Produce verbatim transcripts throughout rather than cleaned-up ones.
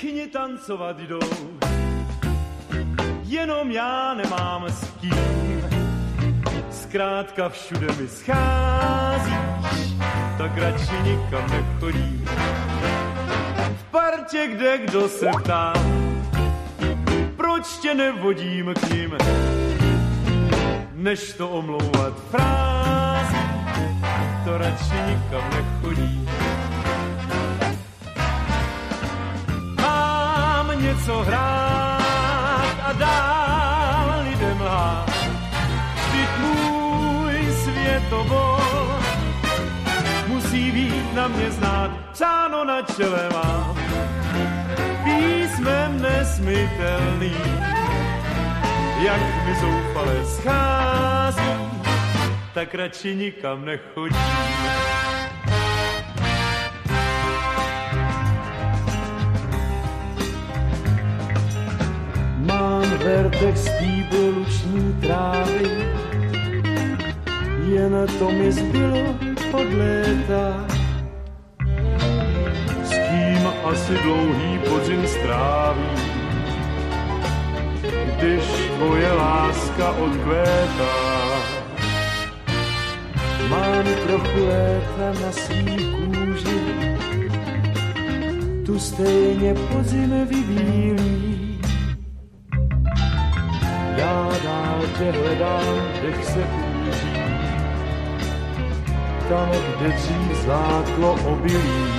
všichni tancovat jdou, jenom já nemám s kým. Zkrátka všude mi scházíš, tak radši nikam nechodím. V partě, kde kdo se ptá, proč tě nevodím k ním, než to omlouvat frází, to radši nikam nechodím. Mám něco hrát a dál lidem lhát, vždyť můj světobor musí být na mě znát, psáno na čele mám, písmem nesmytelný, jak mi zoufale schází, tak radši nikam nechodím. Mám vertex týbl luční trávy, jen to mi zbylo od léta. S kým asi dlouhý podzim strávím, když tvoje láska odkvétá. Mám trochu léta na svý kůži, tu stejně podzim vybílí. Já dál tě hledám, dech se kůží, tam, kde dřív zláklo obilí.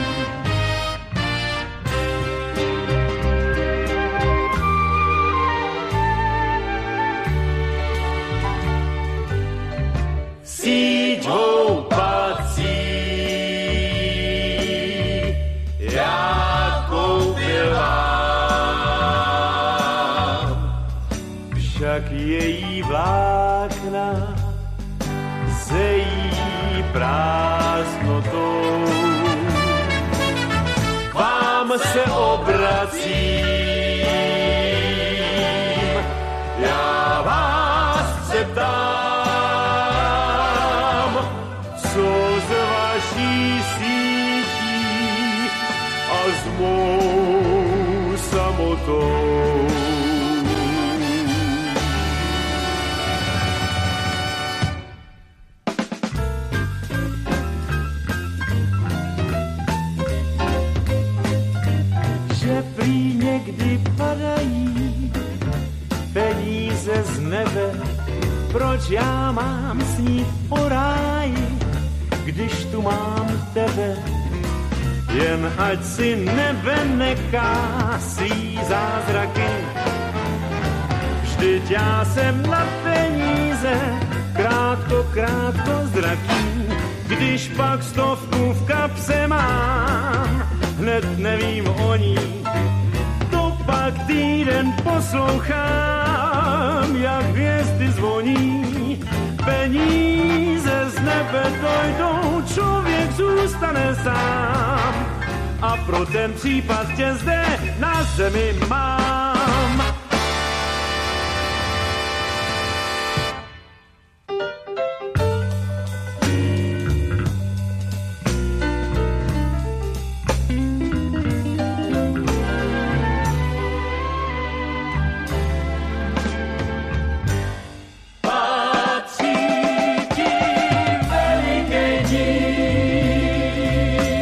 Síť houpací já koupil vám, však její vlákna zejí prázdnotou. K vám se obracím, já vás se ptám, co z vaší sítí a s mou samotou. Že prý někdy padají peníze z nebe, proč já mám snít o ráji, když tu mám tebe. Jen ať si nebe nechá svý zázraky, vždyť já jsem na peníze krátko, krátko zraký. Když pak stovku v kapse mám, hned nevím o ní, to pak týden poslouchám, jak hvězdy zvoní. Peníze z nebe dojdou, člověk zůstane sám. A pro ten případ tě zde na zemi mám.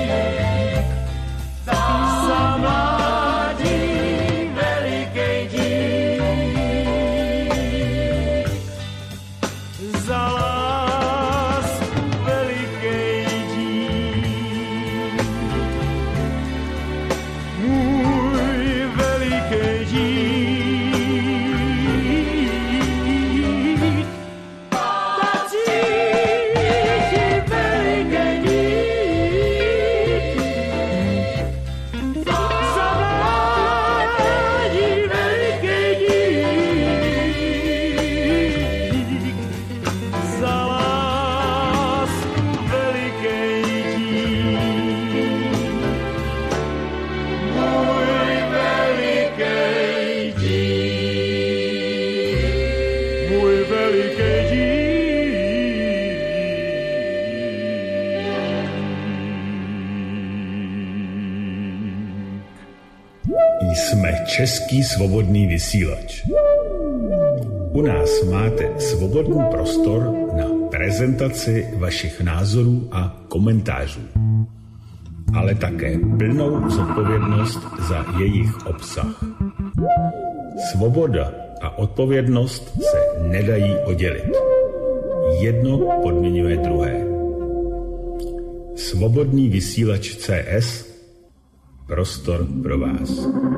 Za mládí velikej dík. Jsme Český svobodný vysílač. U nás máte svobodný prostor na prezentaci vašich názorů a komentářů, ale také plnou zodpovědnost za jejich obsah. Svoboda a odpovědnost se nedají oddělit. Jedno podmiňuje druhé. Svobodný vysílač C S, prostor pro vás.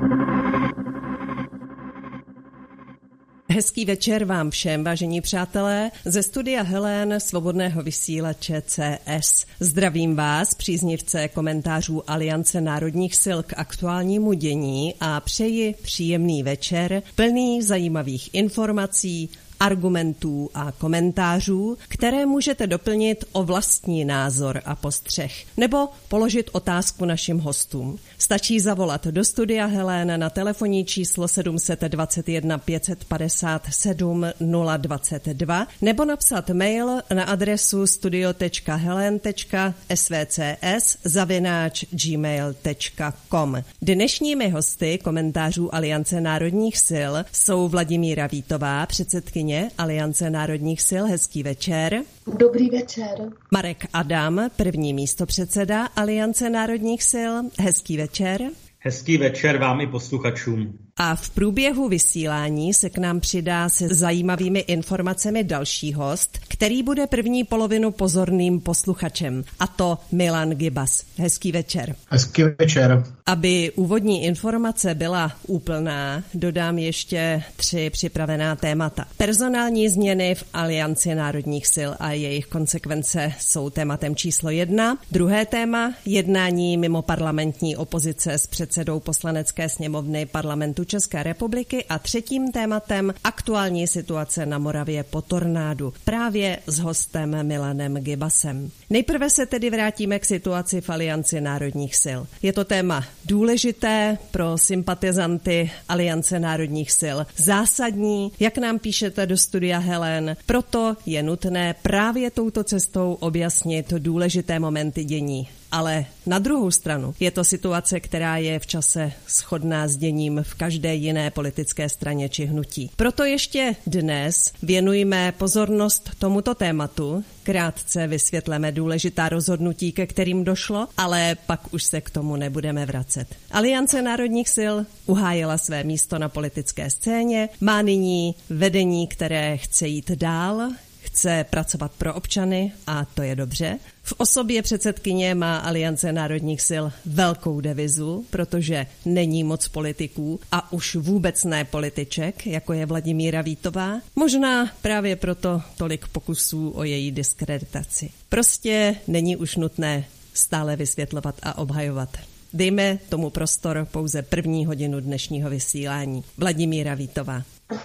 Hezký večer vám všem, vážení přátelé, ze studia Helen svobodného vysílače C S. Zdravím vás, příznivce komentářů Aliance národních sil k aktuálnímu dění a přeji příjemný večer, plný zajímavých informací, argumentů a komentářů, které můžete doplnit o vlastní názor a postřeh, nebo položit otázku našim hostům. Stačí zavolat do studia Helen na telefonní číslo sedm dva jedna pět padesát sedm nula dvacet dva nebo napsat mail na adresu studio tečka helen tečka s v c s zavináč gmail tečka com. Dnešními hosty komentářů Aliance národních sil jsou Vladimíra Vítová, předsedkyně Aliance národních sil. Hezký večer. Dobrý večer. Marek Adam, první místopředseda Aliance národních sil. Hezký večer. Hezký večer vám i posluchačům. A v průběhu vysílání se k nám přidá se zajímavými informacemi další host, který bude první polovinu pozorným posluchačem, a to Milan Gibas. Hezký večer. Hezký večer. Aby úvodní informace byla úplná, dodám ještě tři připravená témata. Personální změny v Alianci národních sil a jejich konsekvence jsou tématem číslo jedna. Druhé téma, jednání mimo parlamentní opozice s předsedou Poslanecké sněmovny Parlamentu České republiky a třetím tématem aktuální situace na Moravě po tornádu, právě s hostem Milanem Gibasem. Nejprve se tedy vrátíme k situaci v Alianci národních sil. Je to téma důležité pro sympatizanty Aliance národních sil, zásadní, jak nám píšete do studia Helen, proto je nutné právě touto cestou objasnit důležité momenty dění. Ale na druhou stranu je to situace, která je v čase shodná s děním v každé jiné politické straně či hnutí. Proto ještě dnes věnujeme pozornost tomuto tématu, krátce vysvětleme důležitá rozhodnutí, ke kterým došlo, ale pak už se k tomu nebudeme vracet. Aliance národních sil uhájila své místo na politické scéně, má nyní vedení, které chce jít dál, chce pracovat pro občany a to je dobře. V osobě předsedkyně má Aliance národních sil velkou devizu, protože není moc politiků a už vůbec ne političek, jako je Vladimíra Vítová. Možná právě proto tolik pokusů o její diskreditaci. Prostě není už nutné stále vysvětlovat a obhajovat. Dejme tomu prostor pouze první hodinu dnešního vysílání. Vladimíra Vítová.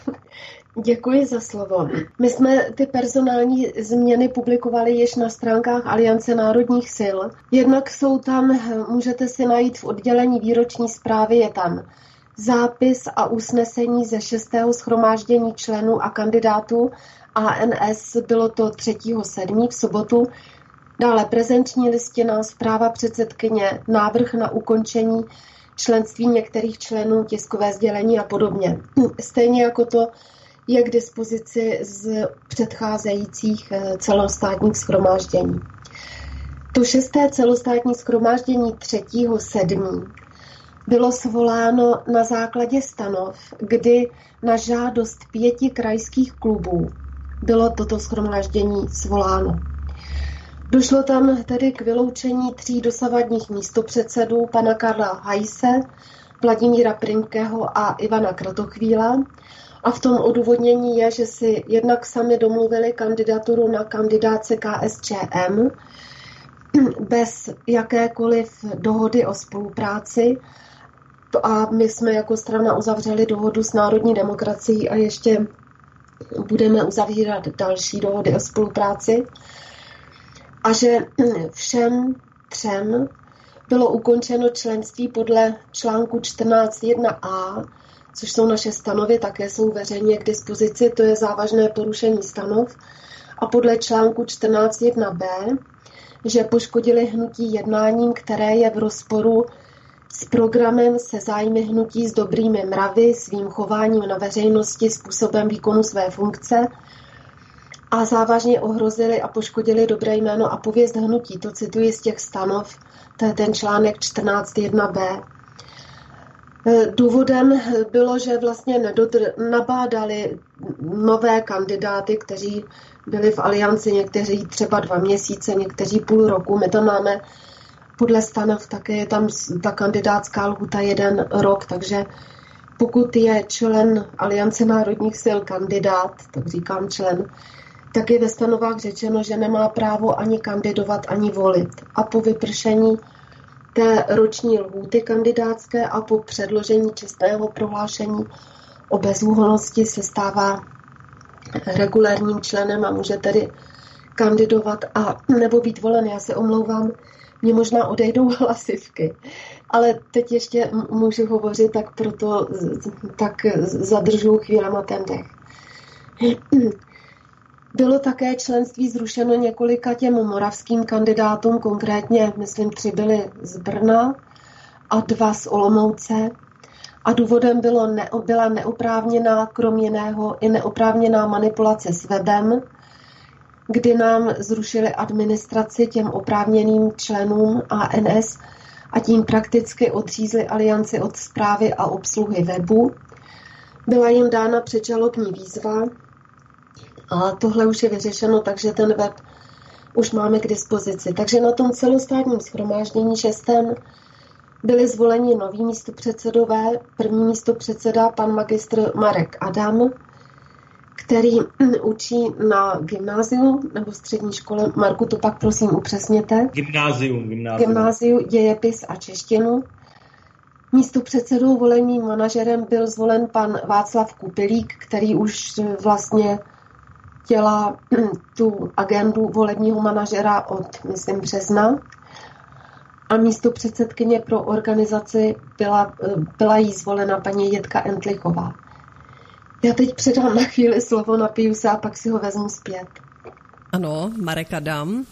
Děkuji za slovo. My jsme ty personální změny publikovali již na stránkách Aliance národních sil. Jednak jsou tam, můžete si najít v oddělení výroční zprávy, je tam zápis a usnesení ze šestého shromáždění členů a kandidátů A N S, bylo to třetího sedmého v sobotu. Dále prezenční listina, zpráva předsedkyně, návrh na ukončení členství některých členů, tiskové sdělení a podobně. Stejně jako to je k dispozici z předcházejících celostátních shromáždění. To šesté celostátní shromáždění třetího sedmého bylo svoláno na základě stanov, kdy na žádost pěti krajských klubů bylo toto shromáždění svoláno. Došlo tam tedy k vyloučení tří dosavadních místopředsedů, pana Karla Hajse, Vladimíra Prinkého a Ivana Kratochvíla. A v tom odůvodnění je, že si jednak sami domluvili kandidaturu na kandidáce K S Č M bez jakékoliv dohody o spolupráci. A my jsme jako strana uzavřeli dohodu s národní demokracií a ještě budeme uzavírat další dohody o spolupráci. A že všem třem bylo ukončeno členství podle článku čtrnáct jedna a, což jsou naše stanovy, také jsou veřejně k dispozici, to je závažné porušení stanov, a podle článku čtrnáct jedna b, že poškodili hnutí jednáním, které je v rozporu s programem, se zájmy hnutí, s dobrými mravy, svým chováním na veřejnosti, způsobem výkonu své funkce a závažně ohrozili a poškodili dobré jméno a pověst hnutí. To cituji z těch stanov, to je ten článek čtrnáct jedna bé. Důvodem bylo, že vlastně nedodr- nabádali nové kandidáty, kteří byli v alianci, někteří třeba dva měsíce, někteří půl roku. My to máme podle stanov, také je tam ta kandidátská lhůta jeden rok, takže pokud je člen Aliance národních sil kandidát, tak říkám člen, tak je ve stanovách řečeno, že nemá právo ani kandidovat, ani volit. A po vypršení té roční lhůty kandidátské a po předložení čestného prohlášení o bezúhonnosti se stává regulárním členem a může tedy kandidovat a nebo být volen. Já se omlouvám, mě možná odejdou hlasivky, ale teď ještě můžu hovořit, tak proto tak zadržu chvílema ten dech. Bylo také členství zrušeno několika těm moravským kandidátům, konkrétně, myslím, tři byly z Brna a dva z Olomouce. A důvodem bylo ne, byla neoprávněná, krom jiného, i neoprávněná manipulace s webem, kdy nám zrušili administraci těm oprávněným členům A N S a tím prakticky odřízli alianci od správy a obsluhy webu. Byla jim dána předžalobní výzva a tohle už je vyřešeno, takže ten web už máme k dispozici. Takže na tom celostátním shromáždění šestém byli zvoleni noví místopředsedové. První místopředseda pan magistr Marek Adam, který učí na gymnáziu nebo střední škole. Marku, to pak prosím upřesněte. Gymnázium. Gymnázium, gymnáziu dějepis a češtinu. Místopředsedou voleným manažerem byl zvolen pan Václav Kupilík, který už vlastně dělá tu agendu volebního manažera od, myslím, března. A místopředsedkyně pro organizaci byla, byla jí zvolena paní Jitka Entlichová. Já teď předám na chvíli slovo, napiju se a pak si ho vezmu zpět. Ano, Marek Adam.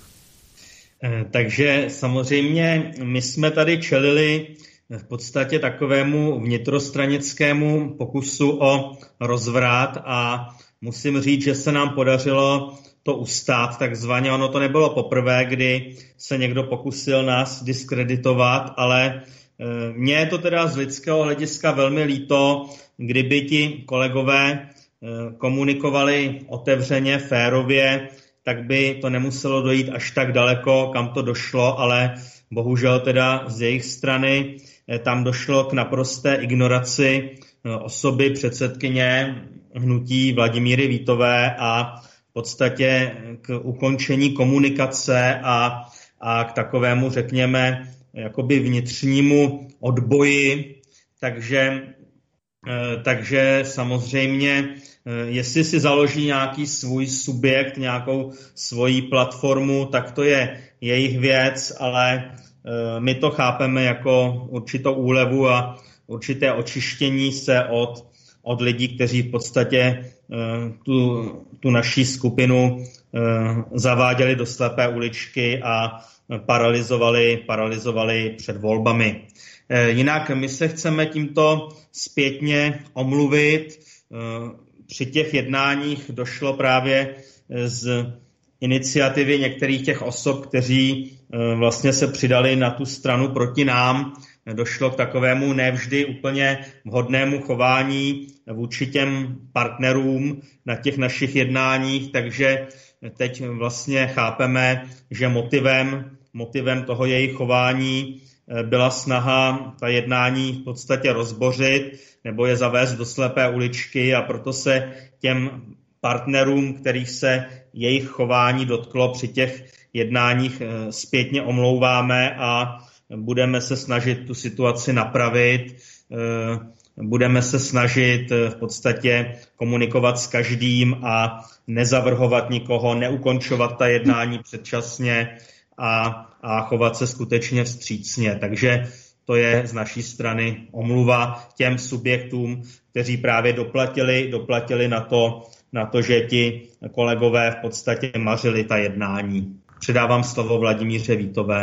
Takže samozřejmě my jsme tady čelili v podstatě takovému vnitrostranickému pokusu o rozvrat a musím říct, že se nám podařilo to ustát takzvaně. Ono to nebylo poprvé, kdy se někdo pokusil nás diskreditovat, ale mně je to teda z lidského hlediska velmi líto, kdyby ti kolegové komunikovali otevřeně, férově, tak by to nemuselo dojít až tak daleko, kam to došlo, ale bohužel teda z jejich strany tam došlo k naprosté ignoraci osoby předsedkyně hnutí Vladimíry Vítové a v podstatě k ukončení komunikace a, a k takovému, řekněme, jakoby vnitřnímu odboji. Takže, takže samozřejmě, jestli si založí nějaký svůj subjekt, nějakou svoji platformu, tak to je jejich věc, ale my to chápeme jako určitou úlevu a určité očištění se od, od lidí, kteří v podstatě tu, tu naší skupinu zaváděli do slepé uličky a paralyzovali, paralyzovali před volbami. Jinak my se chceme tímto zpětně omluvit. Při těch jednáních došlo právě z iniciativy některých těch osob, kteří vlastně se přidali na tu stranu proti nám. Došlo k takovému nevždy úplně vhodnému chování vůči těm partnerům na těch našich jednáních, takže teď vlastně chápeme, že motivem, motivem toho jejich chování byla snaha ta jednání v podstatě rozbořit nebo je zavést do slepé uličky a proto se těm partnerům, kterých se jejich chování dotklo při těch jednáních, zpětně omlouváme a budeme se snažit tu situaci napravit, budeme se snažit v podstatě komunikovat s každým a nezavrhovat nikoho, neukončovat ta jednání předčasně a, a chovat se skutečně vstřícně. Takže to je z naší strany omluva těm subjektům, kteří právě doplatili, doplatili na to, na to, že ti kolegové v podstatě mařili ta jednání. Předávám slovo Vladimíře Vítové.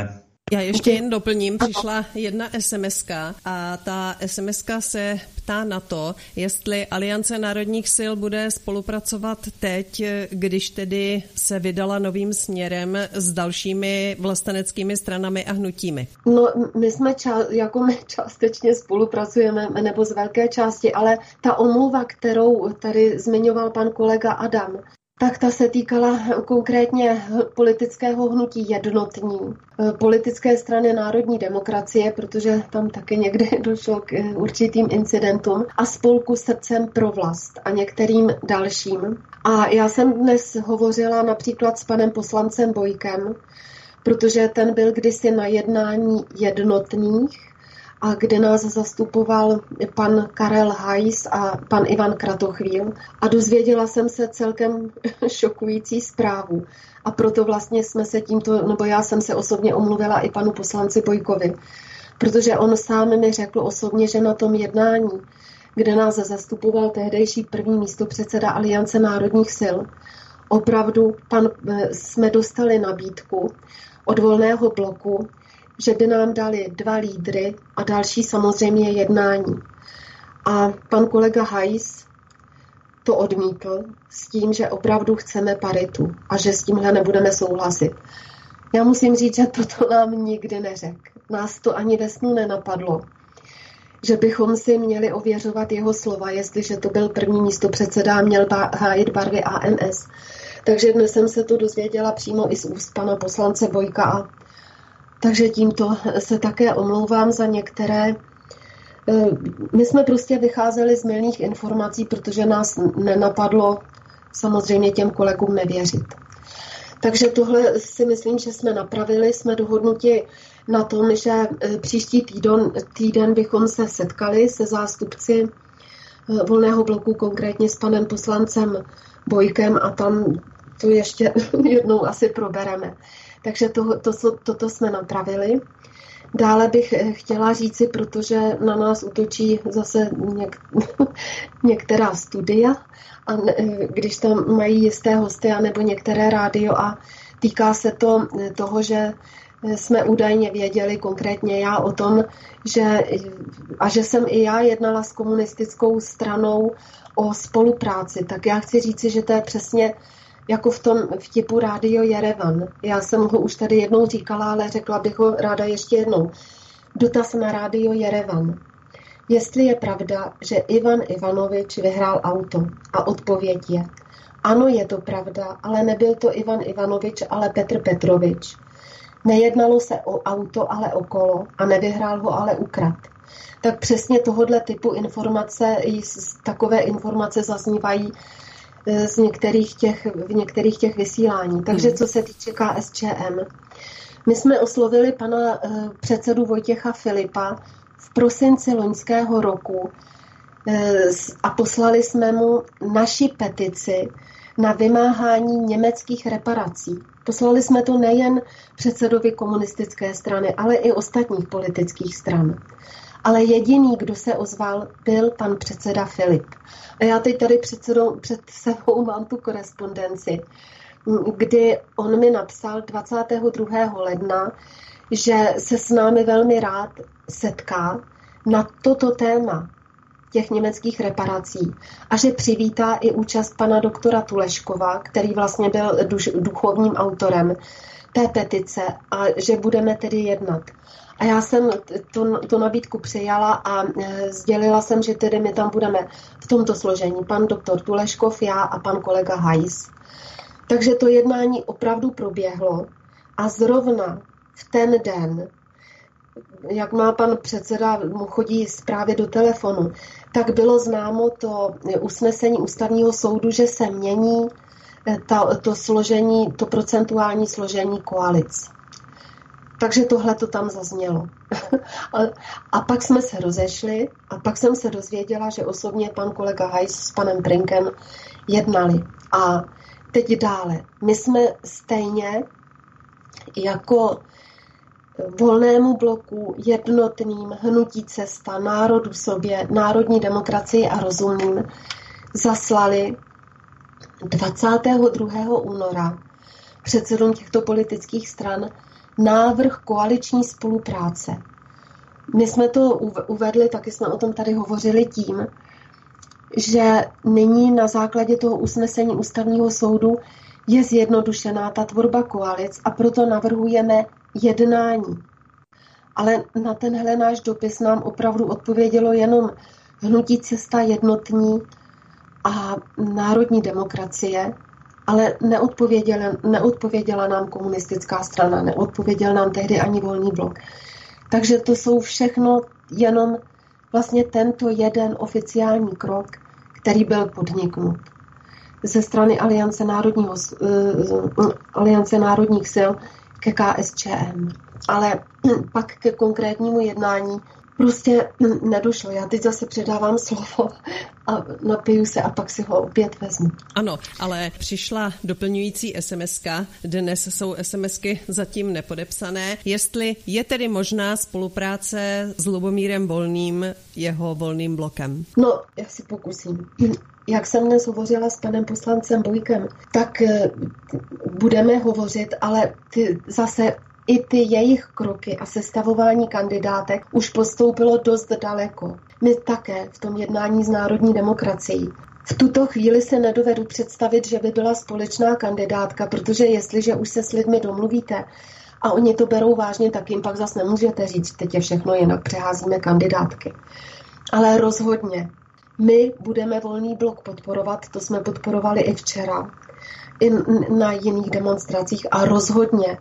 Já ještě jen doplním, přišla jedna esemeska a ta esemeska se ptá na to, jestli Aliance národních sil bude spolupracovat teď, když tedy se vydala novým směrem s dalšími vlasteneckými stranami a hnutími. No, my jsme ča- jako my částečně spolupracujeme, nebo z velké části, ale ta omluva, kterou tady zmiňoval pan kolega Adam, tak ta se týkala konkrétně politického hnutí Jednotní, politické strany národní demokracie, protože tam taky někdy došlo k určitým incidentům, a spolku Srdcem pro vlast a některým dalším. A já jsem dnes hovořila například s panem poslancem Bojkem, protože ten byl kdysi na jednání Jednotných, a kde nás zastupoval pan Karel Hajs a pan Ivan Kratochvíl. A dozvěděla jsem se celkem šokující zprávu. A proto vlastně jsme se tímto, nebo já jsem se osobně omluvila i panu poslanci Bojkovi. Protože on sám mi řekl osobně, že na tom jednání, kde nás zastupoval tehdejší první místopředseda Aliance národních sil, opravdu pan, jsme dostali nabídku od Volného bloku, že by nám dali dva lídry a další samozřejmě jednání. A pan kolega Hajs to odmítl s tím, že opravdu chceme paritu a že s tímhle nebudeme souhlasit. Já musím říct, že toto nám nikdy neřekl. Nás to ani ve snu nenapadlo, že bychom si měli ověřovat jeho slova, jestliže to byl první místopředseda a měl hájit barvy A N S. Takže dnes jsem se to dozvěděla přímo i z úst pana poslance Bojka a takže tímto se také omlouvám za některé. My jsme prostě vycházeli z mylných informací, protože nás nenapadlo samozřejmě těm kolegům nevěřit. Takže tohle si myslím, že jsme napravili. Jsme dohodnuti na tom, že příští týden, týden bychom se setkali se zástupci Volného bloku, konkrétně s panem poslancem Bojkem, a tam to ještě jednou asi probereme. Takže to, to, to, toto jsme napravili. Dále bych chtěla říci, protože na nás útočí zase něk, některá studia, a ne, když tam mají jisté hosty nebo některé rádio, a týká se to toho, že jsme údajně věděli, konkrétně já, o tom, že, a že jsem i já jednala s komunistickou stranou o spolupráci. Tak já chci říci, že to je přesně jako v tom vtipu Rádio Jerevan. Já jsem ho už tady jednou říkala, ale řekla bych ho ráda ještě jednou. Dotaz na Rádio Jerevan. Jestli je pravda, že Ivan Ivanovič vyhrál auto? A odpověď je: ano, je to pravda, ale nebyl to Ivan Ivanovič, ale Petr Petrovič. Nejednalo se o auto, ale o kolo, a nevyhrál ho, ale ukrad. Tak přesně tohodle typu informace, takové informace zaznívají z některých těch, v některých těch vysílání. Takže co se týče K S Č M, my jsme oslovili pana uh, předsedu Vojtěcha Filipa v prosinci loňského roku uh, a poslali jsme mu naši petici na vymáhání německých reparací. Poslali jsme to nejen předsedovi komunistické strany, ale i ostatních politických stran. Ale jediný, kdo se ozval, byl pan předseda Filip. A já teď tady před sebou, před sebou mám tu korespondenci, kdy on mi napsal dvacátého druhého ledna, že se s námi velmi rád setká na toto téma těch německých reparací a že přivítá i účast pana doktora Tuleškova, který vlastně byl duš, duchovním autorem té petice, a že budeme tedy jednat. A já jsem to, to nabídku přijala a e, sdělila jsem, že tedy my tam budeme v tomto složení. Pan doktor Tuleškov, já a pan kolega Hajs. Takže to jednání opravdu proběhlo a zrovna v ten den, jak má pan předseda, mu chodí zprávy do telefonu, tak bylo známo to usnesení ústavního soudu, že se mění ta, to složení, to procentuální složení koalic. Takže tohle to tam zaznělo. a, a pak jsme se rozešli a pak jsem se dozvěděla, že osobně pan kolega Hajs s panem Prinkem jednali. A teď dále. My jsme stejně jako Volnému bloku, Jednotným, Hnutí Cesta, Národu sobě, Národní demokracii a Rozumným zaslali dvacátého druhého února předsedům těchto politických stran návrh koaliční spolupráce. My jsme to uvedli, taky jsme o tom tady hovořili tím, že nyní na základě toho usnesení Ústavního soudu je zjednodušená ta tvorba koalic a proto navrhujeme jednání. Ale na tenhle náš dopis nám opravdu odpovědělo jenom hnutí Cesta jednotní a národní demokracie, ale neodpověděla, neodpověděla nám komunistická strana, neodpověděl nám tehdy ani Volný blok. Takže to jsou všechno jenom vlastně tento jeden oficiální krok, který byl podniknut ze strany Aliance, národního, uh, Aliance národních sil ke K S Č M. Ale pak ke konkrétnímu jednání prostě nedošlo. Já teď zase předávám slovo a napiju se a pak si ho opět vezmu. Ano, ale přišla doplňující SMSka. Dnes jsou SMSky zatím nepodepsané. Jestli je tedy možná spolupráce s Lubomírem Volným, jeho Volným blokem? No, já si pokusím. Jak jsem dnes hovořila s panem poslancem Bojkem, tak budeme hovořit, ale ty zase i ty jejich kroky a sestavování kandidátek už postoupilo dost daleko. My také v tom jednání s národní demokracií. V tuto chvíli se nedovedu představit, že by byla společná kandidátka, protože jestliže už se s lidmi domluvíte a oni to berou vážně, tak jim pak zase nemůžete říct, teď je všechno jinak, přeházíme kandidátky. Ale rozhodně, my budeme Volný blok podporovat, to jsme podporovali i včera, i na jiných demonstracích a rozhodně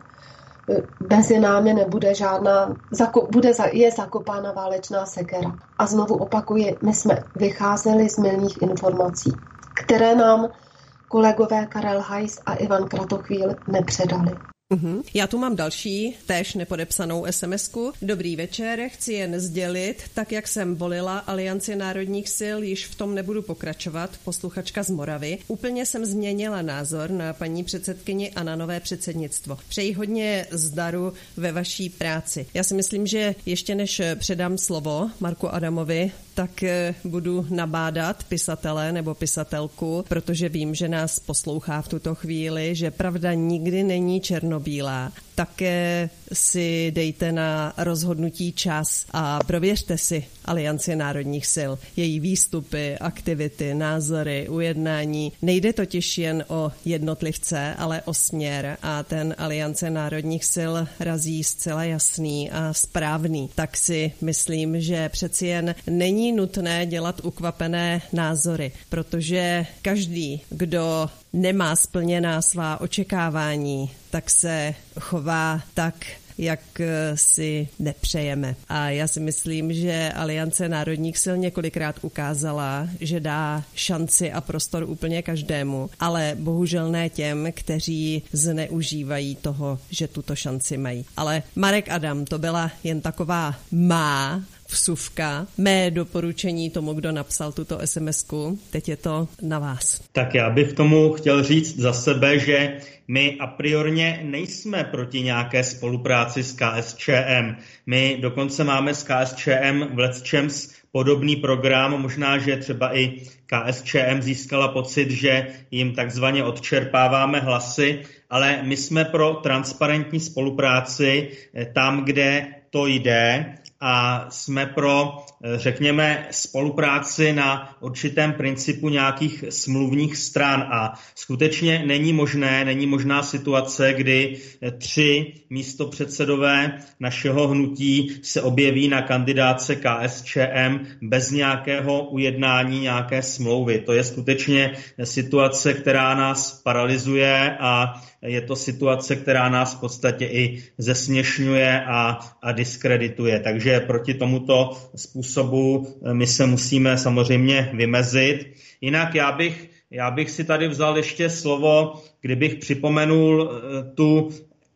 mezi námi nebude žádná, bude, je zakopána válečná sekera. A znovu opakuji, my jsme vycházeli z mylných informací, které nám kolegové Karel Hajs a Ivan Kratochvíl nepředali. Uhum. Já tu mám další, též nepodepsanou SMSku. Dobrý večer, chci jen sdělit, tak jak jsem volila Alianci národních sil, již v tom nebudu pokračovat, posluchačka z Moravy. Úplně jsem změnila názor na paní předsedkyni a na nové předsednictvo. Přeji hodně zdaru ve vaší práci. Já si myslím, že ještě než předám slovo Marku Adamovi, tak budu nabádat pisatele nebo pisatelku, protože vím, že nás poslouchá v tuto chvíli, že pravda nikdy není černobílá. Také si dejte na rozhodnutí čas a prověřte si Alianci národních sil, její výstupy, aktivity, názory, ujednání. Nejde totiž jen o jednotlivce, ale o směr a ten Aliance národních sil razí zcela jasný a správný. Tak si myslím, že přeci jen není nutné dělat ukvapené názory, protože každý, kdo nemá splněná svá očekávání, tak se chová tak, jak si nepřejeme. A já si myslím, že Aliance národních sil několikrát ukázala, že dá šanci a prostor úplně každému, ale bohužel ne těm, kteří zneužívají toho, že tuto šanci mají. Ale Marek Adam, to byla jen taková má vsuvka, mé doporučení tomu, kdo napsal tuto SMSku. Teď je to na vás. Tak já bych tomu chtěl říct za sebe, že my a priorně nejsme proti nějaké spolupráci s K S Č M. My dokonce máme s K S Č M v lecčems podobný program, možná, že třeba i K S Č M získala pocit, že jim takzvaně odčerpáváme hlasy, ale my jsme pro transparentní spolupráci tam, kde to jde, a jsme pro, řekněme, spolupráci na určitém principu nějakých smluvních stran a skutečně není možné, není možná situace, kdy tři místopředsedové našeho hnutí se objeví na kandidáce K S Č M bez nějakého ujednání, nějaké smlouvy. To je skutečně situace, která nás paralyzuje a je to situace, která nás v podstatě i zesměšňuje a, a diskredituje. Takže proti tomuto způsobu my se musíme samozřejmě vymezit. Jinak já bych, já bych si tady vzal ještě slovo, kdybych připomenul tu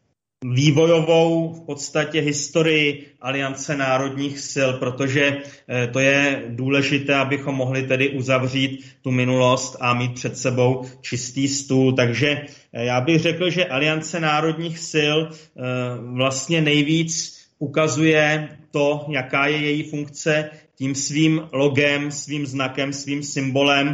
vývojovou v podstatě historii Aliance národních sil, protože to je důležité, abychom mohli tedy uzavřít tu minulost a mít před sebou čistý stůl. Takže já bych řekl, že Aliance národních sil vlastně nejvíc ukazuje to, jaká je její funkce tím svým logem, svým znakem, svým symbolem,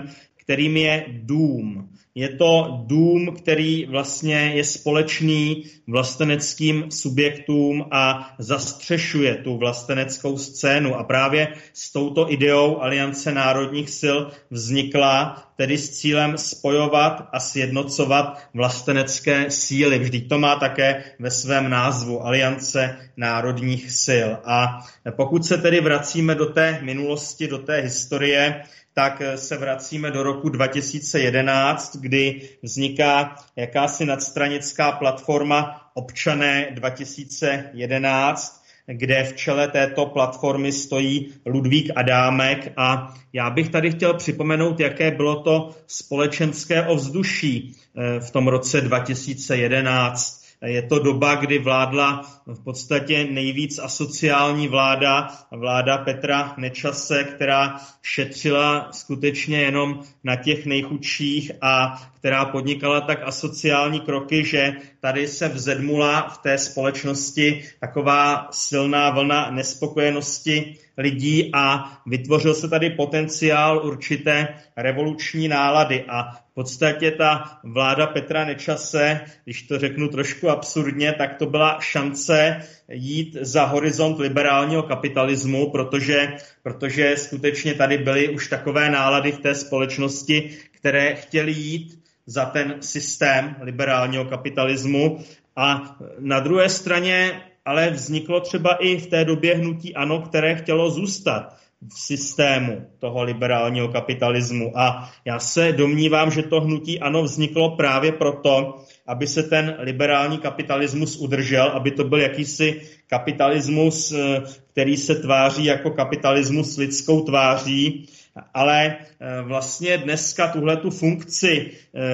kterým je dům. Je to dům, který vlastně je společný vlasteneckým subjektům a zastřešuje tu vlasteneckou scénu. A právě s touto ideou Aliance národních sil vznikla, tedy s cílem spojovat a sjednocovat vlastenecké síly. Vždyť to má také ve svém názvu Aliance národních sil. A pokud se tedy vracíme do té minulosti, do té historie, tak se vracíme do roku dva tisíce jedenáct, kdy vzniká jakási nadstranická platforma Občané dva tisíce jedenáct, kde v čele této platformy stojí Ludvík Adámek. A já bych tady chtěl připomenout, jaké bylo to společenské ovzduší v tom roce dva tisíce jedenáct. Je to doba, kdy vládla v podstatě nejvíc asociální vláda, vláda Petra Nečase, která šetřila skutečně jenom na těch nejchudších a která podnikala tak asociální kroky, že tady se vzedmula v té společnosti taková silná vlna nespokojenosti lidí a vytvořil se tady potenciál určité revoluční nálady. A v podstatě ta vláda Petra Nečase, když to řeknu trošku absurdně, tak to byla šance jít za horizont liberálního kapitalismu, protože, protože skutečně tady byly už takové nálady v té společnosti, které chtěly jít za ten systém liberálního kapitalismu. A na druhé straně ale vzniklo třeba i v té době hnutí ANO, které chtělo zůstat v systému toho liberálního kapitalismu. A já se domnívám, že to hnutí ANO vzniklo právě proto, aby se ten liberální kapitalismus udržel, aby to byl jakýsi kapitalismus, který se tváří jako kapitalismus s lidskou tváří, ale vlastně dneska tuhletu funkci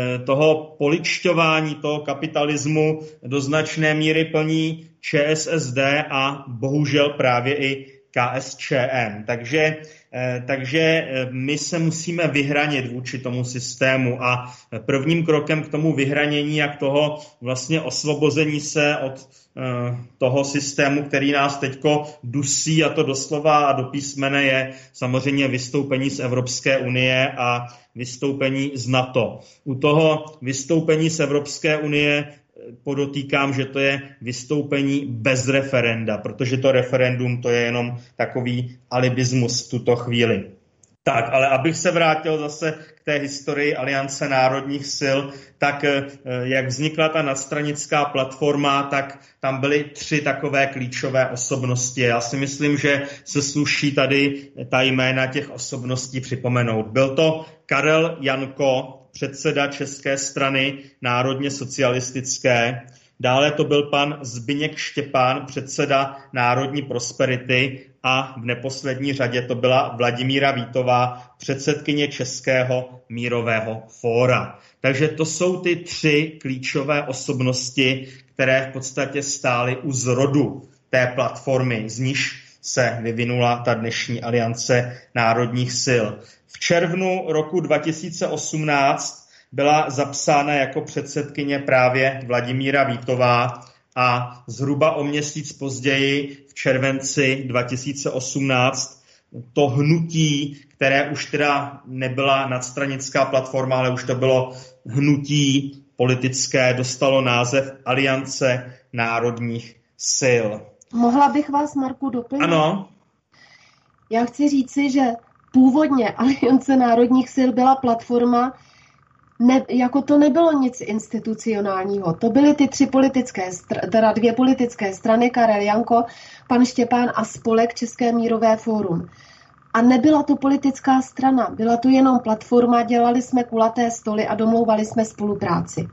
toho poličťování toho kapitalismu do značné míry plní ČSSD a bohužel právě i KSČM. Takže, takže my se musíme vyhranit vůči tomu systému a prvním krokem k tomu vyhranění a k toho vlastně osvobození se od toho systému, který nás teďko dusí, a to doslova a do písmene, je samozřejmě vystoupení z Evropské unie a vystoupení z NATO. U toho vystoupení z Evropské unie podotýkám, že to je vystoupení bez referenda, protože to referendum to je jenom takový alibismus v tuto chvíli. Tak, ale abych se vrátil zase k té historii Aliance národních sil, tak jak vznikla ta nadstranická platforma, tak tam byly tři takové klíčové osobnosti. Já si myslím, že se sluší tady ta jména těch osobností připomenout. Byl to Karel Janko, předseda České strany národně socialistické. Dále to byl pan Zbyněk Štěpán, předseda Národní prosperity, a v neposlední řadě to byla Vladimíra Vítová, předsedkyně Českého mírového fóra. Takže to jsou ty tři klíčové osobnosti, které v podstatě stály u zrodu té platformy, z níž se vyvinula ta dnešní Aliance národních sil. V červnu roku dva tisíce osmnáct byla zapsána jako předsedkyně právě Vladimíra Vítová a zhruba o měsíc později, v červenci dva tisíce osmnáct, to hnutí, které už teda nebyla nadstranická platforma, ale už to bylo hnutí politické, dostalo název Aliance národních sil. Mohla bych vás, Marku, doplnit? Ano. Já chci říci, že původně Aliance národních sil byla platforma, ne, jako to nebylo nic institucionálního. To byly ty tři politické, teda dvě politické strany, Karel Janko, pan Štěpán a spolek České mírové fórum. A nebyla to politická strana, byla to jenom platforma, dělali jsme kulaté stoly a domlouvali jsme spolupráci.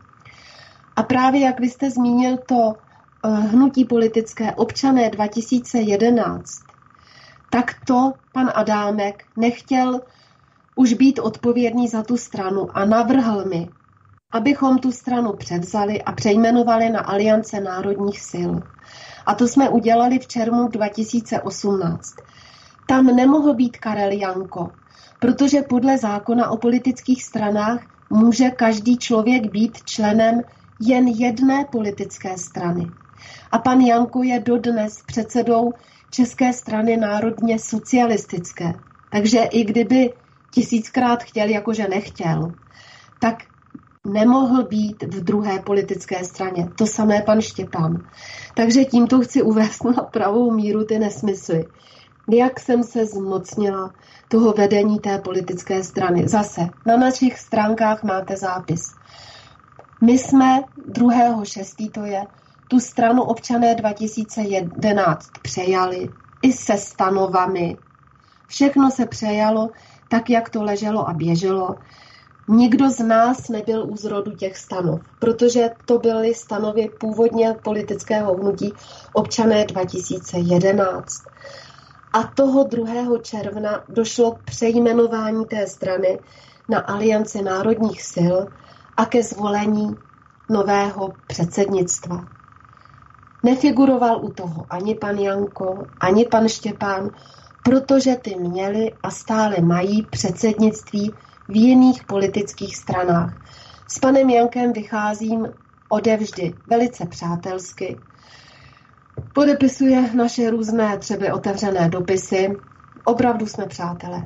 A právě jak vy jste zmínil to uh, hnutí politické Občané dva tisíce jedenáct, tak to pan Adámek nechtěl už být odpovědný za tu stranu a navrhl mi, abychom tu stranu převzali a přejmenovali na Aliance národních sil. A to jsme udělali v červnu dva tisíce osmnáct. Tam nemohl být Karel Janko, protože podle zákona o politických stranách může každý člověk být členem jen jedné politické strany. A pan Janko je dodnes předsedou České strany národně socialistické. Takže i kdyby tisíckrát chtěl, jakože nechtěl, tak nemohl být v druhé politické straně. To samé pan Štěpán. Takže tímto chci uvést na pravou míru ty nesmysly. Jak jsem se zmocnila toho vedení té politické strany. Zase, na našich stránkách máte zápis. My jsme druhého šestého to je, tu stranu Občané dva tisíce jedenáct přejali i se stanovami. Všechno se přejalo tak, jak to leželo a běželo. Nikdo z nás nebyl u zrodu těch stanov, protože to byly stanovy původně politického hnutí Občané dva tisíce jedenáct. A toho druhého června došlo k přejmenování té strany na Alianci národních sil a ke zvolení nového předsednictva. Nefiguroval u toho ani pan Janko, ani pan Štěpán, protože ty měli a stále mají předsednictví v jiných politických stranách. S panem Jankem vycházím odevždy velice přátelsky. Podepisuje naše různé třeba otevřené dopisy. Opravdu jsme přátelé.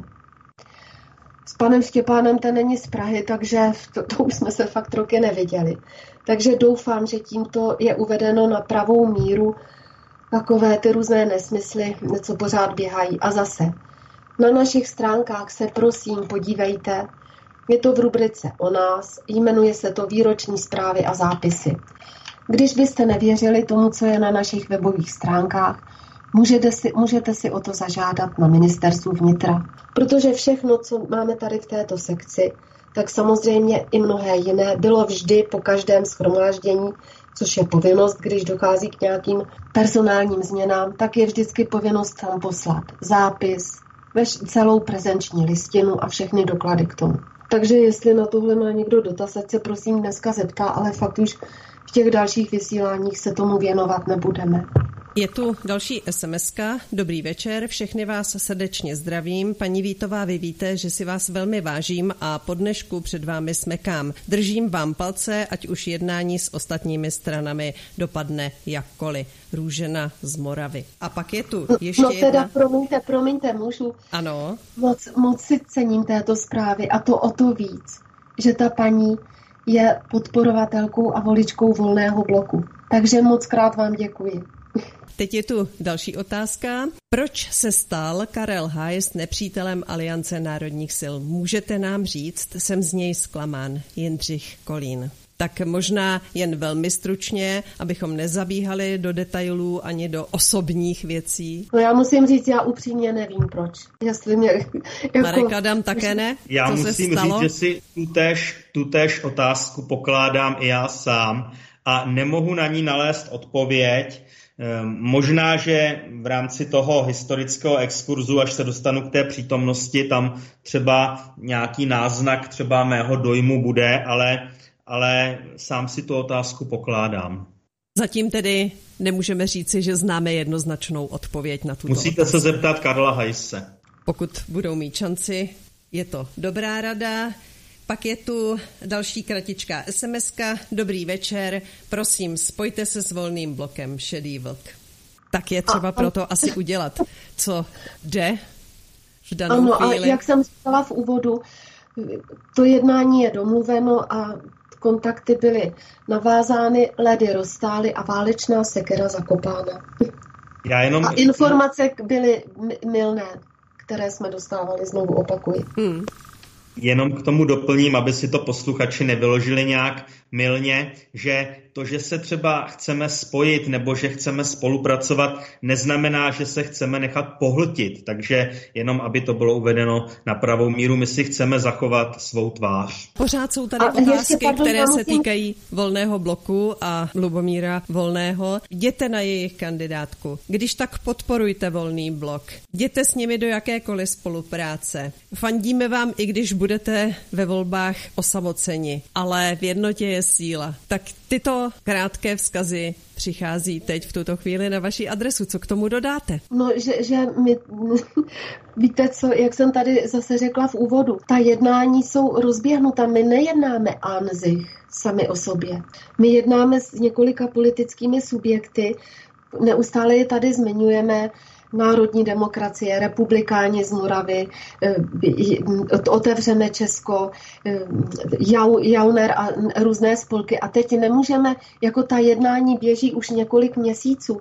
S panem Štěpánem ten není z Prahy, takže to, to už jsme se fakt roky neviděli. Takže doufám, že tímto je uvedeno na pravou míru takové ty různé nesmysly, co pořád běhají. A zase, na našich stránkách se prosím podívejte, je to v rubrice o nás, jmenuje se to Výroční zprávy a zápisy. Když byste nevěřili tomu, co je na našich webových stránkách, můžete si, můžete si o to zažádat na ministerstvu vnitra. Protože všechno, co máme tady v této sekci, tak samozřejmě i mnohé jiné bylo vždy po každém shromáždění, což je povinnost, když dochází k nějakým personálním změnám, tak je vždycky povinnost tam poslat zápis, celou prezenční listinu a všechny doklady k tomu. Takže jestli na tohle má někdo dotaz, ať se prosím dneska zeptá, ale fakt už v těch dalších vysíláních se tomu věnovat nebudeme. Je tu další esemeska. Dobrý večer, všechny vás srdečně zdravím. Paní Vítová, vy víte, že si vás velmi vážím a po dnešku před vámi smekám. Držím vám palce, ať už jednání s ostatními stranami dopadne jakkoliv. Růžena z Moravy. A pak je tu ještě No teda jedna... promiňte, promiňte, můžu. Ano. Moc, moc si cením této zprávy a to o to víc, že ta paní je podporovatelkou a voličkou Volného bloku. Takže moc krát vám děkuji. Teď je tu další otázka. Proč se stal Karel Hajs nepřítelem Aliance národních sil? Můžete nám říct, jsem z něj zklamán. Jindřich Kolín. Tak možná jen velmi stručně, abychom nezabíhali do detailů ani do osobních věcí. No já musím říct, já upřímně nevím proč. Jestli mě, jako... Marek Adam také ne? Já Co musím se stalo? říct, že si tutéž, tutéž otázku pokládám i já sám a nemohu na ní nalézt odpověď. Možná, že v rámci toho historického exkurzu, až se dostanu k té přítomnosti, tam třeba nějaký náznak třeba mého dojmu bude, ale, ale sám si tu otázku pokládám. Zatím tedy nemůžeme říci, že známe jednoznačnou odpověď na tuto Musíte otázku. se zeptat Karla Hajse. Pokud budou mít šanci, je to dobrá rada. Pak je tu další kratičká esemeska. Dobrý večer, prosím, spojte se s Volným blokem Šedý vlk. Tak je třeba proto asi udělat, co jde v danou ano, chvíli. Ano, a jak jsem říkala v úvodu, to jednání je domluveno a kontakty byly navázány, ledy roztály a válečná sekera zakopána. Já jenom... A informace byly mylné, které jsme dostávali, znovu opakuji. Hmm. Jenom k tomu doplním, aby si to posluchači nevyložili nějak mylně, že to, že se třeba chceme spojit nebo že chceme spolupracovat, neznamená, že se chceme nechat pohltit. Takže jenom, aby to bylo uvedeno na pravou míru, my si chceme zachovat svou tvář. Pořád jsou tady a otázky, ještě, pardon, které musím... se týkají Volného bloku a Lubomíra Volného. Jděte na jejich kandidátku. Když tak podporujte Volný blok. Jděte s nimi do jakékoliv spolupráce. Fandíme vám, i když budete ve volbách osamoceni, ale v jednotě je síla. Tak tyto krátké vzkazy přichází teď v tuto chvíli na vaši adresu. Co k tomu dodáte? No, že, že my, víte co, jak jsem tady zase řekla v úvodu, ta jednání jsou rozběhnuta, my nejednáme an sich sami o sobě. My jednáme s několika politickými subjekty, neustále je tady zmiňujeme, národní demokracie, republikáni z Moravy, Otevřeme Česko, Jauner a různé spolky. A teď nemůžeme, jako ta jednání běží už několik měsíců,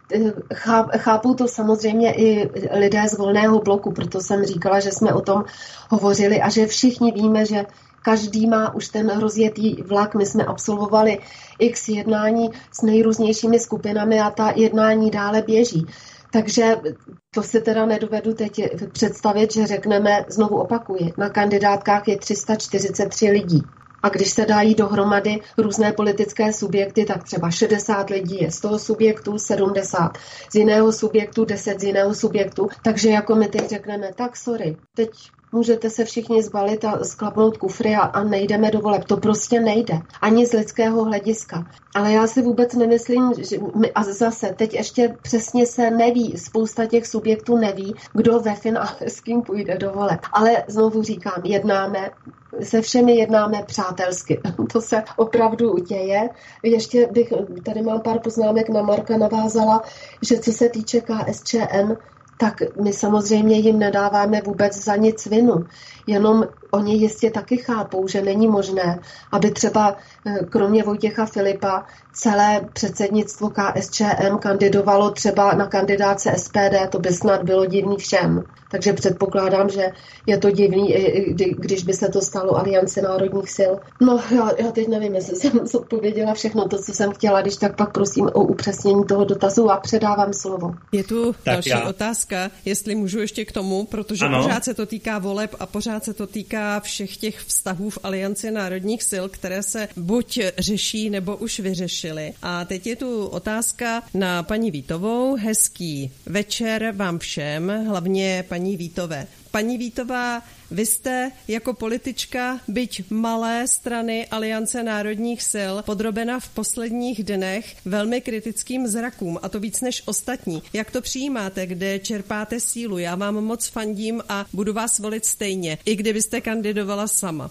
chápou to samozřejmě i lidé z Volného bloku, proto jsem říkala, že jsme o tom hovořili a že všichni víme, že každý má už ten rozjetý vlak. My jsme absolvovali x jednání s nejrůznějšími skupinami a ta jednání dále běží. Takže to si teda nedovedu teď představit, že řekneme, znovu opakuji, na kandidátkách je tři sta čtyřicet tři lidí. A když se dají dohromady různé politické subjekty, tak třeba šedesát lidí je z toho subjektu, sedmdesát z jiného subjektu, deset z jiného subjektu. Takže jako my teď řekneme, tak sorry, teď můžete se všichni zbalit a sklapnout kufry a, a nejdeme do voleb. To prostě nejde. Ani z lidského hlediska. Ale já si vůbec nemyslím, že my, a zase teď ještě přesně se neví, spousta těch subjektů neví, kdo ve finále s kým půjde do voleb. Ale znovu říkám, jednáme, se všemi jednáme přátelsky. To se opravdu děje. Ještě bych, tady mám pár poznámek na Marka navázala, že co se týče K S Č M, tak my samozřejmě jim nedáváme vůbec za nic vinu. Jenom oni jistě taky chápou, že není možné, aby třeba kromě Vojtěcha Filipa celé předsednictvo K S Č M kandidovalo třeba na kandidáce S P D, to by snad bylo divný všem. Takže předpokládám, že je to divný, když by se to stalo Alianci národních sil. No, já, já teď nevím, jestli jsem odpověděla všechno to, co jsem chtěla, když tak pak prosím o upřesnění toho dotazu a předávám slovo. Je tu tak další já. otázka, jestli můžu ještě k tomu, protože ano. Pořád se to týká voleb a pořád se to týká všech těch vztahů v Alianci národních sil, které se buď řeší, nebo už vyřešily. A teď je tu otázka na paní Vítovou. Hezký večer vám všem, hlavně paní Vítové. Paní Vítová, vy jste jako politička, byť malé strany Aliance národních sil, podrobena v posledních dnech velmi kritickým zrakům, a to víc než ostatní. Jak to přijímáte, kde čerpáte sílu? Já vám moc fandím a budu vás volit stejně, i kdybyste kandidovala sama.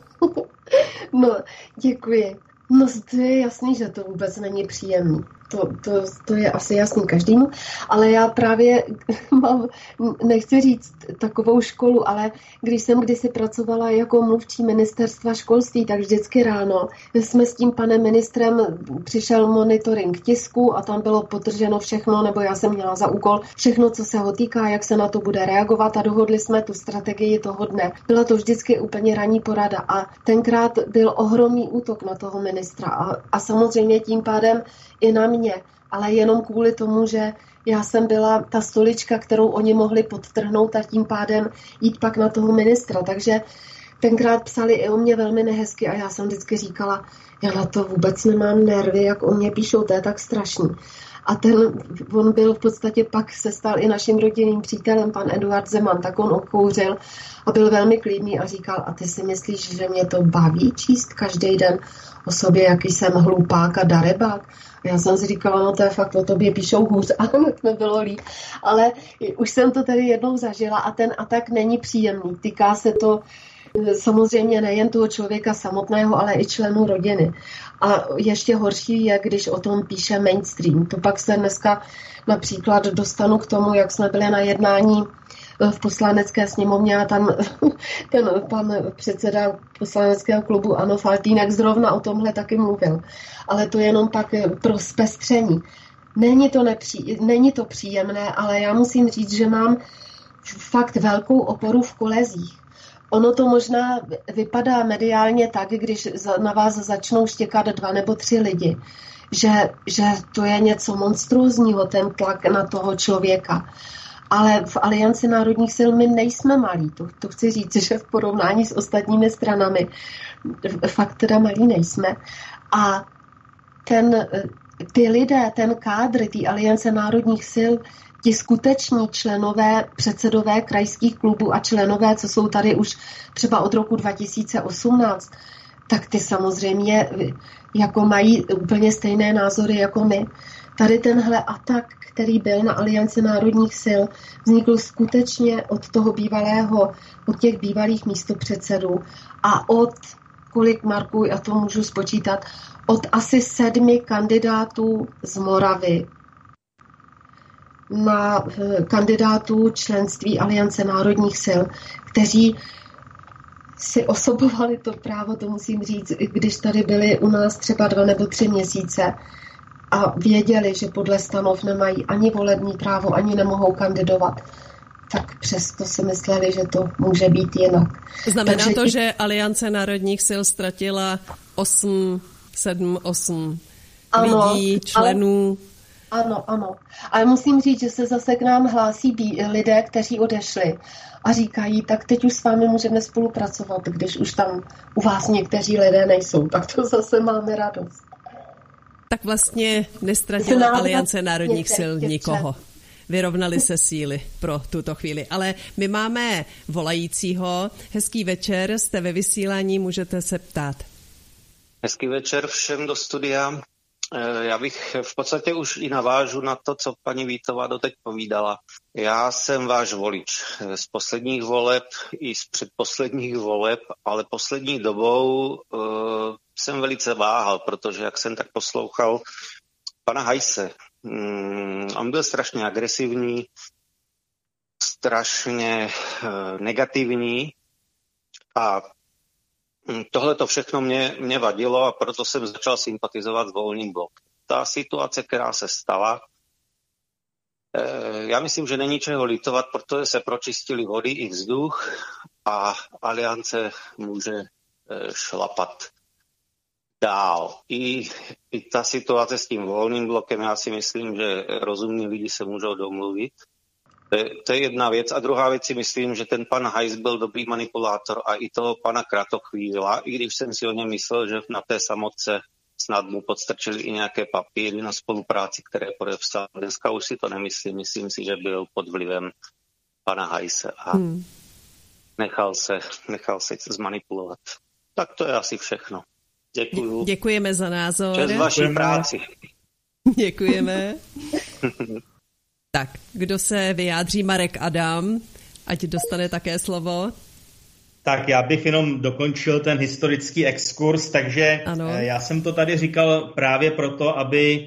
No, děkuji. No, to je jasný, že to vůbec není příjemný. To, to, to je asi jasný každému, ale já právě mám, nechci říct takovou školu, ale když jsem kdysi pracovala jako mluvčí ministerstva školství, tak vždycky ráno jsme s tím panem ministrem přišel monitoring tisku a tam bylo podtrženo všechno, nebo já jsem měla za úkol všechno, co se ho týká, jak se na to bude reagovat a dohodli jsme tu strategii toho dne. Byla to vždycky úplně ranní porada a tenkrát byl ohromný útok na toho ministra a, a samozřejmě tím pádem i na mě, ale jenom kvůli tomu, že já jsem byla ta stolička, kterou oni mohli podtrhnout a tím pádem jít pak na toho ministra. Takže tenkrát psali i o mě velmi nehezky a já jsem vždycky říkala, já na to vůbec nemám nervy, jak o mě píšou, to je tak strašný. A ten, on byl v podstatě pak se stal i naším rodinným přítelem, pan Eduard Zeman, tak on okouřil a byl velmi klidný a říkal, a ty si myslíš, že mě to baví číst každý den o sobě, jaký jsem hlupák a darebák? A já jsem si říkala, no to je fakt, o tobě píšou hůř, a tak mi bylo líp. Ale už jsem to tady jednou zažila a ten atak není příjemný. Týká se to samozřejmě nejen toho člověka samotného, ale i členů rodiny. A ještě horší je, když o tom píše mainstream. To pak se dneska například dostanu k tomu, jak jsme byli na jednání v poslanecké sněmovně a tam ten pan předseda poslaneckého klubu ANO Faltýnek zrovna o tomhle taky mluvil. Ale to jenom pak pro zpestření. Není to, nepří, není to příjemné, ale já musím říct, že mám fakt velkou oporu v kolezích. Ono to možná vypadá mediálně tak, když na vás začnou štěkat dva nebo tři lidi, že, že to je něco monstrózního, ten tlak na toho člověka. Ale v Alianci národních sil my nejsme malí. To, to chci říct, že v porovnání s ostatními stranami fakt teda malí nejsme. A ten, ty lidé, ten kádr, ty Aliance národních sil, ti skuteční členové, předsedové krajských klubů a členové, co jsou tady už třeba od roku dva tisíce osmnáct, tak ty samozřejmě jako mají úplně stejné názory jako my. Tady tenhle atak, který byl na Alianci národních sil, vznikl skutečně od toho bývalého, od těch bývalých místopředsedů a od, kolik Marku, já to můžu spočítat, od asi sedmi kandidátů z Moravy. na kandidátů členství Aliance národních sil, kteří si osobovali to právo, to musím říct, když tady byli u nás třeba dva nebo tři měsíce a věděli, že podle stanov nemají ani volební právo, ani nemohou kandidovat, tak přesto si mysleli, že to může být jinak. Znamená Takže to, ti... že Aliance národních sil ztratila osm, sedm, osm ano, lidí, členů? Ale... Ano, ano. Ale musím říct, že se zase k nám hlásí bí... lidé, kteří odešli a říkají, tak teď už s vámi můžeme spolupracovat, když už tam u vás někteří lidé nejsou, tak to zase máme radost. Tak vlastně nestratila Aliance národních sil nikoho. Vyrovnali se síly pro tuto chvíli. Ale my máme volajícího. Hezký večer, jste ve vysílání, můžete se ptát. Hezký večer všem do studia. Já bych v podstatě už i navážu na to, co paní Vítová doteď povídala. Já jsem váš volič z posledních voleb i z předposledních voleb, ale poslední dobou uh, jsem velice váhal, protože jak jsem tak poslouchal pana Haise, um, on byl strašně agresivní, strašně uh, negativní a tohle to všechno mě, mě vadilo a proto jsem začal sympatizovat s Volným blokem. Ta situace, která se stala, já myslím, že není čeho litovat, protože se pročistili vody i vzduch a Aliance může šlapat dál. I, i ta situace s tím Volným blokem, já si myslím, že rozumní lidi se můžou domluvit. To je, to je jedna věc. A druhá věc si myslím, že ten pan Hajs byl dobrý manipulátor a i toho pana Kratochvíla, i když jsem si o něm myslel, že na té samotce snad mu podstrčili i nějaké papíry na spolupráci, které podepsal. Dneska už si to nemyslím. Myslím si, že byl pod vlivem pana Hajse a hmm. nechal se, nechal se zmanipulovat. Tak to je asi všechno. Děkuju. Děkujeme za názor. Čest vaší práci. Děkujeme. Tak, kdo se vyjádří? Marek Adam, ať dostane také slovo. Tak já bych jenom dokončil ten historický exkurs, takže ano. Já jsem to tady říkal právě proto,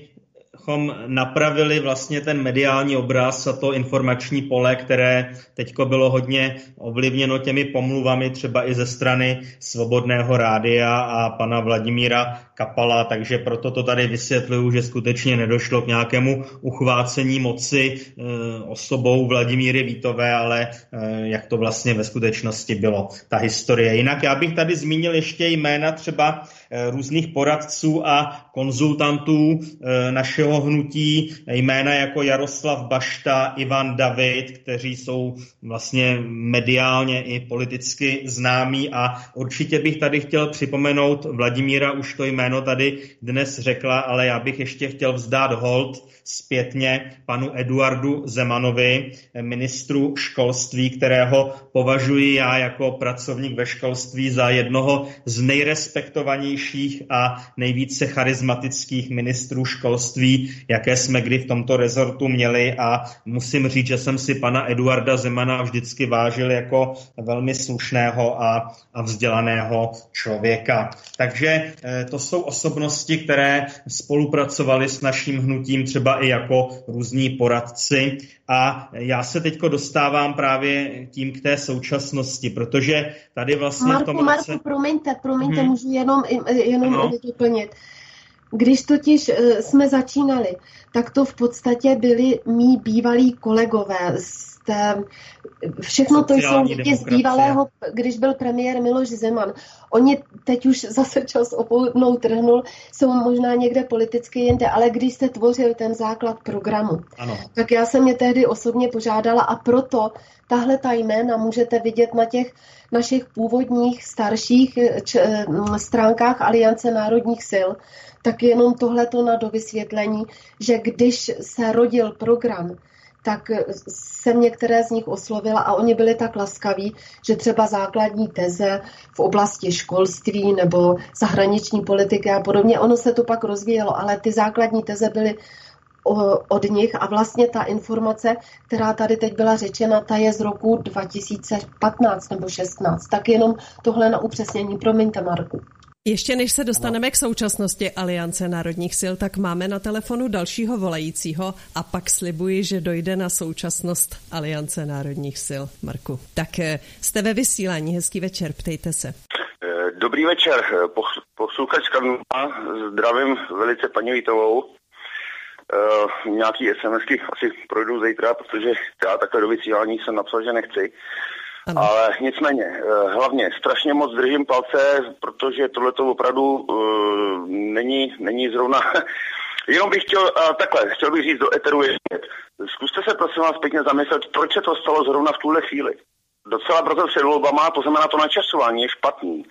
abychom napravili vlastně ten mediální obraz a to informační pole, které teďko bylo hodně ovlivněno těmi pomluvami třeba i ze strany Svobodného rádia a pana Vladimíra Kapala, takže proto to tady vysvětluju, že skutečně nedošlo k nějakému uchvácení moci e, osobou Vladimíry Vítové, ale e, jak to vlastně ve skutečnosti bylo, ta historie. Jinak já bych tady zmínil ještě jména třeba e, různých poradců a konzultantů e, našeho hnutí, jména jako Jaroslav Bašta, Ivan David, kteří jsou vlastně mediálně i politicky známí a určitě bych tady chtěl připomenout, Vladimíra už to jméno tady dnes řekla, ale já bych ještě chtěl vzdát hold zpětně panu Eduardu Zemanovi, ministru školství, kterého považuji já jako pracovník ve školství za jednoho z nejrespektovanějších a nejvíce charismatických ministrů školství, jaké jsme kdy v tomto rezortu měli a musím říct, že jsem si pana Eduarda Zemana vždycky vážil jako velmi slušného a, a vzdělaného člověka. Takže to jsou osobnosti, které spolupracovaly s naším hnutím třeba i jako různí poradci a já se teďko dostávám právě tím k té současnosti, protože tady vlastně Marku, v tom Marku, roce... promiňte, promiňte, hmm. můžu jenom, jenom doplnit. Když totiž jsme začínali, tak to v podstatě byli mý bývalí kolegové z té, všechno to jsou lidi z bývalého, když byl premiér Miloš Zeman. Oni teď už zase čas opoudnou trhnul, jsou možná někde politicky jinde, ale když se tvořil ten základ programu, ano. tak já jsem je tehdy osobně požádala a proto tahle ta jména můžete vidět na těch našich původních starších č- stránkách Aliance národních sil, tak jenom tohleto na dovysvětlení, že když se rodil program, tak jsem některé z nich oslovila a oni byli tak laskaví, že třeba základní teze v oblasti školství nebo zahraniční politiky a podobně, ono se to pak rozvíjelo, ale ty základní teze byly od nich a vlastně ta informace, která tady teď byla řečena, ta je z roku dva tisíce patnáct nebo šestnáct. Tak jenom tohle na upřesnění. Promiňte, Marku. Ještě než se dostaneme k současnosti Aliance národních sil, tak máme na telefonu dalšího volajícího a pak slibuji, že dojde na současnost Aliance národních sil. Marku, tak jste ve vysílání, hezký večer, ptejte se. Dobrý večer, posluchač Karnova, zdravím velice paní Vítovou. Uh, nějaký SMSky asi projdu zítra, protože já takhle do vysílání jsem napsal, že nechci. Ano. Ale nicméně, uh, hlavně strašně moc držím palce, protože tohleto opravdu uh, není, není zrovna... Jenom bych chtěl, uh, takhle, chtěl bych říct do eteru ještě. Zkuste se prosím vás pěkně zamyslet, proč se to stalo zrovna v tuhle chvíli. Docela brzo před volbama, to znamená to načasování je špatný.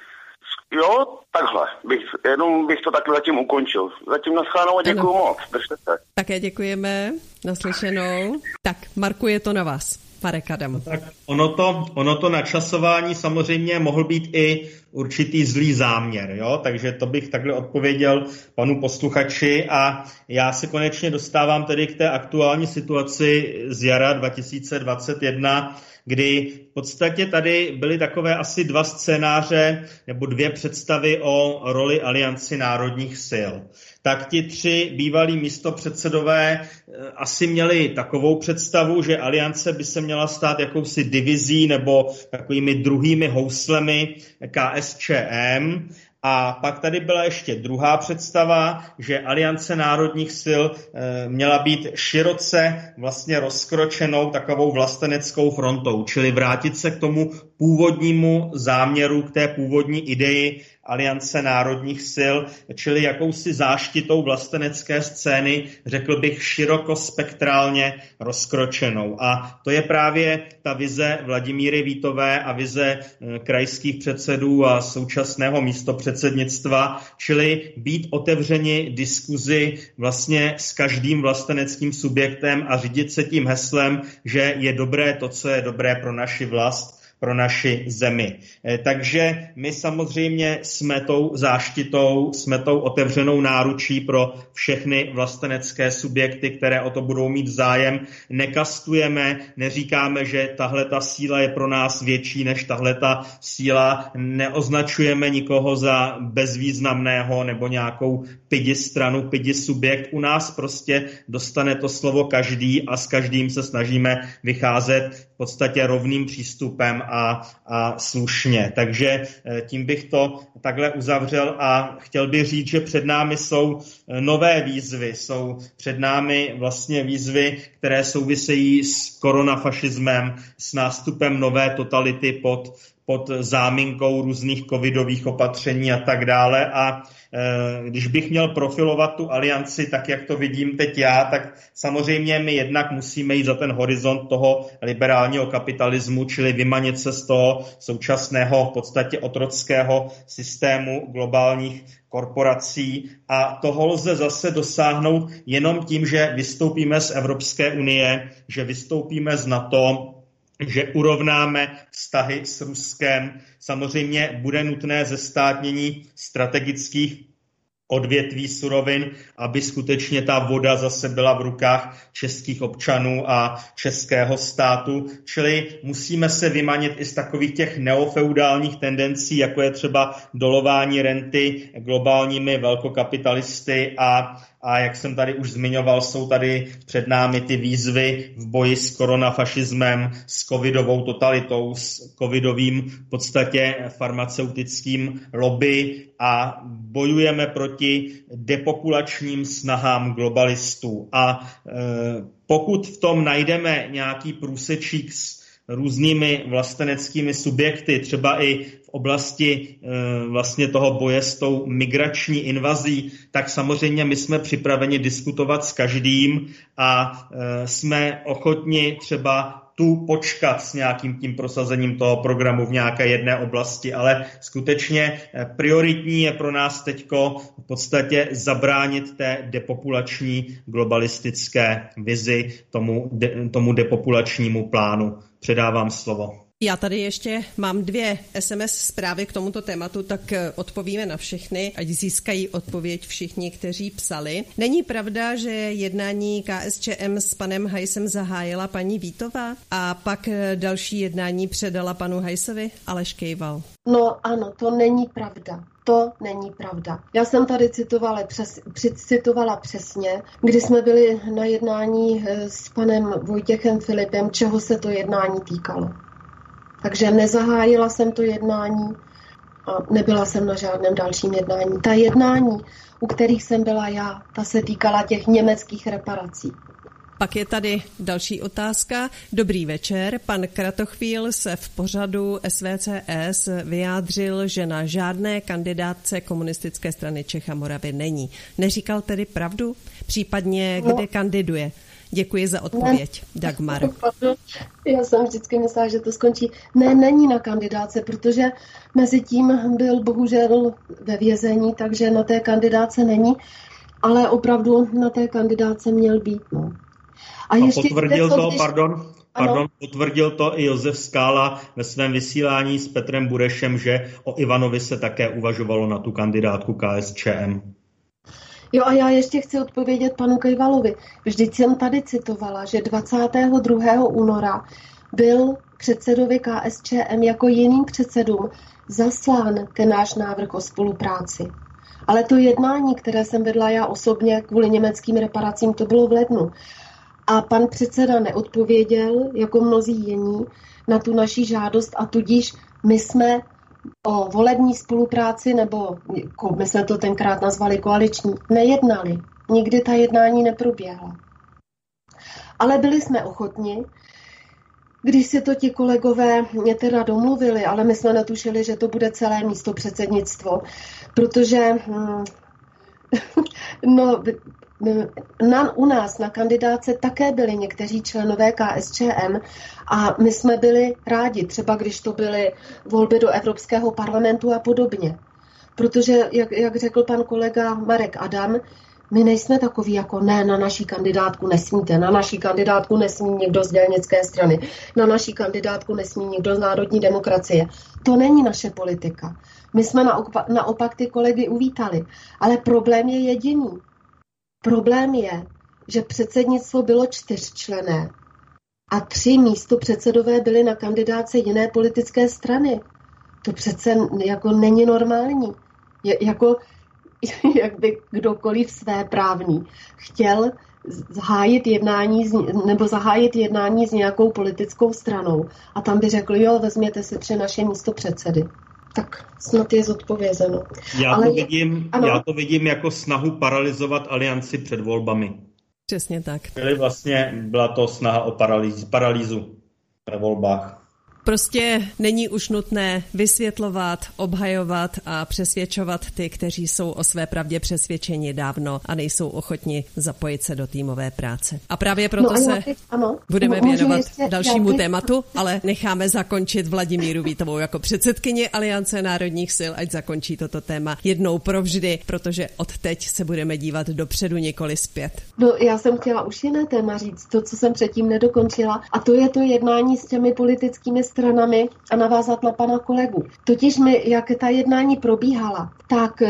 Jo, takhle. Bych, jenom bych to takhle zatím ukončil. Zatím naschánou a děkuju moc. Držte se. Také děkujeme. Naslyšenou. Tak, Marku, je to na vás. Marek Adam. Tak ono to, ono to načasování samozřejmě mohl být i určitý zlý záměr, jo? Takže to bych takhle odpověděl panu posluchači a já se konečně dostávám tedy k té aktuální situaci z jara dva tisíce dvacet jedna, kdy v podstatě tady byly takové asi dva scénáře nebo dvě představy o roli Alianci národních sil. Tak ti tři bývalí místopředsedové asi měli takovou představu, že Aliance by se měla stát jakousi divizí nebo takovými druhými houslemi K S Č M. A pak tady byla ještě druhá představa, že Aliance národních sil e, měla být široce vlastně rozkročenou takovou vlasteneckou frontou, čili vrátit se k tomu původnímu záměru, k té původní ideji Aliance národních sil, čili jakousi záštitou vlastenecké scény, řekl bych, širokospektrálně rozkročenou. A to je právě ta vize Vladimíry Vítové a vize krajských předsedů a současného místopředsednictva, čili být otevřeni diskuzi vlastně s každým vlasteneckým subjektem a řídit se tím heslem, že je dobré to, co je dobré pro naši vlast, pro naši zemi. Takže my samozřejmě jsme tou záštitou, jsme tou otevřenou náručí pro všechny vlastenecké subjekty, které o to budou mít zájem. Nekastujeme, neříkáme, že tahle ta síla je pro nás větší než tahle ta síla, neoznačujeme nikoho za bezvýznamného nebo nějakou pidi stranu, pidi subjekt. U nás prostě dostane to slovo každý a s každým se snažíme vycházet v podstatě rovným přístupem a, a slušně. Takže tím bych to takhle uzavřel a chtěl bych říct, že před námi jsou nové výzvy. Jsou před námi vlastně výzvy, které souvisejí s koronafašismem, s nástupem nové totality pod pod záminkou různých covidových opatření a tak dále. A e, když bych měl profilovat tu alianci tak, jak to vidím teď já, tak samozřejmě my jednak musíme jít za ten horizont toho liberálního kapitalismu, čili vymanit se z toho současného v podstatě otrockého systému globálních korporací a toho lze zase dosáhnout jenom tím, že vystoupíme z Evropské unie, že vystoupíme z NATO, že urovnáme vztahy s Ruskem. Samozřejmě bude nutné zestátnění strategických odvětví surovin, aby skutečně ta voda zase byla v rukách českých občanů a českého státu. Čili musíme se vymanit i z takových těch neofeudálních tendencí, jako je třeba dolování renty globálními velkokapitalisty a A jak jsem tady už zmiňoval, jsou tady před námi ty výzvy v boji s koronafašismem, s covidovou totalitou, s covidovým v podstatě farmaceutickým lobby a bojujeme proti depopulačním snahám globalistů. A e, pokud v tom najdeme nějaký průsečík s různými vlasteneckými subjekty, třeba i v oblasti e, vlastně toho boje s tou migrační invazí, tak samozřejmě my jsme připraveni diskutovat s každým a e, jsme ochotni třeba tu počkat s nějakým tím prosazením toho programu v nějaké jedné oblasti, ale skutečně prioritní je pro nás teďko v podstatě zabránit té depopulační globalistické vizi, tomu, de, tomu depopulačnímu plánu. Předávám slovo. Já tady ještě mám dvě es em es zprávy k tomuto tématu, tak odpovíme na všechny, ať získají odpověď všichni, kteří psali. Není pravda, že jednání K S Č M s panem Hajsem zahájila paní Vítová a pak další jednání předala panu Hajsovi? Aleš Kejval. No ano, to není pravda. To není pravda. Já jsem tady citovala, přes, citovala přesně, kdy jsme byli na jednání s panem Vojtěchem Filipem, čeho se to jednání týkalo. Takže nezahájila jsem to jednání a nebyla jsem na žádném dalším jednání. Ta jednání, u kterých jsem byla já, ta se týkala těch německých reparací. Pak je tady další otázka. Dobrý večer. Pan Kratochvíl se v pořadu S V C S vyjádřil, že na žádné kandidátce Komunistické strany Čech a Moravy není. Neříkal tedy pravdu? Případně kde no. kandiduje? Děkuji za odpověď, ne. Dagmar. Já jsem vždycky myslela, že to skončí. Ne, není na kandidáce, protože mezi tím byl bohužel ve vězení, takže na té kandidáce není, ale opravdu na té kandidáce měl být. No. A, a ještě potvrdil to, když... pardon, pardon, potvrdil to i Josef Skála ve svém vysílání s Petrem Burešem, že o Ivanovi se také uvažovalo na tu kandidátku K S Č M. Jo, a já ještě chci odpovědět panu Kejvalovi. Vždyť jsem tady citovala, že dvacátého druhého února byl předsedovi K S Č M jako jiným předsedům zaslán ten náš návrh o spolupráci. Ale to jednání, které jsem vedla já osobně kvůli německým reparacím, to bylo v lednu. A pan předseda neodpověděl, jako mnozí jiní, na tu naši žádost a tudíž my jsme o volební spolupráci, nebo my jsme to tenkrát nazvali koaliční, nejednali. Nikdy ta jednání neproběhla. Ale byli jsme ochotni, když si to ti kolegové mě teda domluvili, ale my jsme netušili, že to bude celé místo předsednictvo, protože hm, no, na, u nás na kandidáce také byli někteří členové K S Č M a my jsme byli rádi, třeba když to byly volby do Evropského parlamentu a podobně. Protože, jak, jak řekl pan kolega Marek Adam, my nejsme takový jako ne, na naší kandidátku nesmíte, na naší kandidátku nesmí někdo z dělnické strany, na naší kandidátku nesmí někdo z národní demokracie. To není naše politika. My jsme naopak, naopak ty kolegy uvítali, ale problém je jediný. Problém je, že předsednictvo bylo čtyřčlenné a tři místopředsedové byli na kandidáce jiné politické strany. To přece jako není normální. Je, jako, jak by kdokoliv svéprávný chtěl zahájit jednání nebo zahájit jednání s nějakou politickou stranou a tam by řekl, jo, vezměte si tři naše místopředsedy. Tak snad je zodpovězeno. Já, Ale to vidím, já to vidím jako snahu paralyzovat alianci před volbami. Přesně tak. Byly vlastně byla to snaha o paralýz, paralýzu ve volbách. Prostě není už nutné vysvětlovat, obhajovat a přesvědčovat ty, kteří jsou o své pravdě přesvědčeni dávno a nejsou ochotni zapojit se do týmové práce. A právě proto no a se teď, ano, budeme věnovat ještě, dalšímu teď... tématu, ale necháme zakončit Vladimíru Vítovou jako předsedkyni Aliance národních sil, ať zakončí toto téma jednou provždy, protože od teď se budeme dívat dopředu, nikoli zpět. No, já jsem chtěla už jiné téma říct, to, co jsem předtím nedokončila, a to je to jednání s těmi politickými stranami a navázat na pana kolegu. Totiž mi, jak ta jednání probíhala, tak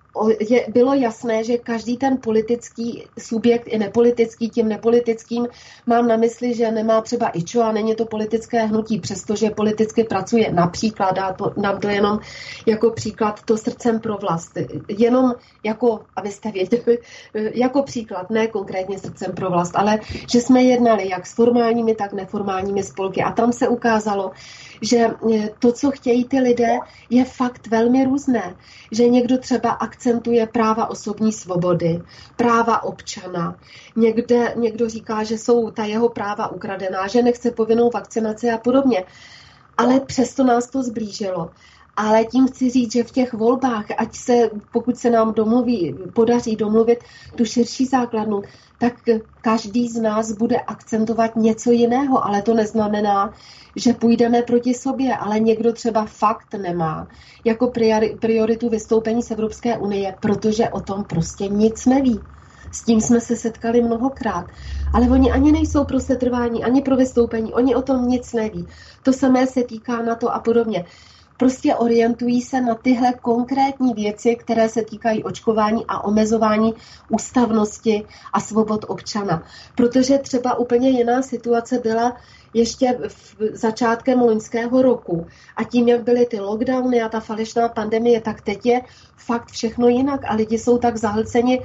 je, bylo jasné, že každý ten politický subjekt i nepolitický, tím nepolitickým mám na mysli, že nemá třeba ičo a není to politické hnutí, přestože politicky pracuje. Například, dá to, dám to jenom jako příklad, to Srdcem pro vlast. Jenom jako, abyste věděli, jako příklad, ne konkrétně Srdcem pro vlast, ale že jsme jednali jak s formálními, tak neformálními spolky a tam se ukázalo, že to, co chtějí ty lidé, je fakt velmi různé. Že někdo třeba akcentuje práva osobní svobody, práva občana. Někde, někdo říká, že jsou ta jeho práva ukradená, že nechce povinnou vakcinaci a podobně. Ale přesto nás to zblížilo. Ale tím chci říct, že v těch volbách, ať se, pokud se nám domluví, podaří domluvit tu širší základnu, tak každý z nás bude akcentovat něco jiného, ale to neznamená, že půjdeme proti sobě, ale někdo třeba fakt nemá jako prioritu vystoupení z Evropské unie, protože o tom prostě nic neví. S tím jsme se setkali mnohokrát. Ale oni ani nejsou pro setrvání, ani pro vystoupení. Oni o tom nic neví. To samé se týká NATO a podobně. Prostě orientují se na tyhle konkrétní věci, které se týkají očkování a omezování ústavnosti a svobod občana. Protože třeba úplně jiná situace byla ještě v začátkem loňského roku. A tím, jak byly ty lockdowny a ta falešná pandemie, tak teď je fakt všechno jinak. A lidi jsou tak zahlceni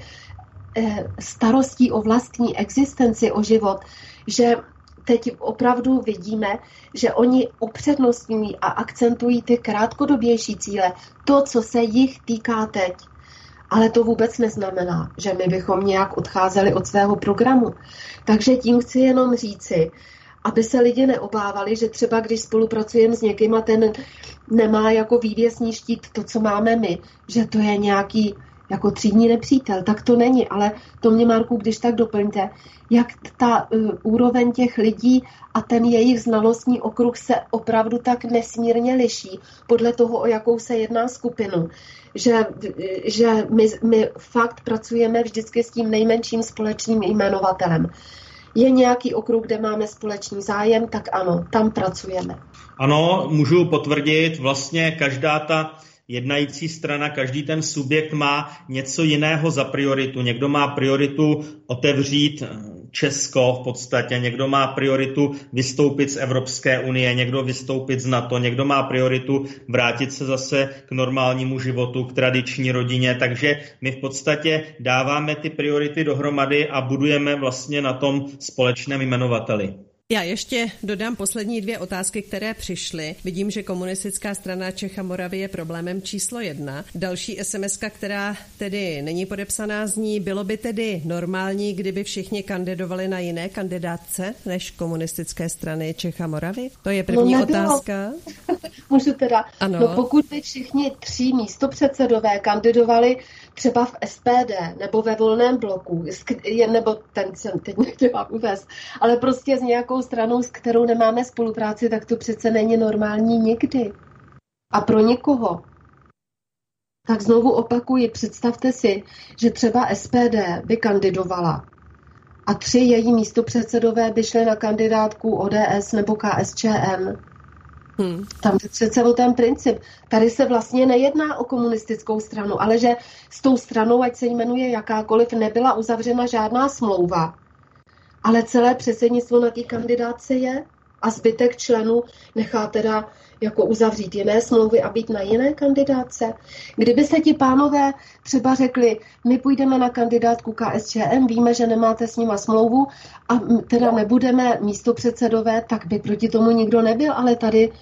starostí o vlastní existenci, o život, že teď opravdu vidíme, že oni upřednostňují a akcentují ty krátkodobější cíle, to, co se jich týká teď. Ale to vůbec neznamená, že my bychom nějak odcházeli od svého programu. Takže tím chci jenom říci, aby se lidi neobávali, že třeba když spolupracujeme s někým a ten nemá jako vývěsní štít to, co máme my, že to je nějaký jako třídní nepřítel, tak to není, ale to mě, Marku, když tak doplňte, jak ta uh, úroveň těch lidí a ten jejich znalostní okruh se opravdu tak nesmírně liší podle toho, o jakou se jedná skupinu, že, že my, my fakt pracujeme vždycky s tím nejmenším společným jmenovatelem. Je nějaký okruh, kde máme společný zájem, tak ano, tam pracujeme. Ano, můžu potvrdit, vlastně každá ta jednající strana, každý ten subjekt má něco jiného za prioritu. Někdo má prioritu otevřít Česko v podstatě, někdo má prioritu vystoupit z Evropské unie, někdo vystoupit z NATO, někdo má prioritu vrátit se zase k normálnímu životu, k tradiční rodině, takže my v podstatě dáváme ty priority dohromady a budujeme vlastně na tom společném jmenovateli. Já ještě dodám poslední dvě otázky, které přišly. Vidím, že Komunistická strana Čech a Moravy je problémem číslo jedna. Další es em eska, která tedy není podepsaná, zní, bylo by tedy normální, kdyby všichni kandidovali na jiné kandidátce než Komunistické strany Čech a Moravy? To je první no, otázka. Můžu teda. Ano. No pokud by všichni tří místopředsedové kandidovali třeba v es pé dé nebo ve Volném bloku, nebo ten jsem teď nechtěla uvést, ale prostě s nějakou stranou, s kterou nemáme spolupráci, tak to přece není normální nikdy. A pro nikoho. Tak znovu opakuji, představte si, že třeba es pé dé by kandidovala a tři její místopředsedové by šly na kandidátku ó dé es nebo ká es čé em. Hmm. Tam je přece o ten princip. Tady se vlastně nejedná o komunistickou stranu, ale že s tou stranou, ať se jmenuje jakákoliv, nebyla uzavřena žádná smlouva. Ale celé předsednictvo na té kandidátce je a zbytek členů nechá teda jako uzavřít jiné smlouvy a být na jiné kandidátce. Kdyby se ti pánové třeba řekli, my půjdeme na kandidátku ká es čé em, víme, že nemáte s nima smlouvu a teda nebudeme místopředsedové, tak by proti tomu nikdo nebyl, ale tady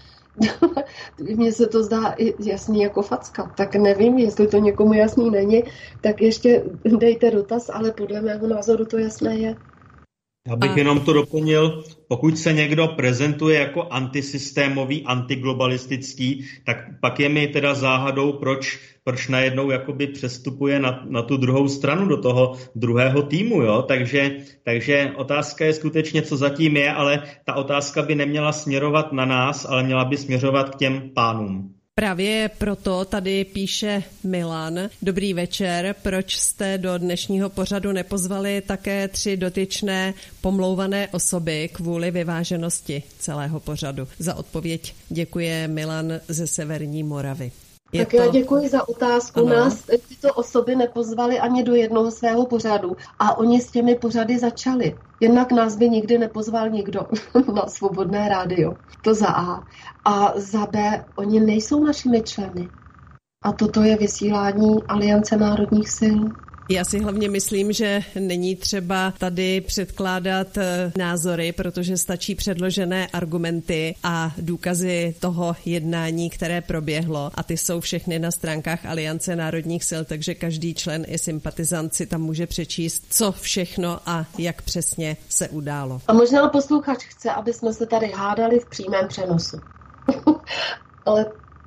mně se to zdá jasný jako facka. Tak nevím, jestli to někomu jasný není, tak ještě dejte dotaz, ale podle mého názoru to jasné je. Já bych jenom to doplnil, pokud se někdo prezentuje jako antisystémový, antiglobalistický, tak pak je mi teda záhadou, proč, proč najednou jakoby přestupuje na, na tu druhou stranu, do toho druhého týmu, jo? Takže, takže otázka je skutečně, co zatím je, ale ta otázka by neměla směrovat na nás, ale měla by směřovat k těm pánům. Právě proto tady píše Milan. Dobrý večer, proč jste do dnešního pořadu nepozvali také tři dotyčné pomlouvané osoby kvůli vyváženosti celého pořadu? Za odpověď děkuje Milan ze Severní Moravy. Je tak to... já děkuji za otázku. Ano. Nás tyto osoby nepozvali ani do jednoho svého pořadu a oni s těmi pořady začali. Jednak nás by nikdy nepozval nikdo na Svobodné rádio. To za A. A za B, oni nejsou našimi členy. A toto je vysílání Aliance národních sil. Já si hlavně myslím, že není třeba tady předkládat názory, protože stačí předložené argumenty a důkazy toho jednání, které proběhlo, a ty jsou všechny na stránkách Aliance národních sil, takže každý člen i sympatizant si tam může přečíst, co všechno a jak přesně se událo. A možná posluchač chce, aby jsme se tady hádali v přímém přenosu. Ale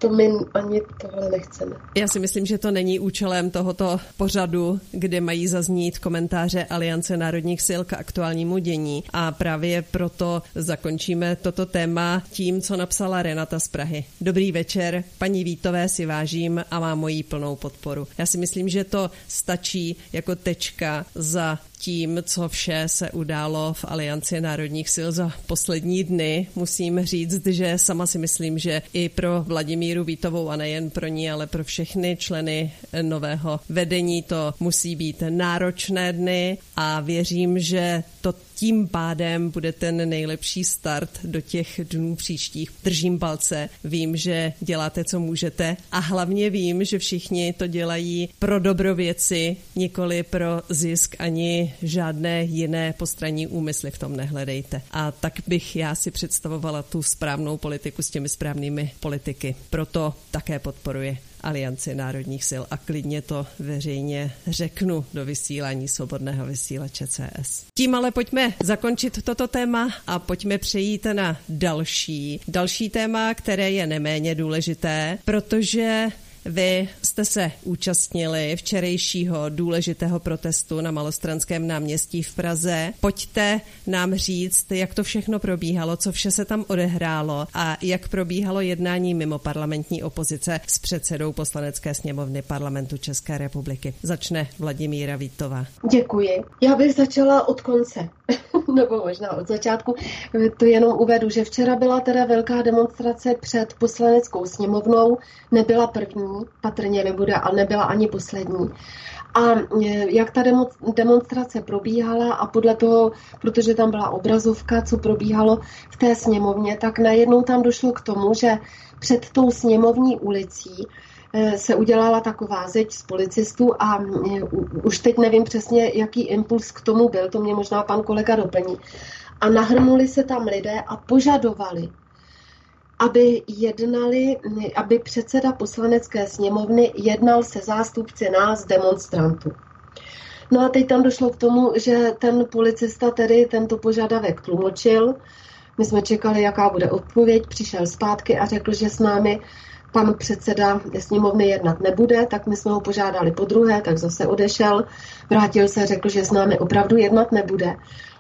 to my ani tohle nechceme. Já si myslím, že to není účelem tohoto pořadu, kde mají zaznít komentáře Aliance národních sil k aktuálnímu dění. A právě proto zakončíme toto téma tím, co napsala Renata z Prahy. Dobrý večer, paní Vítové si vážím a má moji plnou podporu. Já si myslím, že to stačí jako tečka za tím, co vše se událo v Alianci národních sil za poslední dny. Musím říct, že sama si myslím, že i pro Vladimíru Vítovou a nejen pro ní, ale pro všechny členy nového vedení to musí být náročné dny a věřím, že to tím pádem bude ten nejlepší start do těch dnů příštích. Držím palce, vím, že děláte, co můžete a hlavně vím, že všichni to dělají pro dobro věci, nikoli pro zisk ani žádné jiné postranní úmysly v tom nehledejte. A tak bych já si představovala tu správnou politiku s těmi správnými politiky. Proto také podporuji Alianci národních sil a klidně to veřejně řeknu do vysílání svobodného vysílače C S. Tím ale pojďme zakončit toto téma a pojďme přejít na další. Další téma, které je neméně důležité, protože vy jste se účastnili včerejšího důležitého protestu na Malostranském náměstí v Praze. Pojďte nám říct, jak to všechno probíhalo, co vše se tam odehrálo a jak probíhalo jednání mimo parlamentní opozice s předsedou Poslanecké sněmovny Parlamentu České republiky. Začne Vladimíra Vítová. Děkuji. Já bych začala od konce, nebo možná od začátku. To jenom uvedu, že včera byla teda velká demonstrace před Poslaneckou sněmovnou, nebyla první, patrně nebude a nebyla ani poslední. A jak ta demonstrace probíhala a podle toho, protože tam byla obrazovka, co probíhalo v té sněmovně, tak najednou tam došlo k tomu, že před tou sněmovní ulicí se udělala taková zeď z policistů a už teď nevím přesně, jaký impuls k tomu byl, to mě možná pan kolega doplní. A nahrnuli se tam lidé a požadovali, aby jednali, aby předseda Poslanecké sněmovny jednal se zástupci nás, demonstrantů. No a teď tam došlo k tomu, že ten policista tedy tento požadavek tlumočil. My jsme čekali, jaká bude odpověď, přišel zpátky a řekl, že s námi pan předseda sněmovny jednat nebude, tak my jsme ho požádali podruhé, tak zase odešel, vrátil se, řekl, že s námi opravdu jednat nebude.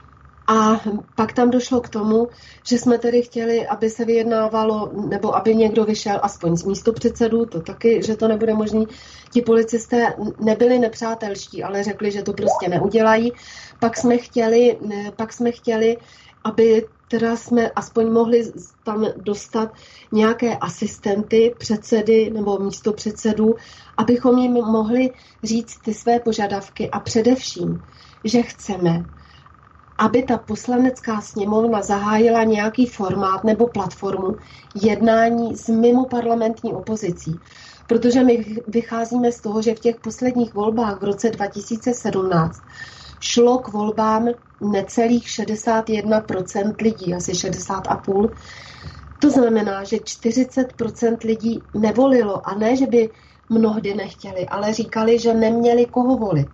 A pak tam došlo k tomu, že jsme tedy chtěli, aby se vyjednávalo, nebo aby někdo vyšel aspoň z místopředsedů, to taky, že to nebude možný. Ti policisté nebyli nepřátelští, ale řekli, že to prostě neudělají. Pak jsme chtěli, pak jsme chtěli, aby teda jsme aspoň mohli tam dostat nějaké asistenty, předsedy nebo místopředsedů, abychom jim mohli říct ty své požadavky a především, že chceme, aby ta Poslanecká sněmovna zahájila nějaký formát nebo platformu jednání s mimoparlamentní opozicí. Protože my vycházíme z toho, že v těch posledních volbách v roce dva tisíce sedmnáct šlo k volbám necelých šedesát jedna procent lidí, asi šedesát a půl. To znamená, že čtyřicet procent lidí nevolilo a ne, že by mnohdy nechtěli, ale říkali, že neměli koho volit.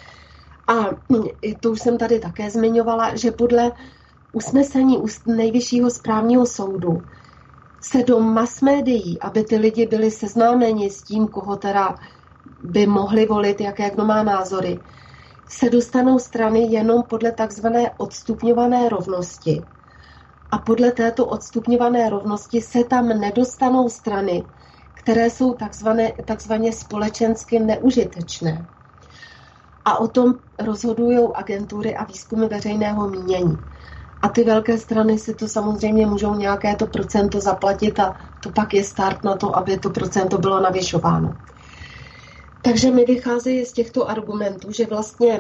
A to už jsem tady také zmiňovala, že podle usnesení Nejvyššího správního soudu se do mass médií, aby ty lidi byli seznámeni s tím, koho teda by mohli volit, jaké kdo má názory, se dostanou strany jenom podle takzvané odstupňované rovnosti. A podle této odstupňované rovnosti se tam nedostanou strany, které jsou takzvané, takzvaně společensky neužitečné. A o tom rozhodují agentury a výzkumy veřejného mínění. A ty velké strany si to samozřejmě můžou nějaké to procento zaplatit a to pak je start na to, aby to procento bylo navyšováno. Takže mi vychází z těchto argumentů, že vlastně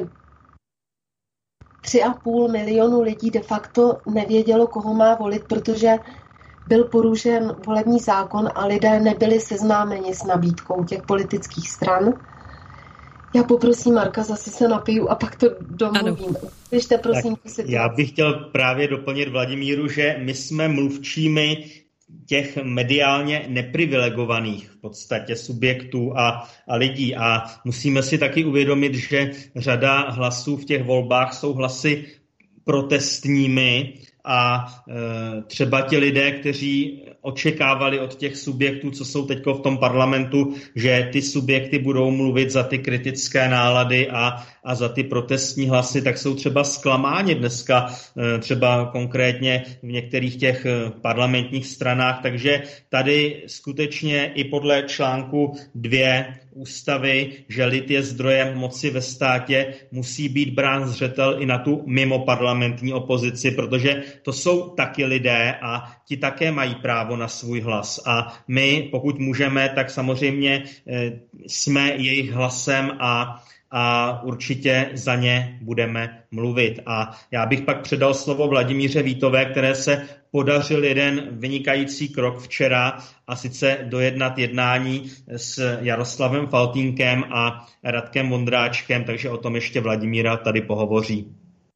tři a půl milionu lidí de facto nevědělo, koho má volit, protože byl porušen volební zákon a lidé nebyli seznámeni s nabídkou těch politických stran. Já poprosím Marka, zase se napiju a pak to domluvím. Běžte, prosím. Já bych chtěl právě doplnit Vladimíru, že my jsme mluvčími těch mediálně neprivilegovaných v podstatě subjektů a, a lidí. A musíme si taky uvědomit, že řada hlasů v těch volbách jsou hlasy protestními a e, třeba ti lidé, kteří očekávali od těch subjektů, co jsou teď v tom parlamentu, že ty subjekty budou mluvit za ty kritické nálady a, a za ty protestní hlasy, tak jsou třeba zklamáni dneska, e, třeba konkrétně v některých těch parlamentních stranách. Takže tady skutečně i podle článku dvě ústavy, že lid je zdrojem moci ve státě, musí být brán zřetel i na tu mimoparlamentní opozici, protože to jsou taky lidé a ti také mají právo na svůj hlas. A my, pokud můžeme, tak samozřejmě jsme jejich hlasem a a určitě za ně budeme mluvit. A já bych pak předal slovo Vladimíře Vítové, které se podařil jeden vynikající krok včera, a sice dojednat jednání s Jaroslavem Faltýnkem a Radkem Vondráčkem, takže o tom ještě Vladimíra tady pohovoří.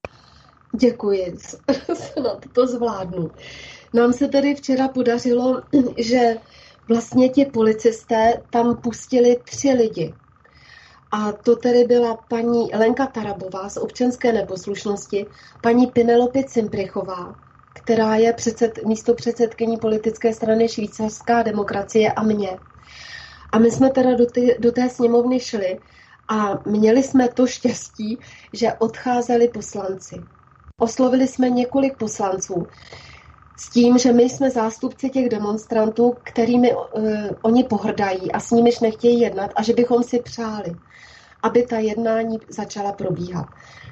Děkuji, snad to zvládnu. Nám se tady včera podařilo, že vlastně ti policisté tam pustili tři lidi. A to tedy byla paní Lenka Tarabová z občanské neposlušnosti, paní Penelope Cimprichová, která je předsed, místopředsedkyní politické strany Švýcarská demokracie, a mě. A my jsme teda do, ty, do té sněmovny šli a měli jsme to štěstí, že odcházeli poslanci. Oslovili jsme několik poslanců s tím, že my jsme zástupci těch demonstrantů, kterými uh, oni pohrdají a s nimiž nechtějí jednat, a že bychom si přáli, aby ta jednání začala probíhat.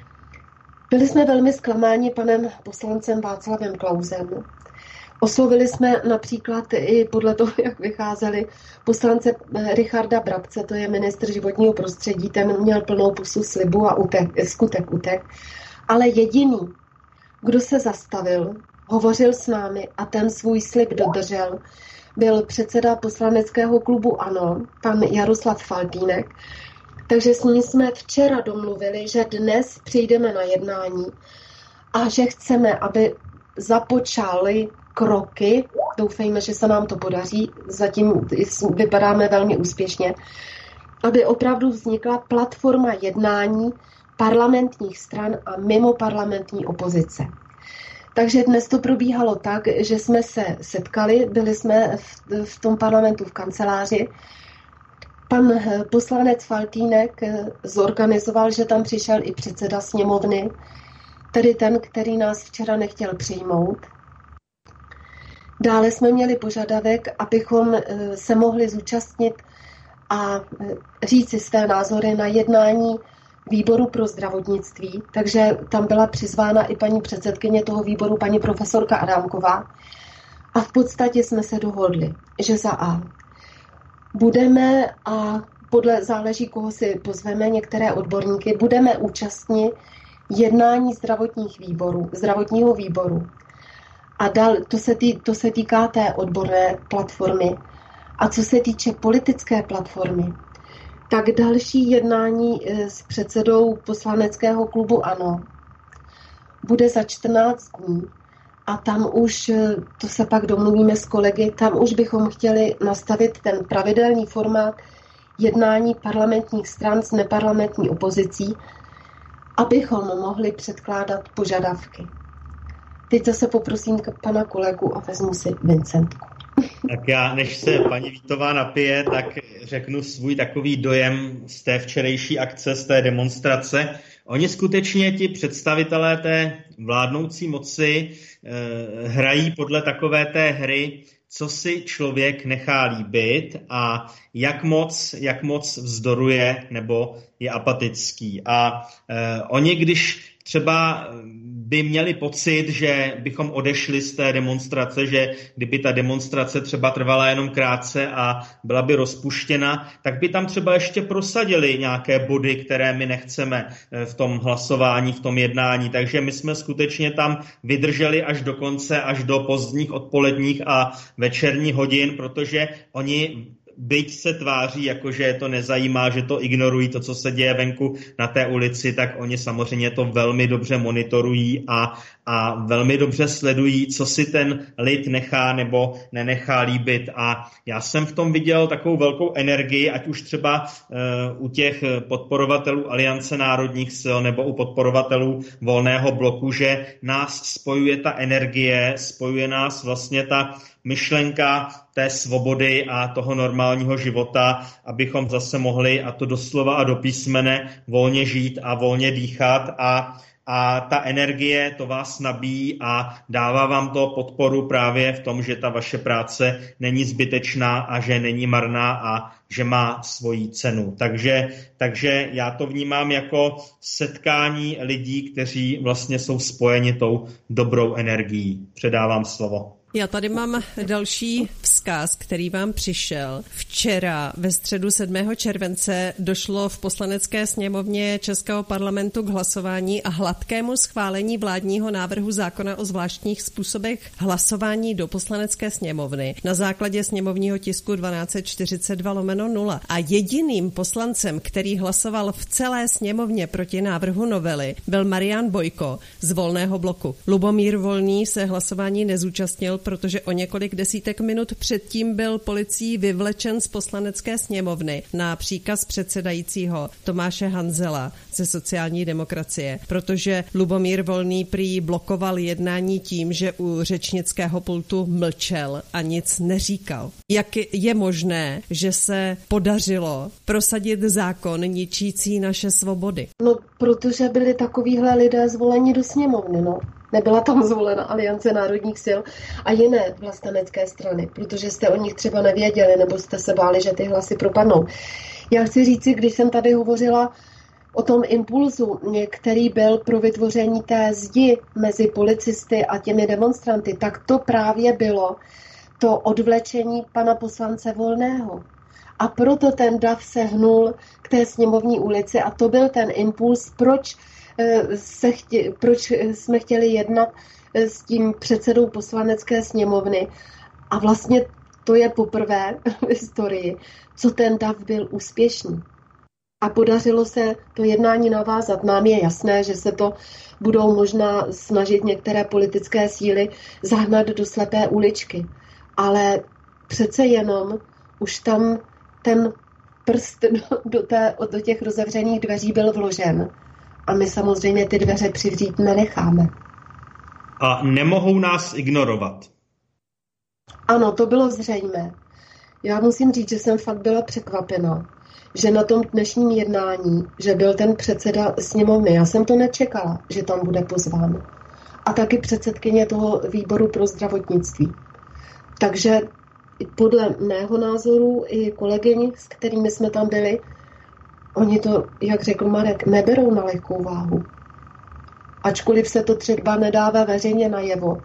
Byli jsme velmi zklamáni panem poslancem Václavem Klausem. Oslovili jsme například i podle toho, jak vycházeli, poslance Richarda Brabce, to je ministr životního prostředí, ten měl plnou pusu slibu a utek, skutek utek. Ale jediný, kdo se zastavil, hovořil s námi a ten svůj slib dodržel, byl předseda poslaneckého klubu ANO, pan Jaroslav Faltýnek. Takže s ním jsme včera domluvili, že dnes přijdeme na jednání a že chceme, aby započaly kroky, doufejme, že se nám to podaří, zatím vypadáme velmi úspěšně, aby opravdu vznikla platforma jednání parlamentních stran a mimo parlamentní opozice. Takže dnes to probíhalo tak, že jsme se setkali, byli jsme v, v tom parlamentu v kanceláři. Pan poslanec Faltýnek zorganizoval, že tam přišel i předseda sněmovny, tedy ten, který nás včera nechtěl přijmout. Dále jsme měli požadavek, abychom se mohli zúčastnit a říci své názory na jednání výboru pro zdravotnictví, takže tam byla přizvána i paní předsedkyně toho výboru, paní profesorka Adámková. A v podstatě jsme se dohodli, že za A budeme, a podle záleží, koho si pozveme, některé odborníky, budeme účastni jednání zdravotních výborů, zdravotního výboru. A dal, to, se tý, to se týká té odborné platformy. A co se týče politické platformy, tak další jednání s předsedou poslaneckého klubu ANO bude za čtrnáct dní. A tam už, to se pak domluvíme s kolegy, tam už bychom chtěli nastavit ten pravidelný formát jednání parlamentních stran s neparlamentní opozicí, abychom mohli předkládat požadavky. Teď zase poprosím pana kolegu a vezmu si Vincentku. Tak já, než se paní Vítová napije, tak řeknu svůj takový dojem z té včerejší akce, z té demonstrace. Oni skutečně, ti představitelé té vládnoucí moci, eh, hrají podle takové té hry, co si člověk nechá líbit a jak moc, jak moc vzdoruje nebo je apatický. A eh, oni, když třeba by měli pocit, že bychom odešli z té demonstrace, že kdyby ta demonstrace třeba trvala jenom krátce a byla by rozpuštěna, tak by tam třeba ještě prosadili nějaké body, které my nechceme v tom hlasování, v tom jednání. Takže my jsme skutečně tam vydrželi až do konce, až do pozdních odpoledních a večerních hodin, protože oni byť se tváří, jako že je to nezajímá, že to ignorují, to, co se děje venku na té ulici, tak oni samozřejmě to velmi dobře monitorují a, a velmi dobře sledují, co si ten lid nechá nebo nenechá líbit. A já jsem v tom viděl takovou velkou energii, ať už třeba uh, u těch podporovatelů Aliance národních sil nebo u podporovatelů Volného bloku, že nás spojuje ta energie, spojuje nás vlastně ta myšlenka té svobody a toho normálního života, abychom zase mohli, a to doslova a do písmene, volně žít a volně dýchat a A ta energie, to vás nabíjí a dává vám to podporu právě v tom, že ta vaše práce není zbytečná a že není marná a že má svoji cenu. Takže, takže já to vnímám jako setkání lidí, kteří vlastně jsou spojeni tou dobrou energií. Předávám slovo. Já tady mám další vzkaz, který vám přišel. Včera ve středu sedmého července došlo v Poslanecké sněmovně Českého parlamentu k hlasování a hladkému schválení vládního návrhu zákona o zvláštních způsobech hlasování do Poslanecké sněmovny na základě sněmovního tisku dvanáct čtyřicet dva lomeno nula. A jediným poslancem, který hlasoval v celé sněmovně proti návrhu novely, byl Marian Bojko z Volného bloku. Lubomír Volný se hlasování nezúčastnil, protože o několik desítek minut předtím byl policií vyvlečen z Poslanecké sněmovny na příkaz předsedajícího Tomáše Hanzela ze sociální demokracie, protože Lubomír Volný prý blokoval jednání tím, že u řečnického pultu mlčel a nic neříkal. Jak je možné, že se podařilo prosadit zákon ničící naše svobody? No, protože byli takovýhle lidé zvoleni do sněmovny, no. Nebyla tam zvolena Aliance národních sil a jiné vlastenecké strany, protože jste o nich třeba nevěděli nebo jste se báli, že ty hlasy propadnou. Já chci říci, když jsem tady hovořila o tom impulzu, který byl pro vytvoření té zdi mezi policisty a těmi demonstranty, tak to právě bylo to odvlečení pana poslance Volného. A proto ten dav se hnul k té sněmovní ulici a to byl ten impuls, proč Se chtě, proč jsme chtěli jednat s tím předsedou Poslanecké sněmovny. A vlastně to je poprvé v historii, co ten dav byl úspěšný. A podařilo se to jednání navázat. Nám je jasné, že se to budou možná snažit některé politické síly zahnat do slepé uličky. Ale přece jenom už tam ten prst do, do, té, do těch rozevřených dveří byl vložen. A my samozřejmě ty dveře přivřít nenecháme. A nemohou nás ignorovat. Ano, to bylo zřejmé. Já musím říct, že jsem fakt byla překvapena, že na tom dnešním jednání, že byl ten předseda sněmovny. Já jsem to nečekala, že tam bude pozván. A taky předsedkyně toho výboru pro zdravotnictví. Takže podle mého názoru i kolegyň, s kterými jsme tam byli, oni to, jak řekl Marek, neberou na lehkou váhu. Ačkoliv se to třeba nedává veřejně najevo,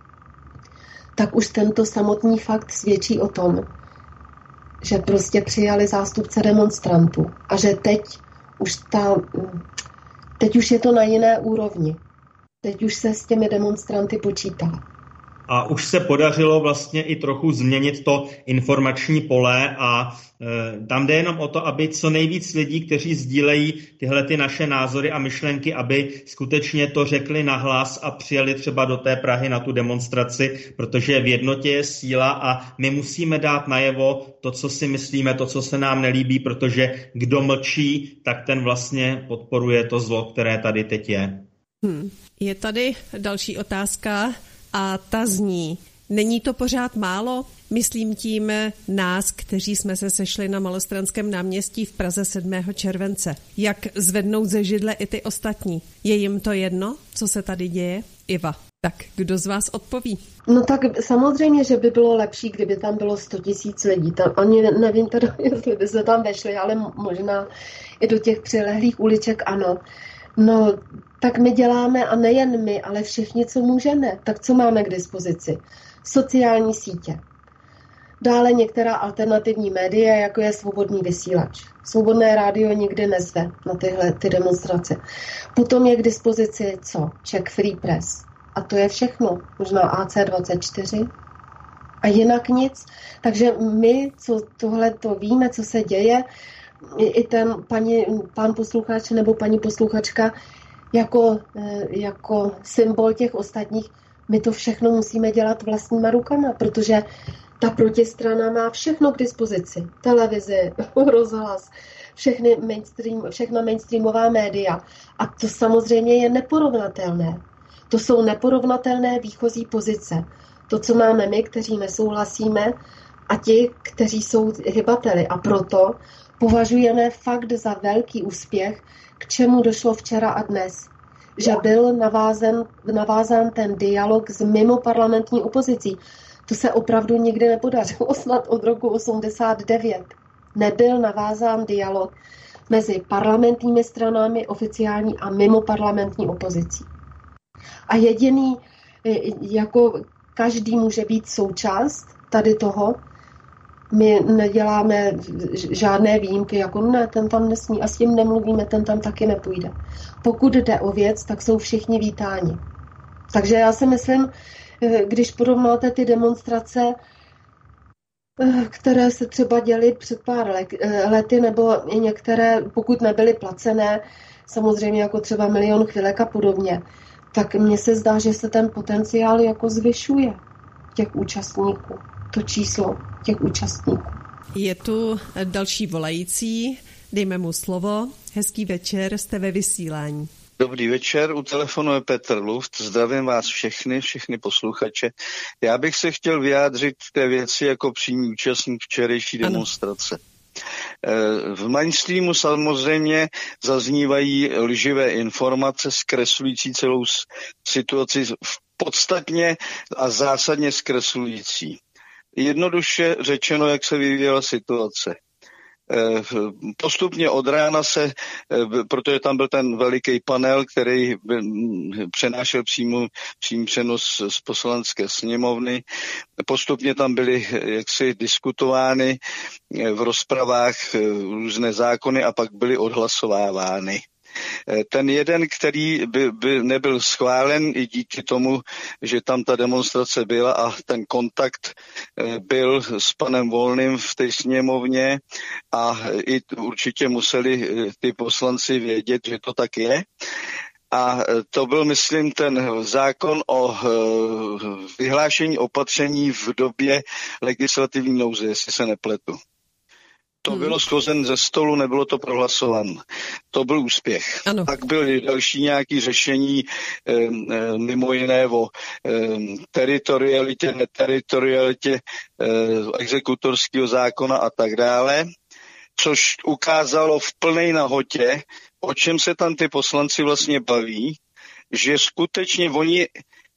tak už tento samotný fakt svědčí o tom, že prostě přijali zástupce demonstrantů a že teď už, ta, teď už je to na jiné úrovni. Teď už se s těmi demonstranty počítá. A už se podařilo vlastně i trochu změnit to informační pole a e, tam jde jenom o to, aby co nejvíc lidí, kteří sdílejí tyhle ty naše názory a myšlenky, aby skutečně to řekli nahlas a přijeli třeba do té Prahy na tu demonstraci, protože v jednotě je síla a my musíme dát najevo to, co si myslíme, to, co se nám nelíbí, protože kdo mlčí, tak ten vlastně podporuje to zlo, které tady teď je. Hmm. Je tady další otázka. A ta zní, není to pořád málo? Myslím tím nás, kteří jsme se sešli na Malostranském náměstí v Praze sedmého července. Jak zvednout ze židle i ty ostatní? Je jim to jedno, co se tady děje? Iva, tak kdo z vás odpoví? No tak samozřejmě, že by bylo lepší, kdyby tam bylo sto tisíc lidí. Tam, ani nevím teda, jestli by se tam vešli, ale možná i do těch přilehlých uliček ano. No, tak my děláme, a nejen my, ale všichni, co můžeme. Tak co máme k dispozici? Sociální sítě. Dále některá alternativní média, jako je Svobodný vysílač. Svobodné rádio nikdy nezve na tyhle ty demonstrace. Potom je k dispozici co? Czech Free Press. A to je všechno. Možná A C dvacet čtyři. A jinak nic. Takže my, co tohle to víme, co se děje, i ten paní, pán posluchač nebo paní posluchačka jako, jako symbol těch ostatních, my to všechno musíme dělat vlastníma rukama, protože ta protistrana má všechno k dispozici. Televizi, rozhlas, všechny mainstream, všechna mainstreamová média. A to samozřejmě je neporovnatelné. To jsou neporovnatelné výchozí pozice. To, co máme my, kteří nesouhlasíme, a ti, kteří jsou hybateli. A proto považujeme fakt za velký úspěch, k čemu došlo včera a dnes. Že byl navázan, navázán ten dialog s mimoparlamentní opozicí. To se opravdu nikdy nepodařilo, snad od roku osmdesát devět. Nebyl navázán dialog mezi parlamentními stranami oficiální a mimoparlamentní opozicí. A jediný, jako každý může být součást tady toho, my neděláme žádné výjimky, jako ne, ten tam nesmí a s tím nemluvíme, ten tam taky nepůjde. Pokud jde o věc, tak jsou všichni vítáni. Takže já si myslím, když porovnáte ty demonstrace, které se třeba děly před pár lety, nebo i některé, pokud nebyly placené, samozřejmě jako třeba Milion chvilek a podobně, tak mně se zdá, že se ten potenciál jako zvyšuje těch účastníků, to číslo těch účastníků. Je tu další volající, dejme mu slovo. Hezký večer, jste ve vysílání. Dobrý večer, u telefonu je Petr Luft, zdravím vás všechny, všechny posluchače. Já bych se chtěl vyjádřit v té věci jako přímý účastník včerejší demonstrace. Ano. V mainstreamu samozřejmě zaznívají lživé informace, zkreslující celou situaci, podstatně a zásadně zkreslující. Jednoduše řečeno, jak se vyvíjela situace. Postupně od rána se, protože tam byl ten veliký panel, který přenášel přímo, přímý přenos z poslanecké sněmovny, postupně tam byly jaksi diskutovány v rozpravách různé zákony a pak byly odhlasovávány. Ten jeden, který by, by nebyl schválen i díky tomu, že tam ta demonstrace byla a ten kontakt byl s panem Volným v té sněmovně a i určitě museli ty poslanci vědět, že to tak je. A to byl, myslím, ten zákon o vyhlášení opatření v době legislativní nouze, jestli se nepletu. To hmm. bylo schozen ze stolu, nebylo to prohlasováno. To byl úspěch. Ano. Tak byly další nějaké řešení, e, e, mimo jiné o e, teritorialitě, neteritorialitě e, exekutorského zákona a tak dále, což ukázalo v plné nahotě, o čem se tam ty poslanci vlastně baví, že skutečně oni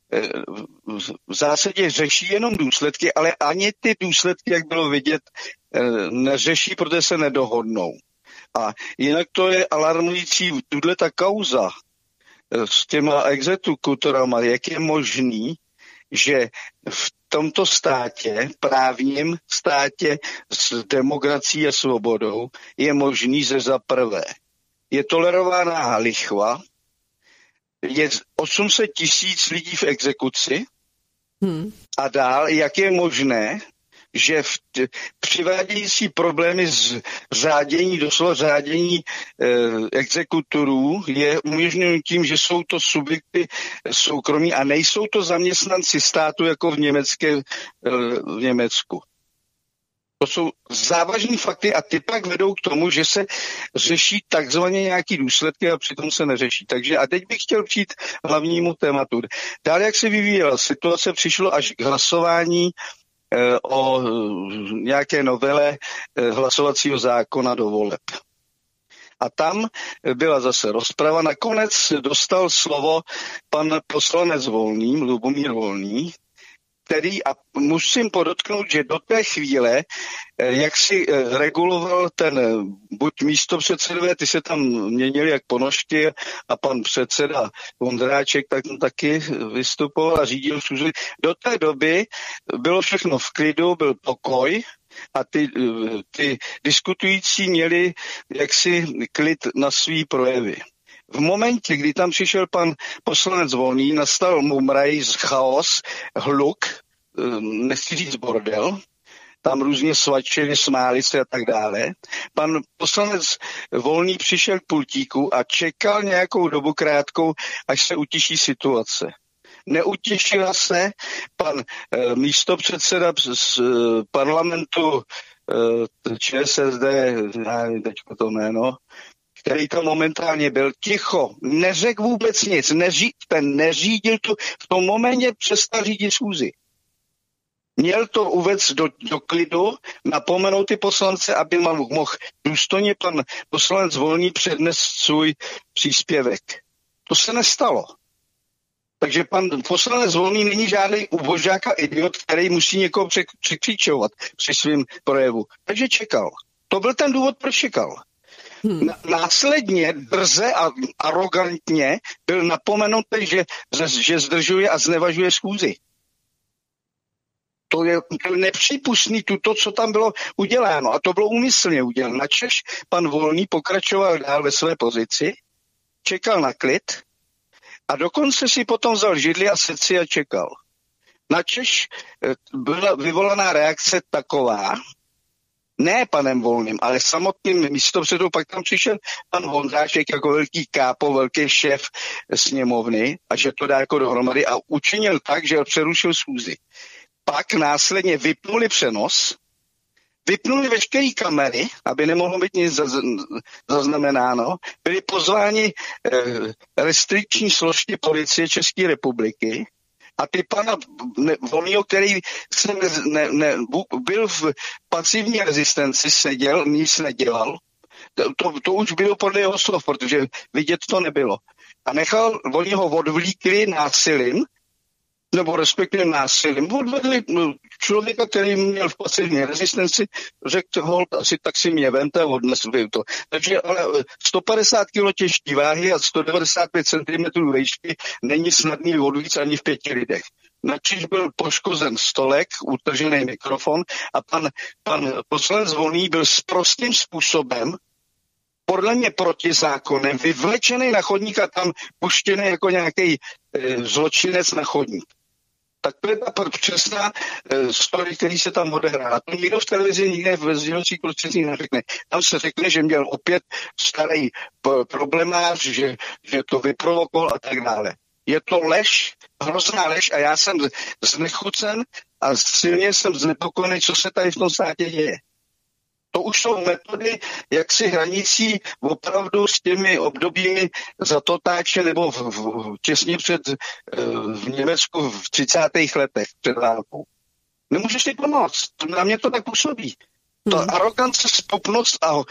v zásadě řeší jenom důsledky, ale ani ty důsledky, jak bylo vidět, neřeší, protože se nedohodnou. A jinak to je alarmující, tuhle ta kauza s těma exekutorama, jak je možný, že v tomto státě, právním státě s demokracií a svobodou, je možný, že za prvé je tolerována lichva, je osm set tisíc lidí v exekuci hmm. a dál, jak je možné, že v t- přivádějící problémy z řádění, doslova řádění e, exekutorů je umožněno tím, že jsou to subjekty soukromí a nejsou to zaměstnanci státu jako v, německé, e, v Německu. To jsou závažní fakty a ty pak vedou k tomu, že se řeší takzvaně nějaký důsledky a přitom se neřeší. Takže a teď bych chtěl přijít hlavnímu tématu. Dále, jak se vyvíjela situace, přišlo až k hlasování eh, o nějaké novele eh, hlasovacího zákona do voleb. A tam byla zase rozprava. Nakonec dostal slovo pan poslanec Volný, Lubomír Volný, který, a musím podotknout, že do té chvíle, jak si reguloval ten buď místopředsedové, ty se tam měnili jak ponožky a pan předseda Vondráček tak taky vystupoval a řídil schůzi. Do té doby bylo všechno v klidu, byl pokoj a ty, ty diskutující měli jaksi klid na svý projevy. V momentě, kdy tam přišel pan poslanec Volný, nastal mumraj, chaos, hluk, nechci říct bordel, tam různě svačili, smáli se a tak dále. Pan poslanec Volný přišel k pultíku a čekal nějakou dobu krátkou, až se utiší situace. Neutěšila se pan e, místopředseda z e, parlamentu e, ČSSD, nevím teďko to jméno, který tam momentálně byl ticho, neřekl vůbec nic, neří, ten neřídil tu, v tom momentě přestal řídit schůzi. Měl to uvést do, do klidu, napomenout ty poslance, aby mohl důstojně pan poslanec Volný přednést svůj příspěvek. To se nestalo. Takže pan poslanec Volný není žádný ubožák a idiot, který musí někoho překřičovat při svém projevu. Takže čekal. To byl ten důvod, proč čekal. Hmm. Následně drze a arrogantně byl napomenutý, že, že zdržuje a znevažuje schůzi. To je, to je nepřípustný to, co tam bylo uděláno. A to bylo úmyslně uděláno. Načež pan Volný pokračoval dál ve své pozici, čekal na klid a dokonce si potom vzal židli a srdci a čekal. Načež byla vyvolaná reakce taková, ne panem Volným, ale samotným místopředsedou, pak tam přišel pan Vondráček jako velký kápo, velký šéf sněmovny a že to dá jako dohromady a učinil tak, že přerušil schůzi. Pak následně vypnuli přenos, vypnuli veškeré kamery, aby nemohlo být nic zaznamenáno, byli pozváni eh, restrikční složky policie České republiky a ty pana Volného, který se ne, ne, ne, byl v pasivní rezistenci, seděl, nic nedělal, to, to, to už bylo podle jeho slov, protože vidět to nebylo. A nechal, oni ho odvlíkli násilím, nebo respektive násilím. Odvedli člověka, který měl v pasivní rezistenci, řekl, hold, asi tak si mě vemte a odnesl to. Takže ale sto padesát kilo těžký váhy a sto devadesát pět centimetrů výšky není snadný odvíc ani v pěti lidech. Načež byl poškozen stolek, utržený mikrofon a pan, pan poslanec Volný byl sprostým způsobem podle mě protizákonem vyvlečený na chodník a tam puštěný jako nějaký e, zločinec na chodník. Tak to je ta přesná e, story, který se tam odehrál. To nikdo v televizi nikde ve sdělovacích prostředcích neřekne. Tam se řekne, že měl opět starý p- problémář, že, že to vyprovokoval a tak dále. Je to lež, hrozná lež a já jsem znechucen a silně jsem znepokojený, co se tady v tom státě děje. To už jsou metody, jak si hranicí opravdu s těmi obdobími za totáče nebo v, v, těsně před v Německu v třicátých letech před válkou. Nemůžeš si pomoct. Na mě to tak působí. Ta hmm. arogance, spopnost a, a,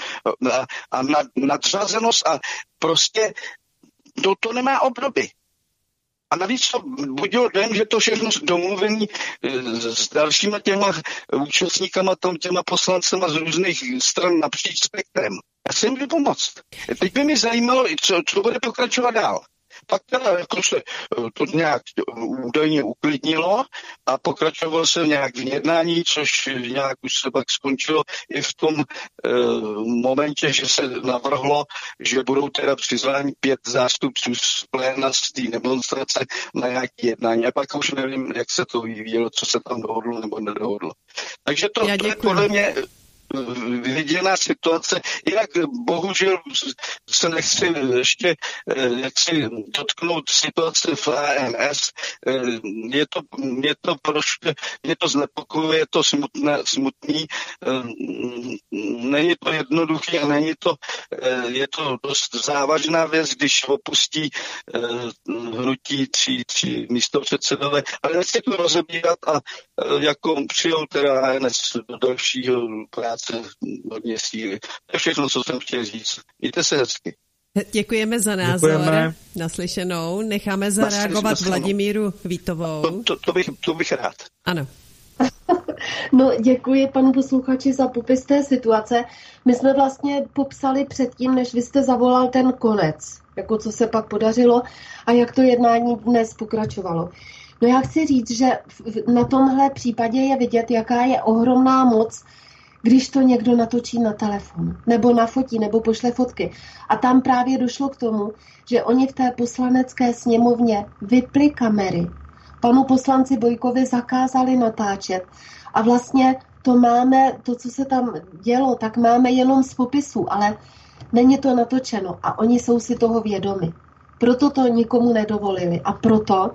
a nad, nadřazenost a prostě to, to nemá obdoby. A navíc to budilo dojem, že to všechno domluvení s dalšíma těma účastníkama, tam těma poslancema z různých stran napříč spektrem. Já jsem jim pomoct. Teď by mě zajímalo, co, co bude pokračovat dál. Pak teda jako se to nějak údajně uklidnilo a pokračovalo se nějak v jednání, což nějak už se pak skončilo i v tom e, momentě, že se navrhlo, že budou teda přizváni pět zástupců z pléna z té demonstrace na nějaké jednání. A pak už nevím, jak se to vyvíjelo, co se tam dohodlo nebo nedohodlo. Takže to, to je podle mě viděná situace. Jinak bohužel se nechci ještě jaksi dotknout situace v A M S. Je to, mě to prostě, mě to znepokojuje, je to smutné, smutný. Není to jednoduché a není to, je to dost závažná věc, když opustí hnutí tři, tři místopředsedové, ale nechci to rozebírat a jako přijel teda A M S do dalšího práce hodně síly. To je všechno, co jsem chtěl říct. Mějte se hezky. Děkujeme za názor. Děkujeme. Naslyšenou. Necháme zareagovat Naslyšenou. Vladimíru Vítovou. To, to, to, bych, to bych rád. Ano. No, děkuji panu posluchači za popis té situace. My jsme vlastně popsali předtím, než vy jste zavolal ten konec, jako co se pak podařilo a jak to jednání dnes pokračovalo. No já chci říct, že na tomhle případě je vidět, jaká je ohromná moc, když to někdo natočí na telefon, nebo nafotí, nebo pošle fotky. A tam právě došlo k tomu, že oni v té poslanecké sněmovně vypli kamery. Panu poslanci Bojkovi zakázali natáčet a vlastně to máme, to, co se tam dělo, tak máme jenom z popisu, ale není to natočeno a oni jsou si toho vědomi. Proto to nikomu nedovolili a proto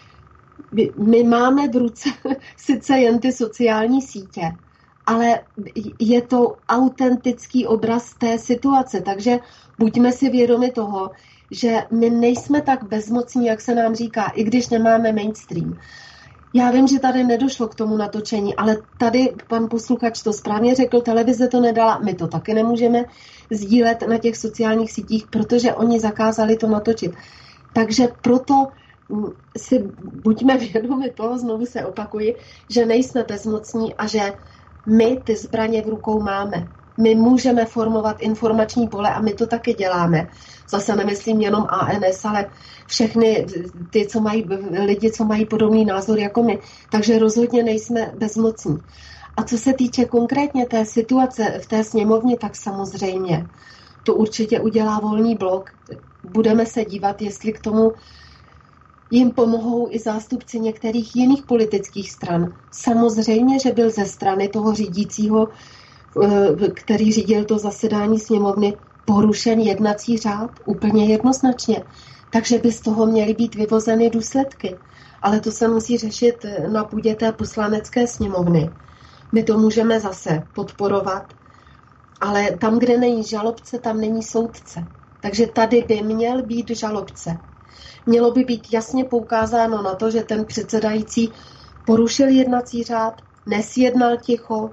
my máme v ruce sice jen ty sociální sítě, ale je to autentický obraz té situace, takže buďme si vědomi toho, že my nejsme tak bezmocní, jak se nám říká, i když nemáme mainstream. Já vím, že tady nedošlo k tomu natočení, ale tady pan posluchač to správně řekl, televize to nedala, my to taky nemůžeme sdílet na těch sociálních sítích, protože oni zakázali to natočit. Takže proto si buďme vědomi toho, znovu se opakuji, že nejsme bezmocní a že my ty zbraně v rukou máme. My můžeme formovat informační pole a my to taky děláme. Zase nemyslím jenom A N S, ale všechny ty, co mají, lidi, co mají podobný názor jako my. Takže rozhodně nejsme bezmocní. A co se týče konkrétně té situace v té sněmovně, tak samozřejmě to určitě udělá Volný blok. Budeme se dívat, jestli k tomu jim pomohou i zástupci některých jiných politických stran. Samozřejmě, že byl ze strany toho řídícího, který řídil to zasedání sněmovny, porušen jednací řád úplně jednoznačně. Takže by z toho měly být vyvozeny důsledky. Ale to se musí řešit na půdě té poslanecké sněmovny. My to můžeme zase podporovat, ale tam, kde není žalobce, tam není soudce. Takže tady by měl být žalobce. Mělo by být jasně poukázáno na to, že ten předsedající porušil jednací řád, nesjednal ticho,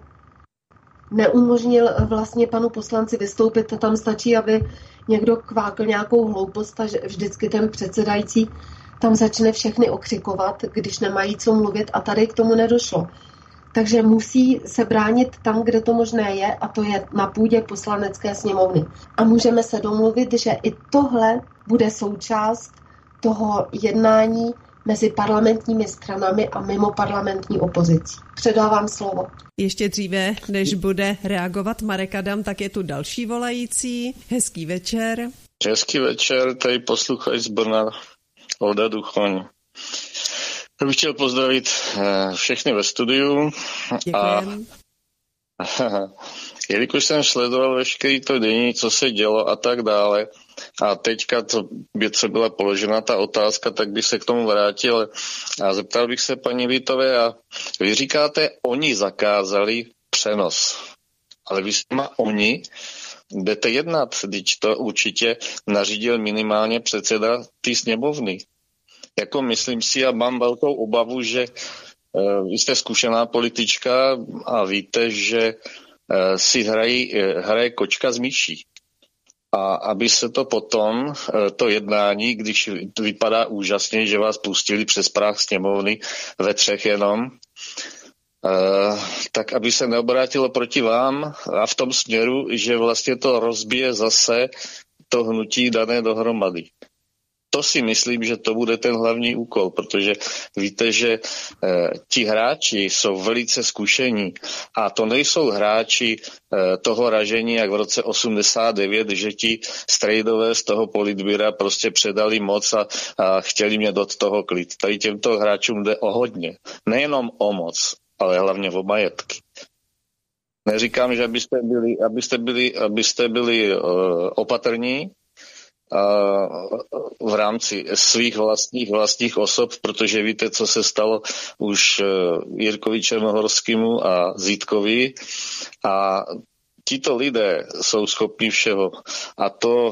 neumožnil vlastně panu poslanci vystoupit. Tam stačí, aby někdo kvákl nějakou hloupost a vždycky ten předsedající tam začne všechny okřikovat, když nemají co mluvit a tady k tomu nedošlo. Takže musí se bránit tam, kde to možné je, a to je na půdě poslanecké sněmovny. A můžeme se domluvit, že i tohle bude součást toho jednání mezi parlamentními stranami a mimo parlamentní opozicí. Předávám slovo. Ještě dříve, než bude reagovat Marek Adam, tak je tu další volající. Hezký večer. Hezký večer, tady posluchač z Brna, Olda Duchoň. Já bych chtěl pozdravit všechny ve studiu. Děkujem. A jelikož jsem sledoval veškerý to dění, co se dělo a tak dále, a teďka, to, co byla položena ta otázka, tak bych se k tomu vrátil a zeptal bych se paní Vítové, a vy říkáte, oni zakázali přenos, ale vy s těma oni jdete jednat, když to určitě nařídil minimálně předseda té sněmovny. Jako myslím si a mám velkou obavu, že uh, vy jste zkušená politička a víte, že uh, si hrají, uh, hraje kočka z myší. A aby se to potom, uh, to jednání, když vypadá úžasně, že vás pustili přes práh sněmovny ve třech jenom, uh, tak aby se neobrátilo proti vám a v tom směru, že vlastně to rozbije zase to hnutí dané dohromady. To si myslím, že to bude ten hlavní úkol, protože víte, že e, ti hráči jsou velice zkušení a to nejsou hráči e, toho ražení, jak v roce osmdesát devět, že ti strejdové z toho politbíra prostě předali moc a, a chtěli mě do toho klid. Tady těmto hráčům jde o hodně. Nejenom o moc, ale hlavně o majetky. Neříkám, že abyste byli, abyste byli, abyste byli uh, opatrní, v rámci svých vlastních vlastních osob, protože víte, co se stalo už Jirkovi Černohorskému a Zítkovi, a tito lidé jsou schopni všeho a to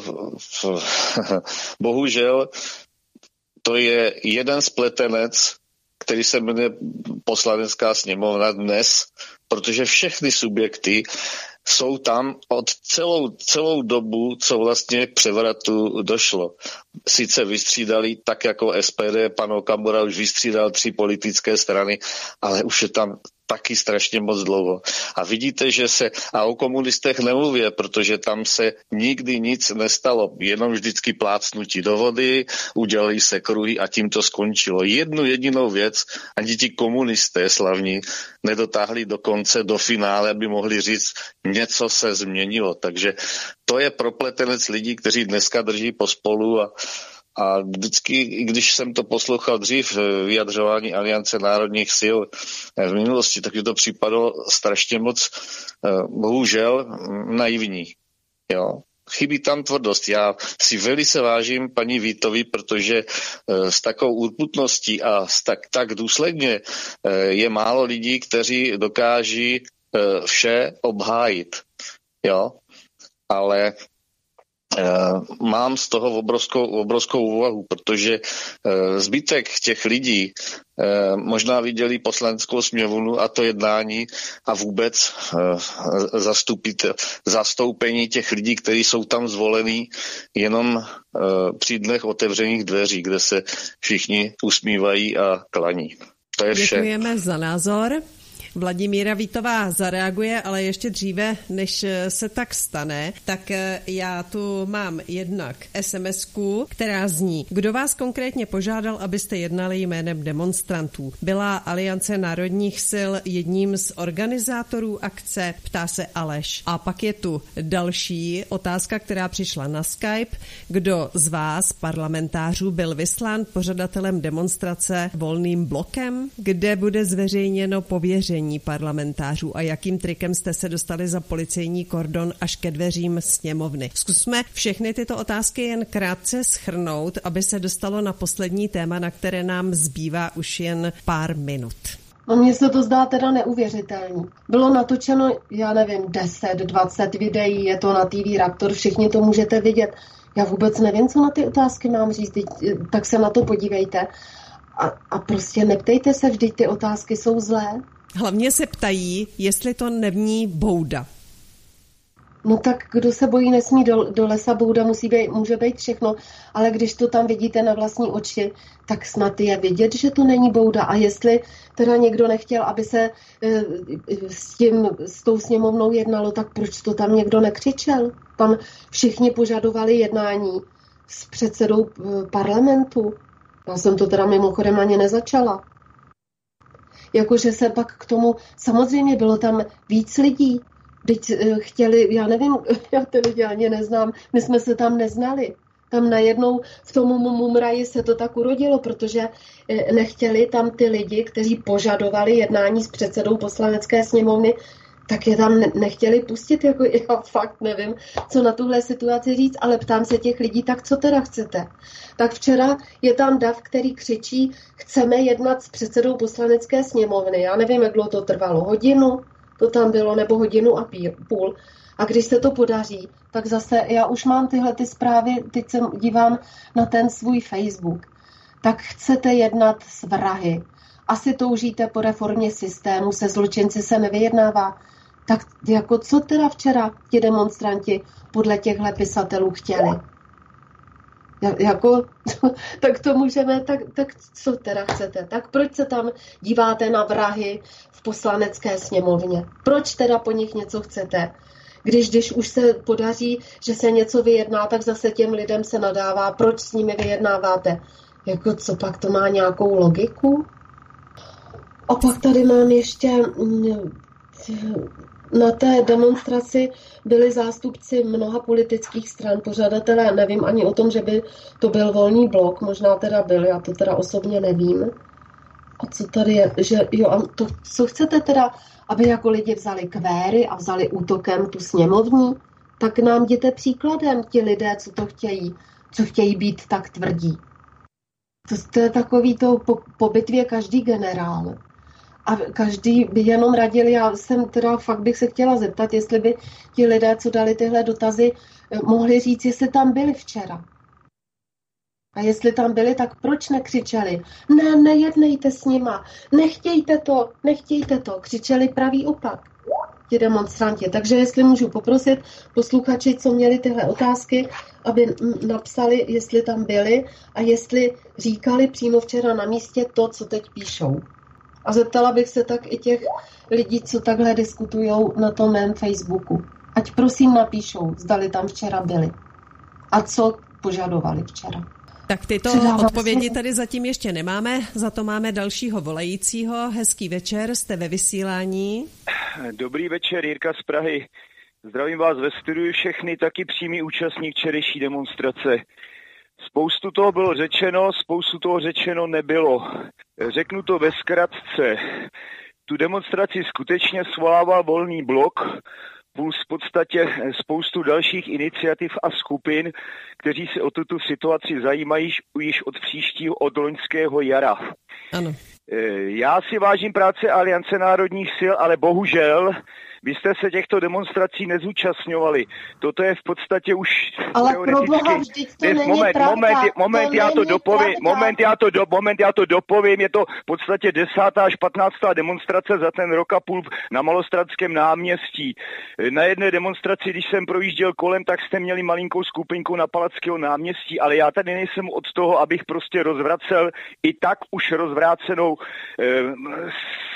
bohužel to je jeden spletenec, který se jmenuje Poslanecká sněmovna dnes, protože všechny subjekty jsou tam od celou, celou dobu, co vlastně k převratu došlo. Sice vystřídali, tak jako S P D, pan Okamura už vystřídal tři politické strany, ale už je tam taky strašně moc dlouho. A vidíte, že se, a o komunistech nemluvě, protože tam se nikdy nic nestalo, jenom vždycky plácnutí do vody, udělali se kruhy a tím to skončilo. Jednu jedinou věc ani ti komunisté slavní nedotáhli do konce, do finále, aby mohli říct, něco se změnilo. Takže to je propletenec lidí, kteří dneska drží pospolu a A vždycky, když jsem to poslouchal dřív, vyjadřování Aliance národních sil v minulosti, tak mi to připadalo strašně moc, bohužel, naivní. Jo. Chybí tam tvrdost. Já si velice vážím paní Vítovi, protože s takovou urputností a tak, tak důsledně je málo lidí, kteří dokáží vše obhájit. Jo. Ale Uh, mám z toho obrovskou, obrovskou úvahu, protože uh, zbytek těch lidí uh, možná viděli poslaneckou sněmovnu a to jednání a vůbec uh, zastupit, zastoupení těch lidí, kteří jsou tam zvolení jenom uh, při dnech otevřených dveří, kde se všichni usmívají a klaní. To je vše. Děkujeme za názor. Vladimíra Vítová zareaguje, ale ještě dříve, než se tak stane, tak já tu mám jednak SMSku, která zní: kdo vás konkrétně požádal, abyste jednali jménem demonstrantů? Byla Aliance národních sil jedním z organizátorů akce? Ptá se Aleš. A pak je tu další otázka, která přišla na Skype. Kdo z vás, parlamentářů, byl vyslán pořadatelem demonstrace Volným blokem? Kde bude zveřejněno pověření parlamentářů a jakým trikem jste se dostali za policejní kordon až ke dveřím sněmovny? Zkusme všechny tyto otázky jen krátce shrnout, aby se dostalo na poslední téma, na které nám zbývá už jen pár minut. No mně se to zdá teda neuvěřitelný. Bylo natočeno, já nevím, deset, dvacet videí, je to na T V Raptor, všichni to můžete vidět. Já vůbec nevím, co na ty otázky mám říct, tak se na to podívejte. A, a prostě neptejte se, vždyť ty otázky jsou zlé. Hlavně se ptají, jestli to není bouda. No tak kdo se bojí, nesmí do, do lesa, bouda musí být, může být všechno, ale když to tam vidíte na vlastní oči, tak snad je vidět, že to není bouda. A jestli teda někdo nechtěl, aby se e, s, tím, s tou sněmovnou jednalo, tak proč to tam někdo nekřičel? Tam všichni požadovali jednání s předsedou e, parlamentu. Já jsem to teda mimochodem ani nezačala. Jakože se pak k tomu, samozřejmě bylo tam víc lidí, teď chtěli, já nevím, já ty lidi ani neznám, my jsme se tam neznali. Tam najednou v tom mumraji se to tak urodilo, protože nechtěli tam ty lidi, kteří požadovali jednání s předsedou poslanecké sněmovny, tak je tam nechtěli pustit, jako já fakt nevím, co na tuhle situaci říct, ale ptám se těch lidí, tak co teda chcete? Tak včera je tam dav, který křičí, chceme jednat s předsedou poslanecké sněmovny. Já nevím, jak dlouho to trvalo, hodinu to tam bylo, nebo hodinu a půl. A když se to podaří, tak zase já už mám tyhle ty zprávy, teď se dívám na ten svůj Facebook. Tak chcete jednat s vrahy. Asi toužíte po reformě systému, se zločinci se nevyjednává. Tak jako co teda včera ti demonstranti podle těchhle pisatelů chtěli? Jako, tak to můžeme, tak, tak co teda chcete? Tak proč se tam díváte na vrahy v poslanecké sněmovně? Proč teda po nich něco chcete? Když, když už se podaří, že se něco vyjedná, tak zase těm lidem se nadává, proč s nimi vyjednáváte? Jako co pak to má nějakou logiku? A pak tady mám ještě, na té demonstraci byli zástupci mnoha politických stran, pořadatelé, nevím ani o tom, že by to byl Volný blok, možná teda byl, já to teda osobně nevím. A co tady je, že jo, a to, co chcete teda, aby jako lidi vzali kvéry a vzali útokem tu sněmovní, tak nám jděte příkladem ti lidé, co to chtějí, co chtějí být tak tvrdí. To, to je takový to po, po bitvě každý generál. A každý by jenom radil, já jsem teda fakt bych se chtěla zeptat, jestli by ti lidé, co dali tyhle dotazy, mohli říct, jestli tam byli včera. A jestli tam byli, tak proč nekřičeli? Ne, nejednejte s nima, nechtějte to, nechtějte to. Křičeli pravý opak, ti demonstranti. Takže jestli můžu poprosit posluchači, co měli tyhle otázky, aby napsali, jestli tam byli a jestli říkali přímo včera na místě to, co teď píšou. A zeptala bych se tak i těch lidí, co takhle diskutujou na tom mém Facebooku. Ať prosím napíšou, zdali tam včera byli. A co požadovali včera. Tak tyto odpovědi tady zatím ještě nemáme, za to máme dalšího volajícího. Hezký večer, jste ve vysílání. Dobrý večer, Jirka z Prahy. Zdravím vás ve studiu všechny, taky přímý účastník včerejší demonstrace. Spoustu toho bylo řečeno, spoustu toho řečeno nebylo. Řeknu to ve zkratce. Tu demonstraci skutečně svolával Volný blok, plus v podstatě spoustu dalších iniciativ a skupin, kteří se o tuto situaci zajímají již od příštího, od loňského jara. Ano. Já si vážím práce Aliance národních sil, ale bohužel vy jste se těchto demonstrací nezúčastňovali. Toto je v podstatě už ale teoreticky... pro Boha, vždyť to Dnes, není moment, pravda. moment, moment, to já to dopovím, pravda. moment, já to do, moment, já to dopovím, je to v podstatě desátá až patnáctá demonstrace za ten rok a půl na Malostradském náměstí. Na jedné demonstraci, když jsem projížděl kolem, tak jste měli malinkou skupinku na Palackého náměstí, ale já tady nejsem od toho, abych prostě rozvracel i tak už rozvrácenou eh,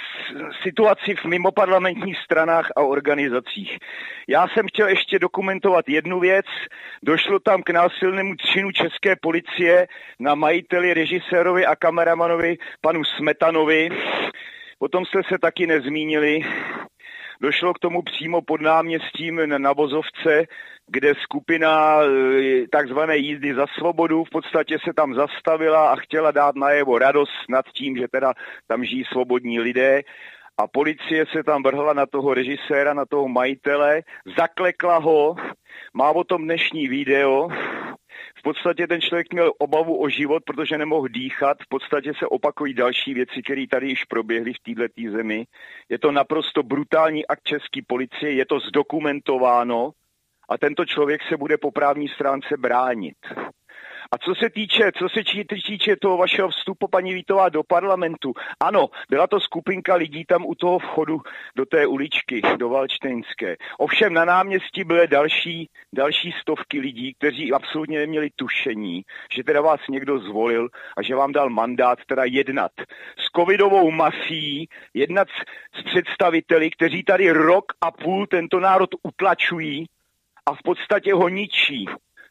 situaci v mimoparlamentních stranách a organizacích. Já jsem chtěl ještě dokumentovat jednu věc. Došlo tam k násilnému činu české policie na majiteli, režisérovi a kameramanovi panu Smetanovi. Potom jste se taky nezmínili. Došlo k tomu přímo pod náměstím na Vozovce, kde skupina takzvané jízdy za svobodu v podstatě se tam zastavila a chtěla dát najevo radost nad tím, že teda tam žijí svobodní lidé. A policie se tam vrhla na toho režiséra, na toho majitele, zaklekla ho, má o tom dnešní video. V podstatě ten člověk měl obavu o život, protože nemohl dýchat. V podstatě se opakují další věci, které tady již proběhly v této zemi. Je to naprosto brutální akt české policie, je to zdokumentováno a tento člověk se bude po právní stránce bránit. A co se týče, co se týče toho vašeho vstupu, paní Vítová, do parlamentu, ano, byla to skupinka lidí tam u toho vchodu do té uličky, do Valštejnské. Ovšem na náměstí byly další, další stovky lidí, kteří absolutně neměli tušení, že teda vás někdo zvolil a že vám dal mandát teda jednat s covidovou mafií, jednat s představiteli, kteří tady rok a půl tento národ utlačují a v podstatě ho ničí.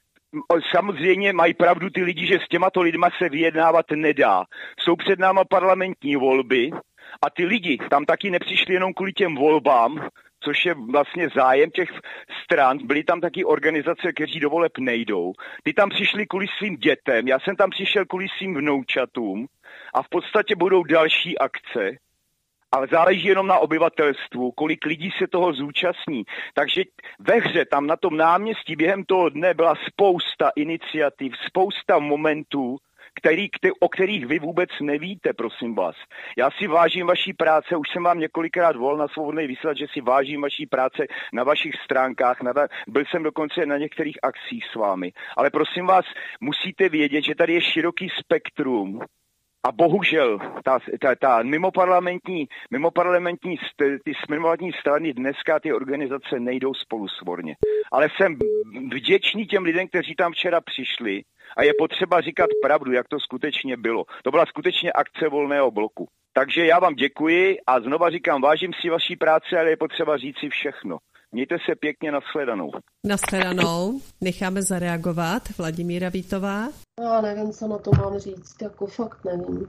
Samozřejmě mají pravdu ty lidi, že s těmato lidma se vyjednávat nedá. Jsou před náma parlamentní volby a ty lidi tam taky nepřišli jenom kvůli těm volbám, což je vlastně zájem těch stran. Byly tam taky organizace, kteří do voleb nejdou. Ty tam přišli kvůli svým dětem, já jsem tam přišel kvůli svým vnoučatům a v podstatě budou další akce. Ale záleží jenom na obyvatelstvu, kolik lidí se toho zúčastní. Takže ve hře tam na tom náměstí během toho dne byla spousta iniciativ, spousta momentů, který, který, o kterých vy vůbec nevíte, prosím vás. Já si vážím vaší práce, už jsem vám několikrát volal na Svobodný vysílač, že si vážím vaší práce na vašich stránkách, na ta, byl jsem dokonce na některých akcích s vámi. Ale prosím vás, musíte vědět, že tady je široký spektrum. A bohužel ta, ta, ta mimoparlamentní, mimoparlamentní, ty mimoparlamentní strany dneska ty organizace nejdou spolu svorně. Ale jsem vděčný těm lidem, kteří tam včera přišli a je potřeba říkat pravdu, jak to skutečně bylo. To byla skutečně akce Volného bloku. Takže já vám děkuji a znova říkám, vážím si vaší práce, ale je potřeba říct si všechno. Mějte se pěkně, nashledanou. Nashledanou. Necháme zareagovat Vladimíra Vítová. Já nevím, co na to mám říct, jako fakt nevím.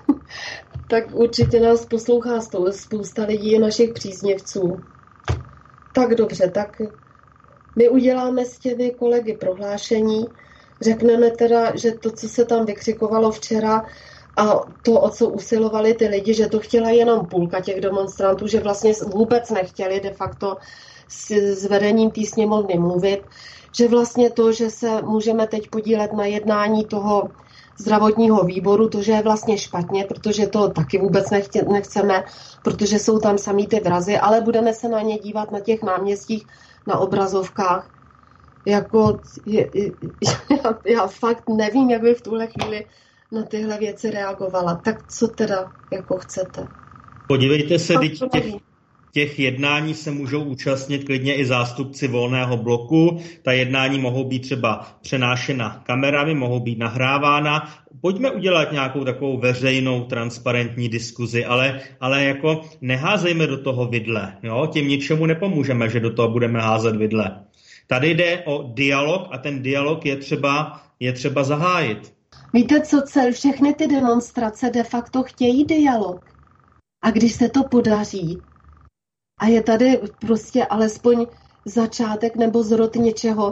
Tak určitě nás poslouchá spousta lidí, našich příznivců. Tak dobře, tak my uděláme s těmi kolegy prohlášení, řekneme teda, že to, co se tam vykřikovalo včera a to, o co usilovali ty lidi, že to chtěla jenom půlka těch demonstrantů, že vlastně vůbec nechtěli de facto s vedením té sněmovny mluvit, že vlastně to, že se můžeme teď podílet na jednání toho zdravotního výboru, to, že je vlastně špatně, protože to taky vůbec nechtě, nechceme, protože jsou tam samý ty vrazy, ale budeme se na ně dívat na těch náměstích, na obrazovkách. Jako, je, je, já, já fakt nevím, jak by v tuhle chvíli na tyhle věci reagovala. Tak co teda jako chcete? Podívejte se, teď těch, těch jednání se můžou účastnit klidně i zástupci Volného bloku. Ta jednání mohou být třeba přenášena kamerami, mohou být nahrávána. Pojďme udělat nějakou takovou veřejnou, transparentní diskuzi, ale, ale jako neházejme do toho vidle. Jo? Tím ničemu nepomůžeme, že do toho budeme házet vidle. Tady jde o dialog a ten dialog je třeba, je třeba zahájit. Víte, co cel, všechny ty demonstrace de facto chtějí dialog. A když se to podaří a je tady prostě alespoň začátek nebo zrod něčeho,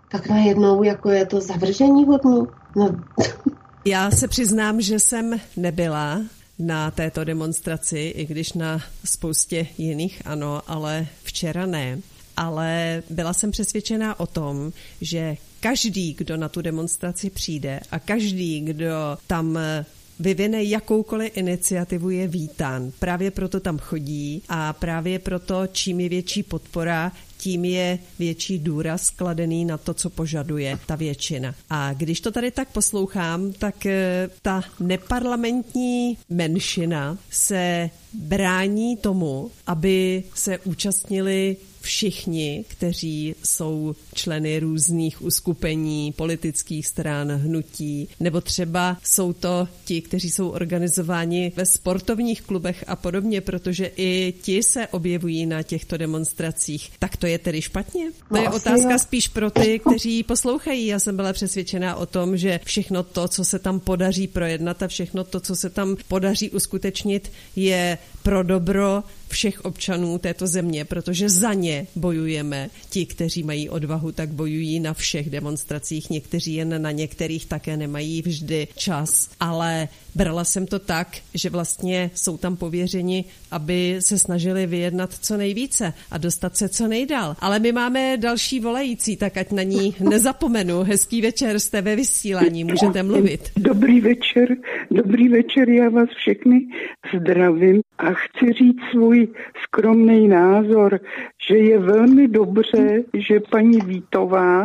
tak najednou jako je to zavržení hodný. No. Já se přiznám, že jsem nebyla na této demonstraci, i když na spoustě jiných ano, ale včera ne. Ale byla jsem přesvědčená o tom, že každý, kdo na tu demonstraci přijde a každý, kdo tam vyvine jakoukoliv iniciativu, je vítán. Právě proto tam chodí a právě proto, čím je větší podpora, tím je větší důraz kladený na to, co požaduje ta většina. A když to tady tak poslouchám, tak ta neparlamentní menšina se brání tomu, aby se účastnili všichni, kteří jsou členy různých uskupení, politických stran, hnutí, nebo třeba jsou to ti, kteří jsou organizováni ve sportovních klubech a podobně, protože i ti se objevují na těchto demonstracích. Tak to je tedy špatně? To no, je otázka jo. spíš pro ty, kteří poslouchají. Já jsem byla přesvědčená o tom, že všechno to, co se tam podaří projednat a všechno to, co se tam podaří uskutečnit, je pro dobro všech občanů této země, protože za ně bojujeme. Ti, kteří mají odvahu, tak bojují na všech demonstracích, někteří jen na některých také nemají vždy čas, ale brala jsem to tak, že vlastně jsou tam pověřeni, aby se snažili vyjednat co nejvíce a dostat se co nejdál. Ale my máme další volající, tak ať na ní nezapomenu. Hezký večer, jste ve vysílání, můžete mluvit. Dobrý večer, dobrý večer, já vás všechny zdravím a chci říct svůj skromný názor, že je velmi dobře, že paní Vítová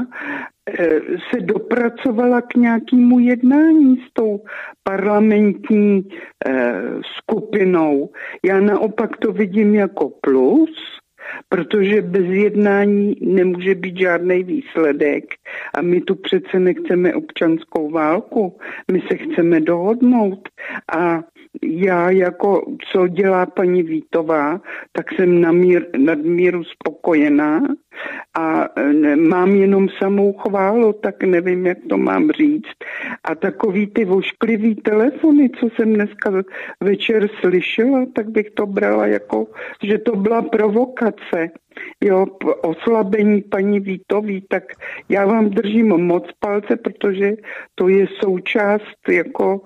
se dopracovala k nějakému jednání s tou parlamentní eh, skupinou. Já naopak to vidím jako plus, protože bez jednání nemůže být žádný výsledek a my tu přece nechceme občanskou válku, my se chceme dohodnout a já jako, co dělá paní Vítová, tak jsem namír, nadmíru spokojená a mám jenom samou chválu, tak nevím, jak to mám říct. A takový ty vošklivý telefony, co jsem dneska večer slyšela, tak bych to brala jako, že to byla provokace. Jo, oslabení paní Vítový, tak já vám držím moc palce, protože to je součást, jako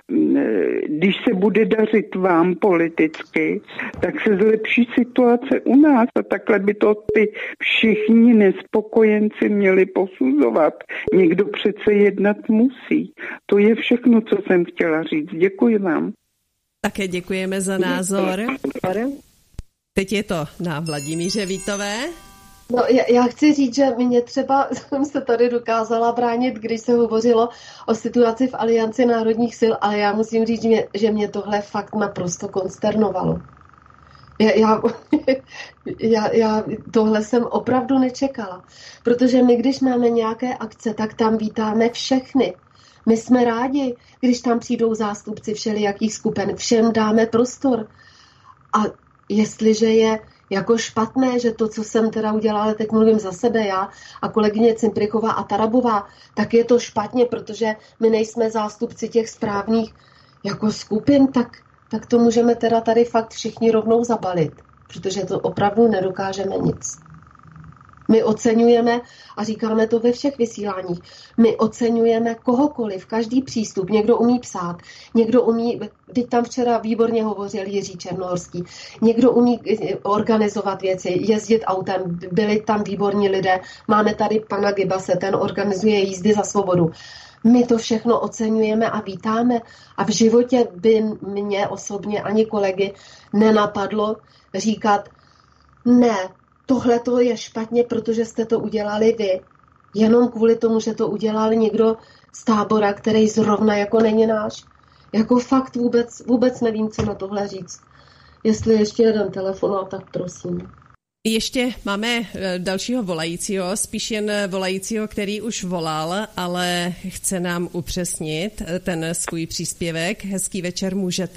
když se bude dařit vám politicky, tak se zlepší situace u nás a takhle by to ty všichni nespokojenci měli posuzovat. Někdo přece jednat musí. To je všechno, co jsem chtěla říct. Děkuji vám. Také děkujeme za názor. Teď je to na Vladimíře Vítové. No, já, já chci říct, že mě třeba jsem se tady dokázala bránit, když se hovořilo o situaci v Alianci národních sil, ale já musím říct, že mě, že mě tohle fakt naprosto konsternovalo. Já, já, já, já tohle jsem opravdu nečekala, protože my, když máme nějaké akce, tak tam vítáme všechny. My jsme rádi, když tam přijdou zástupci všelijakých skupin, všem dáme prostor. A jestliže je jako špatné, že to, co jsem teda udělala, teď mluvím za sebe já a kolegyně Cimprichová a Tarabová, tak je to špatně, protože my nejsme zástupci těch správných jako skupin, tak, tak to můžeme teda tady fakt všichni rovnou zabalit, protože to opravdu nedokážeme nic. My oceňujeme, a říkáme to ve všech vysíláních, my oceňujeme kohokoliv, každý přístup. Někdo umí psát, někdo umí, teď tam včera výborně hovořil Jiří Černohorský, někdo umí organizovat věci, jezdit autem, byli tam výborní lidé. Máme tady pana Gibase, ten organizuje jízdy za svobodu. My to všechno oceňujeme a vítáme a v životě by mě osobně ani kolegy nenapadlo říkat ne, tohle to je špatně, protože jste to udělali vy. Jenom kvůli tomu, že to udělal někdo z tábora, který zrovna jako není náš. Jako fakt vůbec, vůbec nevím, co na tohle říct. Jestli ještě jeden telefon, tak prosím. Ještě máme dalšího volajícího, spíš jen volajícího, který už volal, ale chce nám upřesnit ten svůj příspěvek. Hezký večer, můžete?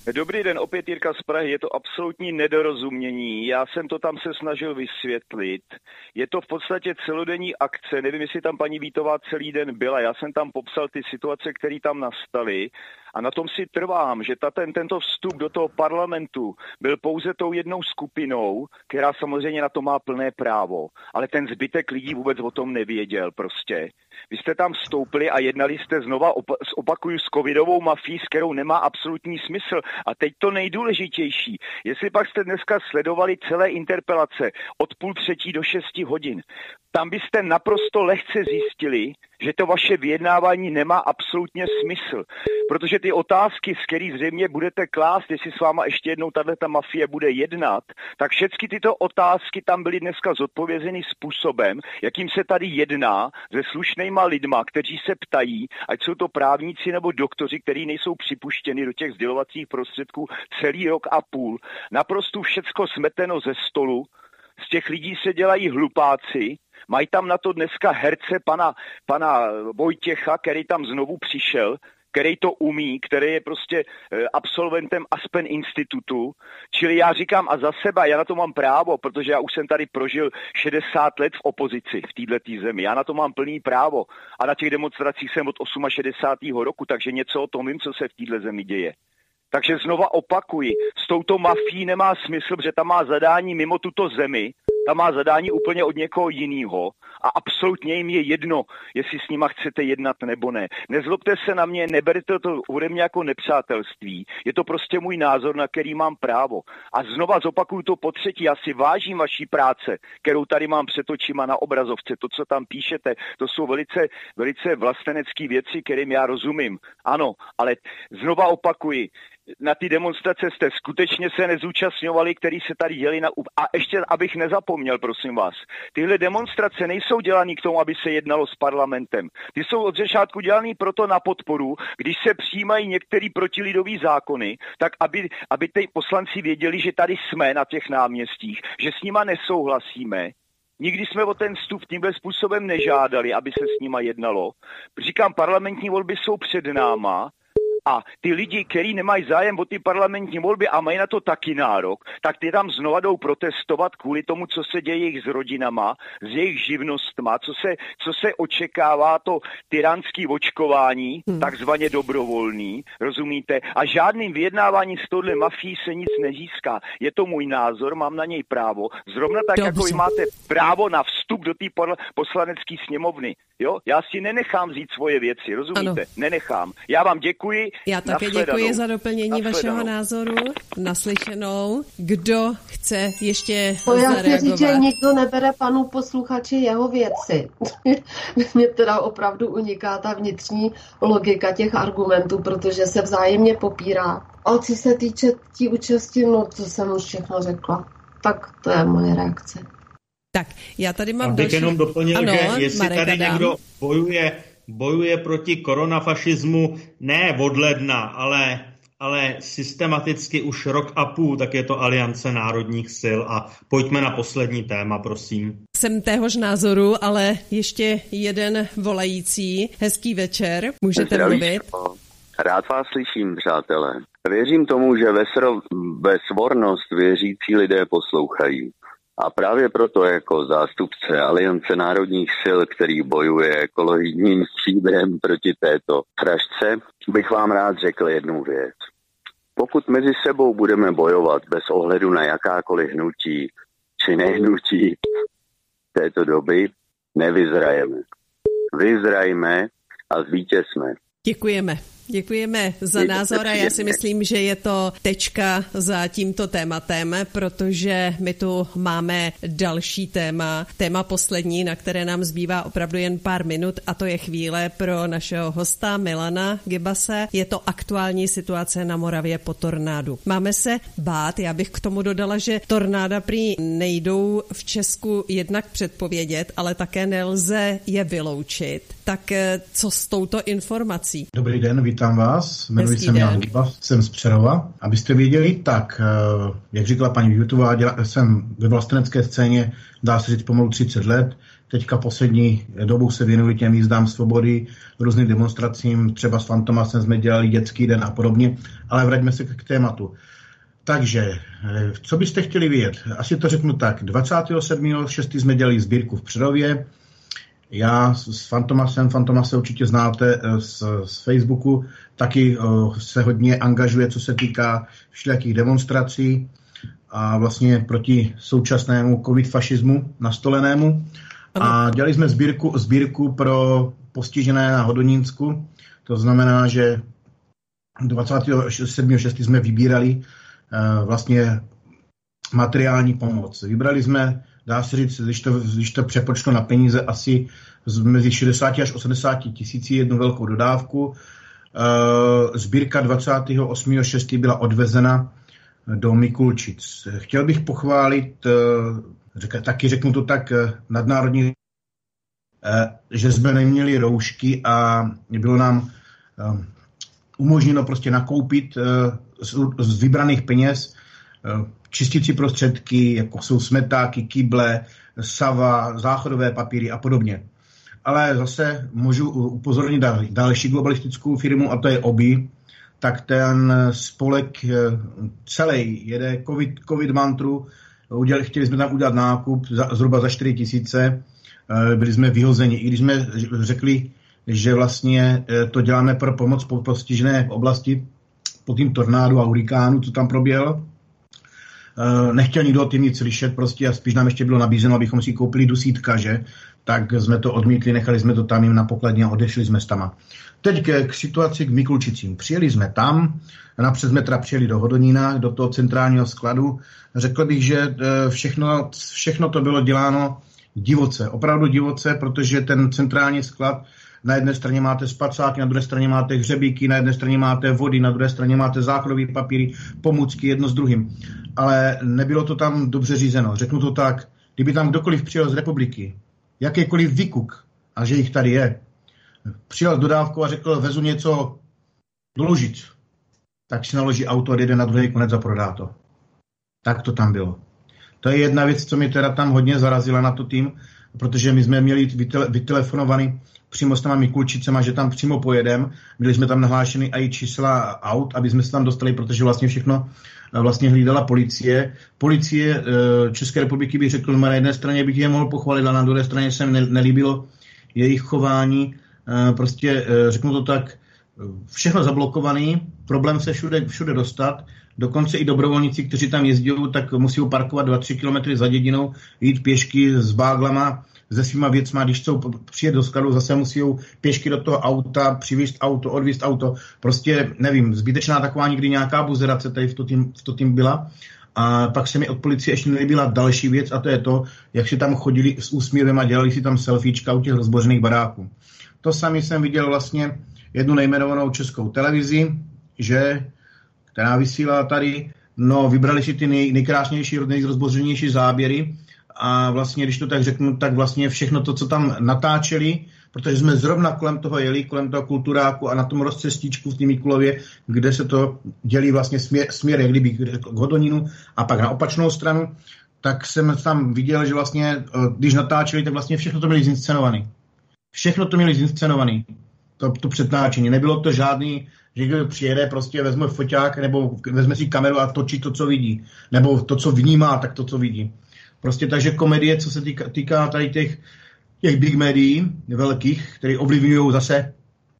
Dobrý den, opět Jirka z Prahy. Je to absolutní nedorozumění. Já jsem to tam se snažil vysvětlit. Je to v podstatě celodenní akce. Nevím, jestli tam paní Vítová celý den byla. Já jsem tam popsal ty situace, které tam nastaly. A na tom si trvám, že ta, ten, tento vstup do toho parlamentu byl pouze tou jednou skupinou, která samozřejmě na to má plné právo. Ale ten zbytek lidí vůbec o tom nevěděl prostě. Vy jste tam vstoupili a jednali jste znova, op- opakuju, s covidovou mafií, s kterou nemá absolutní smysl. A teď to nejdůležitější. Jestli pak jste dneska sledovali celé interpelace od půl třetí do šesti hodin, tam byste naprosto lehce zjistili, že to vaše vyjednávání nemá absolutně smysl. Protože ty otázky, z kterých zřejmě budete klást, jestli s váma ještě jednou tato mafie bude jednat, tak všechny tyto otázky tam byly dneska zodpovězeny způsobem, jakým se tady jedná se slušnýma lidma, kteří se ptají, ať jsou to právníci nebo doktoři, kteří nejsou připuštěni do těch sdělovacích prostředků celý rok a půl. Naprosto všecko smeteno ze stolu, z těch lidí se dělají hlupáci. Mají tam na to dneska herce pana, pana Vojtěcha, který tam znovu přišel, který to umí, který je prostě absolventem Aspen institutu. Čili já říkám a za sebe, já na to mám právo, protože já už jsem tady prožil šedesát let v opozici v této zemi. Já na to mám plný právo. A na těch demonstracích jsem od šedesátého osmého roku, takže něco o tom vím, co se v této zemi děje. Takže znova opakuji, s touto mafií nemá smysl, protože ta má zadání mimo tuto zemi, ta má zadání úplně od někoho jiného a absolutně jim je jedno, jestli s nima chcete jednat nebo ne. Nezlobte se na mě, neberte to ode mě jako nepřátelství. Je to prostě můj názor, na který mám právo. A znova zopakuju to po třetí, já si vážím vaší práce, kterou tady mám před očima na obrazovce. To, co tam píšete, to jsou velice, velice vlastenecké věci, kterým já rozumím. Ano, ale znova opakuji, na ty demonstrace jste skutečně se nezúčastňovali, který se tady děli na... A ještě, abych nezapomněl, prosím vás, tyhle demonstrace nejsou dělaný k tomu, aby se jednalo s parlamentem. Ty jsou od začátku dělaný proto na podporu, když se přijímají některé protilidové zákony, tak aby, aby ty poslanci věděli, že tady jsme na těch náměstích, že s nima nesouhlasíme. Nikdy jsme o ten vstup tímhle způsobem nežádali, aby se s nima jednalo. Říkám, parlamentní volby jsou před náma, a ty lidi, kteří nemají zájem o ty parlamentní volby a mají na to taky nárok, tak ty tam znova jdou protestovat kvůli tomu, co se děje jejich s rodinama, s jejich živnostma, co se, co se očekává, to tyranský očkování, hmm. takzvaně dobrovolný, rozumíte? A žádným vyjednáváním s touhle mafií se nic nezíská. Je to můj názor, mám na něj právo. Zrovna tak, Dobře. jako vy máte právo na vstup do té poslanecké sněmovny. Jo? Já si nenechám vzít svoje věci, rozumíte? Ano. Nenechám. Já vám děkuji. Já také děkuji za doplnění vašeho názoru. Naslyšenou. Kdo chce ještě to zareagovat? Já chci říct, že nikdo nebere panu posluchači jeho věci. Mně teda opravdu uniká ta vnitřní logika těch argumentů, protože se vzájemně popírá. A co se týče tí účasti, no to jsem už všechno řekla. Tak to je moje reakce. Tak, já tady mám Abych další... jenom doplnil, ano, že jestli Marek tady Adam. někdo bojuje, bojuje proti koronafašismu ne od ledna, ale, ale systematicky už rok a půl, tak je to Aliance národních sil. A pojďme na poslední téma, prosím. Jsem téhož názoru, ale ještě jeden volající. Hezký večer, můžete Zdraví, mluvit. Rád vás slyším, přátelé. Věřím tomu, že ve, sro... ve svornost věřící lidé poslouchají. A právě proto jako zástupce Aliance národních sil, který bojuje koloidním stříbrem proti této hračce, bych vám rád řekl jednu věc. Pokud mezi sebou budeme bojovat bez ohledu na jakákoliv hnutí či nehnutí této doby, nevyzrajeme. Vyzrajme a zvítězme. Děkujeme. Děkujeme za názor a já si myslím, že je to tečka za tímto tématem, protože my tu máme další téma, téma poslední, na které nám zbývá opravdu jen pár minut a to je chvíle pro našeho hosta Milana Gibase. Je to aktuální situace na Moravě po tornádu. Máme se bát, já bych k tomu dodala, že tornáda prý nejdou v Česku jednak předpovědět, ale také nelze je vyloučit. Tak co s touto informací? Dobrý den, vítám vás. Jmenuji se Jan Líba, jsem z Přerova. Abyste věděli, tak, jak říkala paní Výjutová, jsem ve vlastenecké scéně, dá se říct, pomalu třicet let. Teďka poslední dobou se věnuji těm jízdám svobody, různým demonstracím, třeba s Fantomasem jsme dělali dětský den a podobně, ale vraťme se k tématu. Takže, co byste chtěli vědět? Asi to řeknu tak. dvacátého sedmého šestého jsme dělali sbírku v Přerově. Já s Fantomasem, Fantomase určitě znáte z, z Facebooku, taky uh, se hodně angažuje, co se týká všelijakých demonstrací a vlastně proti současnému covid fašismu nastolenému. A dělali jsme sbírku, sbírku pro postižené na Hodonínsku. To znamená, že dvacátého sedmého šestého jsme vybírali uh, vlastně materiální pomoc. Vybrali jsme, dá se říct, když to, když to přepočtu na peníze, asi mezi šedesát až osmdesát tisící jednu velkou dodávku. Sbírka dvacátého osmého šestého byla odvezena do Mikulčic. Chtěl bych pochválit, taky řeknu to tak, nadnárodní, že jsme neměli roušky a bylo nám umožněno prostě nakoupit z vybraných peněz čistící prostředky, jako jsou smetáky, kyble, sava, záchodové papíry a podobně. Ale zase můžu upozornit další globalistickou firmu, a to je Obi, tak ten spolek celý jede COVID, COVID mantru, udělali, chtěli jsme tam udělat nákup za, zhruba za čtyři tisíce, byli jsme vyhozeni, i když jsme řekli, že vlastně to děláme pro pomoc postižené oblasti po tím tornádu a hurikánu, co tam proběhl. Nechtěl nikdo o tím nic slyšet prostě a spíš nám ještě bylo nabízeno, abychom si koupili dusítka, že? Tak jsme to odmítli, nechali jsme to tam jim na pokladně a odešli jsme s tama. Teď k, k situaci k Mikulčicím. Přijeli jsme tam, napřed jsme teda přijeli do Hodonína, do toho centrálního skladu. Řekl bych, že všechno, všechno to bylo děláno divoce, opravdu divoce, protože ten centrální sklad, na jedné straně máte spacáky, na druhé straně máte hřebíky, na jedné straně máte vody, na druhé straně máte záchodové papíry, pomůcky, jedno s druhým. Ale nebylo to tam dobře řízeno. Řeknu to tak, kdyby tam kdokoliv přijel z republiky, jakýkoliv vykuk, a že jich tady je, přijel s dodávkou a řekl, vezu něco do Lužic, tak si naloží auto a jde na druhý konec a prodá to. Tak to tam bylo. To je jedna věc, co mi teda tam hodně zarazila na to tým, protože my jsme měli vytele, vytelefonovaný přímo s těma Mikulčicema, že tam přímo pojedem. Měli jsme tam nahlášený i čísla aut, aby jsme se tam dostali, protože vlastně všechno vlastně hlídala policie. Policie České republiky bych řekl, na jedné straně bych je mohl pochválit, a na druhé straně se mi nelíbilo jejich chování. Prostě řeknu to tak, všechno zablokovaný, problém se všude, všude dostat. Dokonce i dobrovolníci, kteří tam jezdí, tak musí parkovat dva tři kilometry za dědinou, jít pěšky s báglama, se svýma věcma, když chcou přijet do skladu, zase musí pěšky do toho auta, přivízt auto, odvízt auto. Prostě, nevím, zbytečná taková někdy nějaká buzerace tady v to tým, v to tým byla. A pak se mi od policie ještě nelíbila další věc, a to je to, jak si tam chodili s úsměvem a dělali si tam selfiečka u těch rozbořených baráků. To sami jsem viděl vlastně jednu nejmenovanou českou televizi, že, která vysílala tady, no vybrali si ty nej, nejkrásnější, nejrozbořenější záběry a vlastně, když to tak řeknu, tak vlastně všechno to, co tam natáčeli, protože jsme zrovna kolem toho jeli, kolem toho kulturáku a na tom rozcestíčku v té Mikulově, kde se to dělí vlastně směr, směr jak kdyby k Hodonínu a pak na opačnou stranu, tak jsem tam viděl, že vlastně, když natáčeli, tak vlastně všechno to měli zinscenovaný. Všechno to měli zinscenovaný. To, to přednáčení. Nebylo to žádný, že kdo přijede, prostě vezme foťák nebo vezme si kameru a točí to, co vidí. Nebo to, co vnímá, tak to, co vidí. Prostě takže komedie, co se týká, týká tady těch, těch big médií velkých, které ovlivňují zase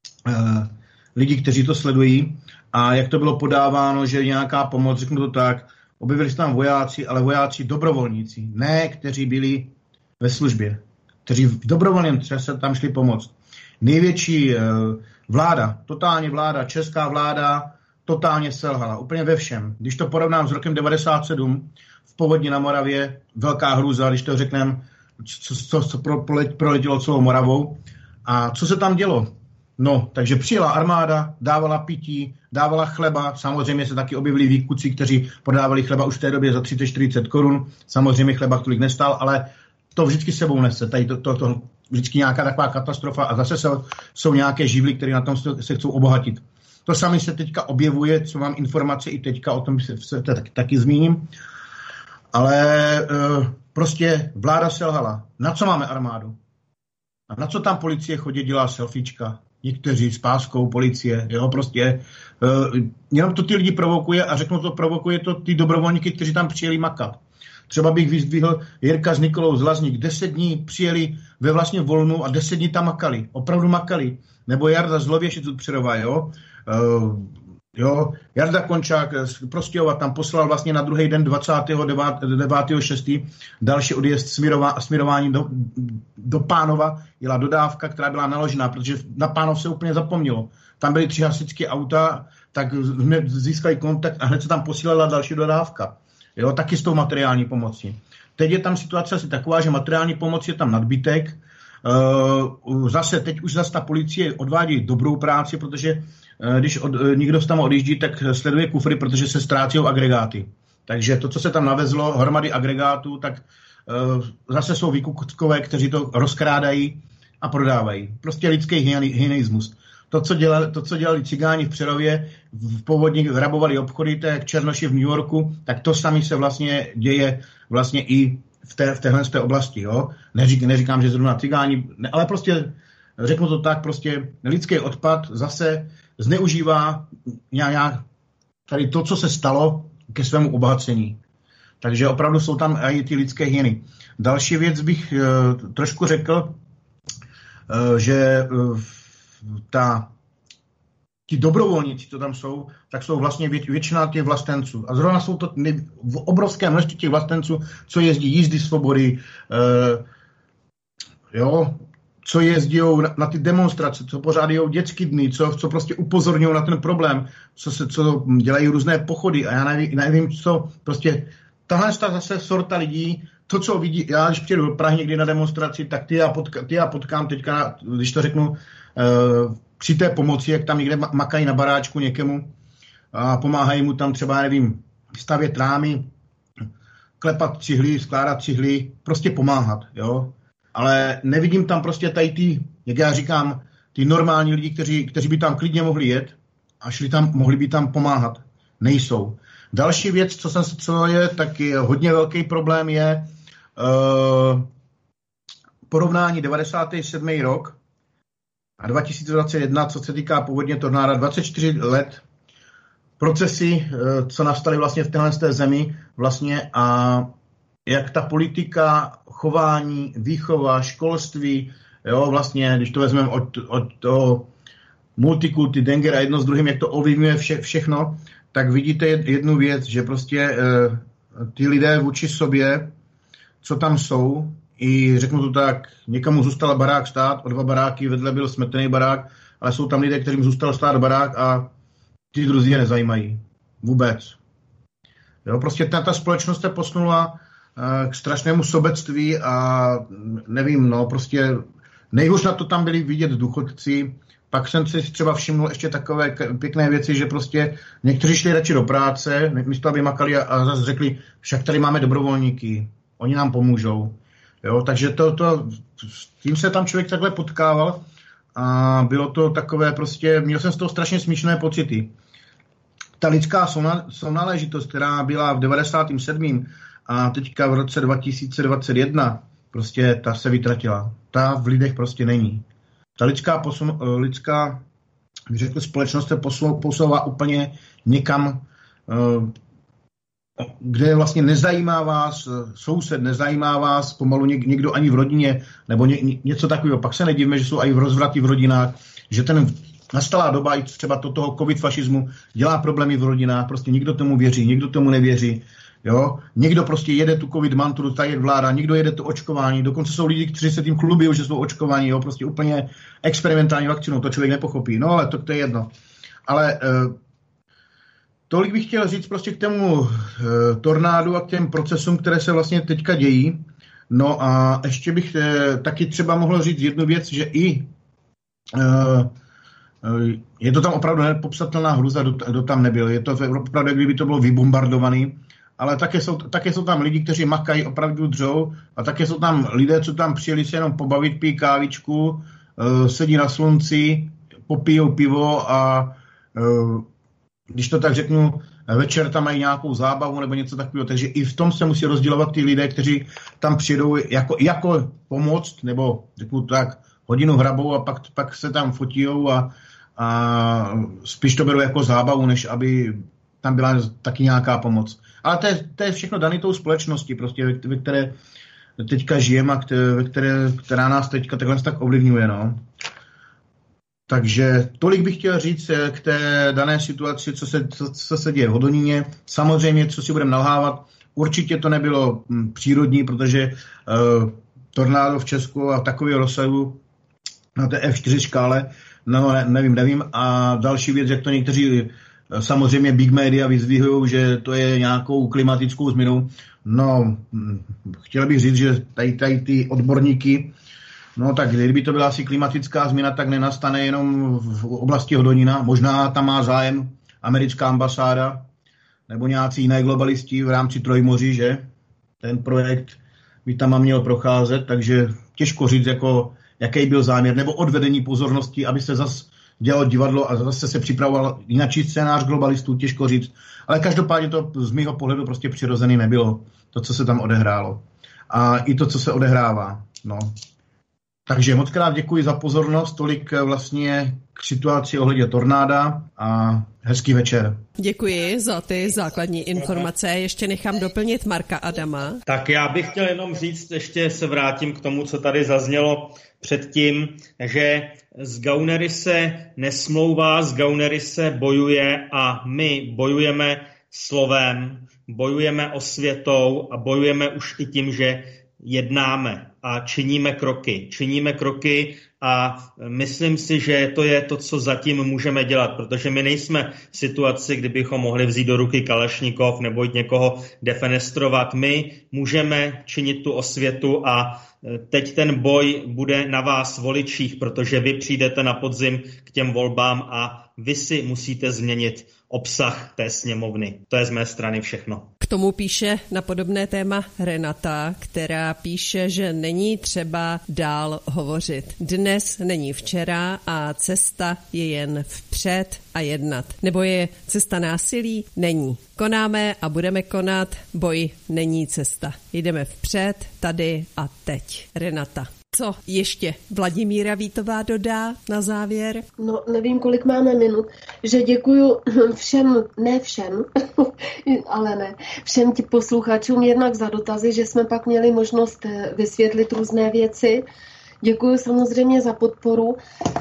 uh, lidi, kteří to sledují. A jak to bylo podáváno, že nějaká pomoc, řeknu to tak, objevili se tam vojáci, ale vojáci dobrovolníci, ne kteří byli ve službě, kteří v dobrovolném se tam šli pomoct. Největší uh, vláda, totálně vláda, česká vláda, totálně selhala, úplně ve všem. Když to porovnám s rokem devadesát sedm, v Povodí na Moravě, velká hrůza, když to řekneme, co, co, co pro, proletělo celou Moravou. A co se tam dělo? No, takže přijela armáda, dávala pití, dávala chleba, samozřejmě se taky objevili výkuci, kteří prodávali chleba už v té době za třicet čtyřicet korun, samozřejmě chleba tolik nestál, ale to vždycky sebou nese. Tady to, to, to vždycky nějaká taková katastrofa a zase se, jsou nějaké živly, které na tom se, se chcou obohatit. To samé se teďka objevuje, co mám informace i teďka, o tom se, se taky, taky zmíním. Ale e, prostě vláda selhala. Na co máme armádu? A na co tam policie chodí, dělá selfiečka? Někteří s páskou policie, jo, prostě. Uh, jenom to ty lidi provokuje a řeknu to, provokuje to ty dobrovolníky, kteří tam přijeli makat. Třeba bych vyzdvihl Jirka s Nikolou z Lazník. Deset dní přijeli ve vlastně volnu a deset dní tam makali. Opravdu makali. Nebo Jarda z Lověšic od Přerova, jo. Uh, jo. Jarda Končák z Prostějova tam poslal vlastně na druhý den dvacátého devátého šestého další odjezd směrová, směrování do, do Pánova. Jela dodávka, která byla naložená, protože na Pánov se úplně zapomnělo. Tam byly tři hasičské auta, tak jsme získali kontakt a hned se tam posílala další dodávka. Jo, taky s tou materiální pomocí. Teď je tam situace asi taková, že materiální pomoc je tam nadbytek. Zase, teď už zase ta policie odvádí dobrou práci, protože když od, někdo tam odjíždí, tak sleduje kufry, protože se ztrácí agregáty. Takže to, co se tam navezlo, hromady agregátů, tak zase jsou výkutkové, kteří to rozkrádají a prodávají. Prostě lidský hyenismus. To, co dělali, to, co dělali cigáni v Přerově, v povodních rabovali obchody, tak Černoši v New Yorku, tak to samé se vlastně děje vlastně i v, té, v téhle té oblasti. Jo? Neřík, neříkám, že zrovna cigáni, ne, ale prostě řeknu to tak, prostě lidský odpad zase zneužívá nějak tady to, co se stalo ke svému obohacení. Takže opravdu jsou tam i ty lidské hyeny. Další věc bych uh, trošku řekl, uh, že uh, ta, ti dobrovolníci, co tam jsou, tak jsou vlastně vě, většina těch vlastenců. A zrovna jsou to ne, v obrovské množství těch vlastenců, co jezdí jízdy svobody, uh, jo, co jezdí na, na ty demonstrace, co pořádají dětský dny, co, co prostě upozorňují na ten problém, co, se, co dělají různé pochody a já nevím, nevím co, prostě tahle zase sorta lidí, to, co vidí, já když přijedu do Prahy někdy na demonstraci, tak ty já, potka, ty já potkám teďka, když to řeknu, uh, při té pomoci, jak tam někde makají na baráčku někému a pomáhají mu tam třeba, nevím, stavět rámy, klepat cihly, skládat cihly, prostě pomáhat, jo. Ale nevidím tam prostě tady ty, jak já říkám, ty normální lidi, kteří, kteří by tam klidně mohli jet a šli tam, mohli by tam pomáhat. Nejsou. Další věc, co, jsem, co je taky hodně velký problém, je uh, porovnání devadesátý sedmý rok a dva tisíce dvacet jedna, co se týká původně tornáda, dvacet čtyři let procesy, uh, co nastaly vlastně v téhle té zemi vlastně a jak ta politika, chování, výchova, školství, jo, vlastně, když to vezmeme od, od toho multikulty, Dengera jedno s druhým, jak to ovlivňuje vše, všechno, tak vidíte jednu věc, že prostě e, ty lidé vůči sobě, co tam jsou, i řeknu to tak, někomu zůstal barák stát, o dva baráky vedle byl smetený barák, ale jsou tam lidé, kterým zůstal stát barák a ty druzí je nezajímají. Vůbec. Jo, prostě ta, ta společnost se posunula k strašnému sobectví a nevím, no prostě nejhůř na to tam byli vidět důchodci. Pak jsem si třeba všiml ještě takové pěkné věci, že prostě někteří šli radši do práce, místo aby makali a, a zase řekli, však tady máme dobrovolníky, oni nám pomůžou. Jo, takže to, to, tím se tam člověk takhle potkával a bylo to takové prostě, měl jsem z toho strašně smíšené pocity. Ta lidská sounáležitost, která byla v devadesátém sedmém a teďka v roce dva tisíce dvacet jedna, prostě ta se vytratila. Ta v lidech prostě není. Ta lidská, posun, lidská řekl, společnost se posouvá úplně někam, kde vlastně nezajímá vás soused, nezajímá vás pomalu někdo ani v rodině, nebo ně, něco takového. Pak se nedivíme, že jsou i v rozvraty v rodinách, že ten nastalá doba, i třeba to, toho covid fašismu, dělá problémy v rodinách, prostě někdo tomu věří, někdo tomu nevěří. Jo? Někdo prostě jede tu covid mantru, tady je vláda, někdo jede to očkování, dokonce jsou lidi, kteří se tím chlubí, že jsou očkovaní, jo? Prostě úplně experimentální vakcínou, to člověk nepochopí. No ale to, to je jedno. Ale e, tolik bych chtěl říct prostě k tomu e, tornádu a k těm procesům, které se vlastně teďka dějí. No a ještě bych e, taky třeba mohl říct jednu věc, že i e, je to tam opravdu nepopsatelná hruza, kdo tam nebyl. Je to opravdu, kdyby to bylo vybombardovaný ale také jsou, také jsou tam lidi, kteří makají, opravdu dřou, a také jsou tam lidé, co tam přijeli se jenom pobavit, pijí kávičku, uh, sedí na slunci, popijou pivo a uh, když to tak řeknu, večer tam mají nějakou zábavu nebo něco takového. Takže i v tom se musí rozdělovat ty lidé, kteří tam přijdou jako, jako pomoct, nebo řeknu tak, hodinu hrabou a pak, pak se tam fotijou a, a spíš to berou jako zábavu, než aby tam byla taky nějaká pomoc. Ale to je, to je všechno dané tou společností, prostě, ve, ve které teďka žijeme a které, ve které, která nás teďka takhle tak ovlivňuje. No. Takže tolik bych chtěl říct k té dané situaci, co se, co, co se děje v Hodoníně. Samozřejmě, co si budeme nalhávat, určitě to nebylo hm, přírodní, protože uh, tornádo v Česku a takového rozsahu na té ef čtyři škále, no ne, nevím, nevím. A další věc, jak to někteří samozřejmě big media vyzdvihují, že to je nějakou klimatickou změnou. No, hm, chtěl bych říct, že tady, tady ty odborníky, no tak kdyby to byla asi klimatická změna, tak nenastane jenom v oblasti Hodonína. Možná tam má zájem americká ambasáda nebo nějací jiné globalisti v rámci Trojmoří, že? Ten projekt by tam měl procházet, takže těžko říct, jako, jaký byl záměr, nebo odvedení pozornosti, aby se zase dělalo divadlo a zase se připravoval jináčí scénář globalistů, těžko říct. Ale každopádně to z mýho pohledu prostě přirozený nebylo, to, co se tam odehrálo. A i to, co se odehrává. No. Takže moc krát děkuji za pozornost, tolik vlastně k situaci ohledně tornáda a hezký večer. Děkuji za ty základní informace. Ještě nechám doplnit Marka Adama. Tak já bych chtěl jenom říct, ještě se vrátím k tomu, co tady zaznělo předtím, že s gaunery se nesmlouvá, s gaunery se bojuje a my bojujeme slovem, bojujeme osvětou a bojujeme už i tím, že jednáme a činíme kroky. Činíme kroky a myslím si, že to je to, co zatím můžeme dělat, protože my nejsme v situaci, kdybychom mohli vzít do ruky kalašnikov nebo jít někoho defenestrovat. My můžeme činit tu osvětu a teď ten boj bude na vás voličích, protože vy přijdete na podzim k těm volbám a vy si musíte změnit obsah té sněmovny. To je z mé strany všechno. K tomu píše na podobné téma Renata, která píše, že není třeba dál hovořit. Dnes není včera a cesta je jen vpřed a jednat. Nebo je cesta násilí? Není. Konáme a budeme konat, boj není cesta. Jdeme vpřed, tady a teď. Renata. Co ještě Vladimíra Vítová dodá na závěr? No, nevím, kolik máme minut, že děkuju všem, ne všem, ale ne, všem ti posluchačům jednak za dotazy, že jsme pak měli možnost vysvětlit různé věci. Děkuju samozřejmě za podporu.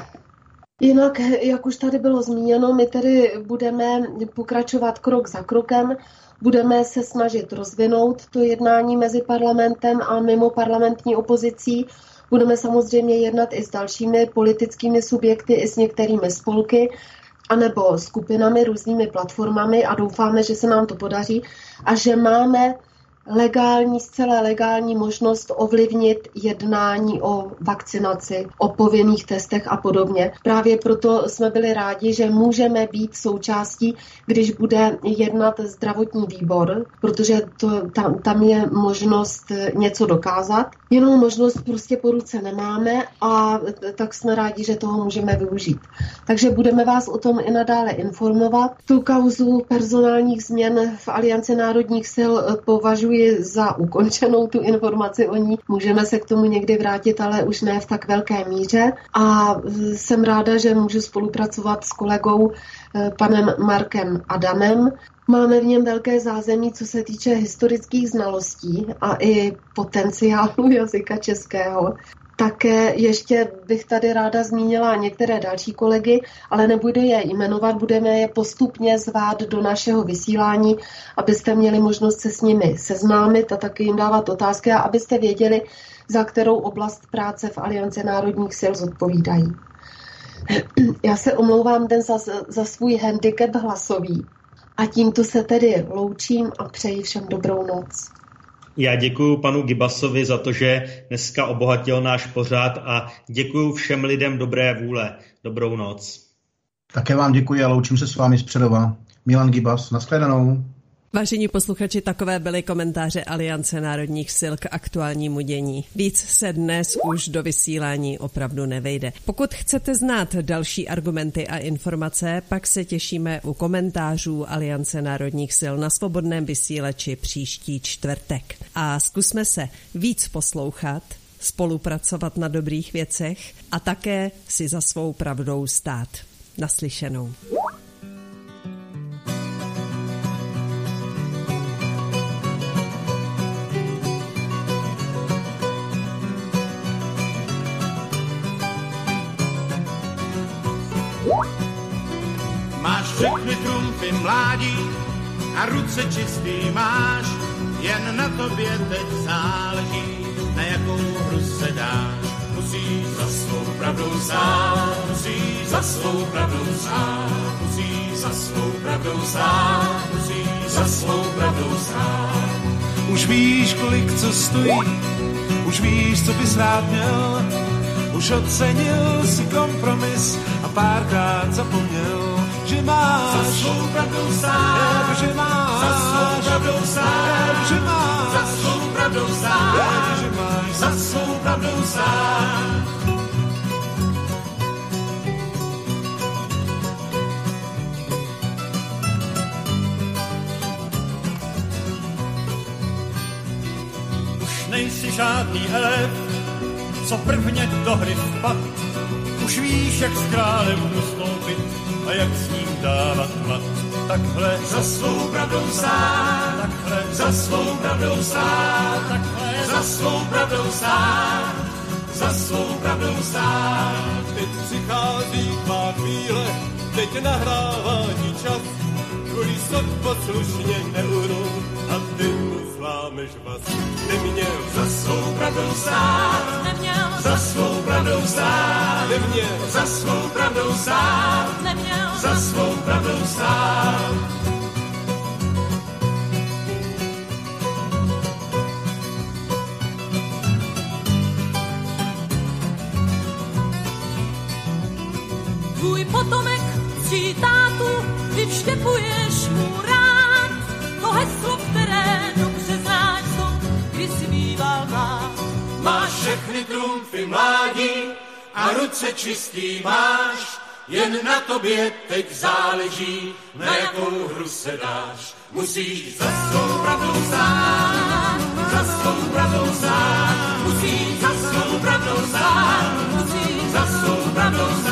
Jinak, jak už tady bylo zmíněno, my tedy budeme pokračovat krok za krokem, budeme se snažit rozvinout to jednání mezi parlamentem a mimo parlamentní opozicí. Budeme samozřejmě jednat i s dalšími politickými subjekty, i s některými spolky, anebo skupinami, různými platformami a doufáme, že se nám to podaří a že máme legální, zcela legální možnost ovlivnit jednání o vakcinaci, o povinných testech a podobně. Právě proto jsme byli rádi, že můžeme být součástí, když bude jednat zdravotní výbor, protože to, tam, tam je možnost něco dokázat. Jinou možnost prostě po ruce nemáme a tak jsme rádi, že toho můžeme využít. Takže budeme vás o tom i nadále informovat. Tu kauzu personálních změn v Alianci národních sil považuji za ukončenou, tu informaci o ní. Můžeme se k tomu někdy vrátit, ale už ne v tak velké míře. A jsem ráda, že můžu spolupracovat s kolegou panem Markem Adamem. Máme v něm velké zázemí, co se týče historických znalostí a i potenciálu jazyka českého. Také ještě bych tady ráda zmínila některé další kolegy, ale nebudu je jmenovat, budeme je postupně zvát do našeho vysílání, abyste měli možnost se s nimi seznámit a taky jim dávat otázky a abyste věděli, za kterou oblast práce v Alianci národních sil zodpovídají. Já se omlouvám dnes za, za svůj handicap hlasový a tímto se tedy loučím a přeji všem dobrou noc. Já děkuji panu Gibasovi za to, že dneska obohatil náš pořad a děkuji všem lidem dobré vůle. Dobrou noc. Také vám děkuji a loučím se s vámi z Přerova. Milan Gibas, nashledanou. Vážení posluchači, takové byly komentáře Aliance národních sil k aktuálnímu dění. Víc se dnes už do vysílání opravdu nevejde. Pokud chcete znát další argumenty a informace, pak se těšíme u komentářů Aliance národních sil na Svobodném vysílači příští čtvrtek. A zkusme se víc poslouchat, spolupracovat na dobrých věcech a také si za svou pravdou stát. Naslyšenou. Máš všechny trumfy mládí a ruce čistý máš, jen na tobě teď záleží, na jakou hru se dáš. Musíš za svou pravdou stát, musíš za svou pravdou stát, musíš za svou pravdou stát, musíš za svou pravdou stát. Už víš, kolik co stojí, už víš, co bys rád měl, už ocenil si kompromis a párkrát zapomněl, že máš za svou pravdou stát, že máš za svou pravdou stát, že máš za svou pravdou stát, že máš za svou pravdou stát. Už nejsi žádný elef, co prvně do hry vpad. Už víš, jak s králem ustoupit a jak s ním dávat hlad. Takhle za svou pravdou stát, takhle za svou pravdou stát, takhle za svou pravdou stát, za svou pravdou stát. Teď přichází tvá chvíle, teď nahrává ti čas, kvůli sod poslušně neuhnou a ty mu zlámeš vás. Neměl za svou pravdou stát, neměl za svou pravdou stát, neměl za svou pravdou stát, neměl za svou pravdou stát. Tvůj potomek tří tátu, ty vštěpuješ mu rád. To heslo, které dobře znáš, to, když jsi býval mlád. Máš všechny trumfy mládí a ruce čistý máš, jen na tobě teď záleží, na jakou hru se dáš. Musíš za svou pravdou stát, za svou pravdou stát, musíš za svou pravdou stát, musíš za svou pravdou stát.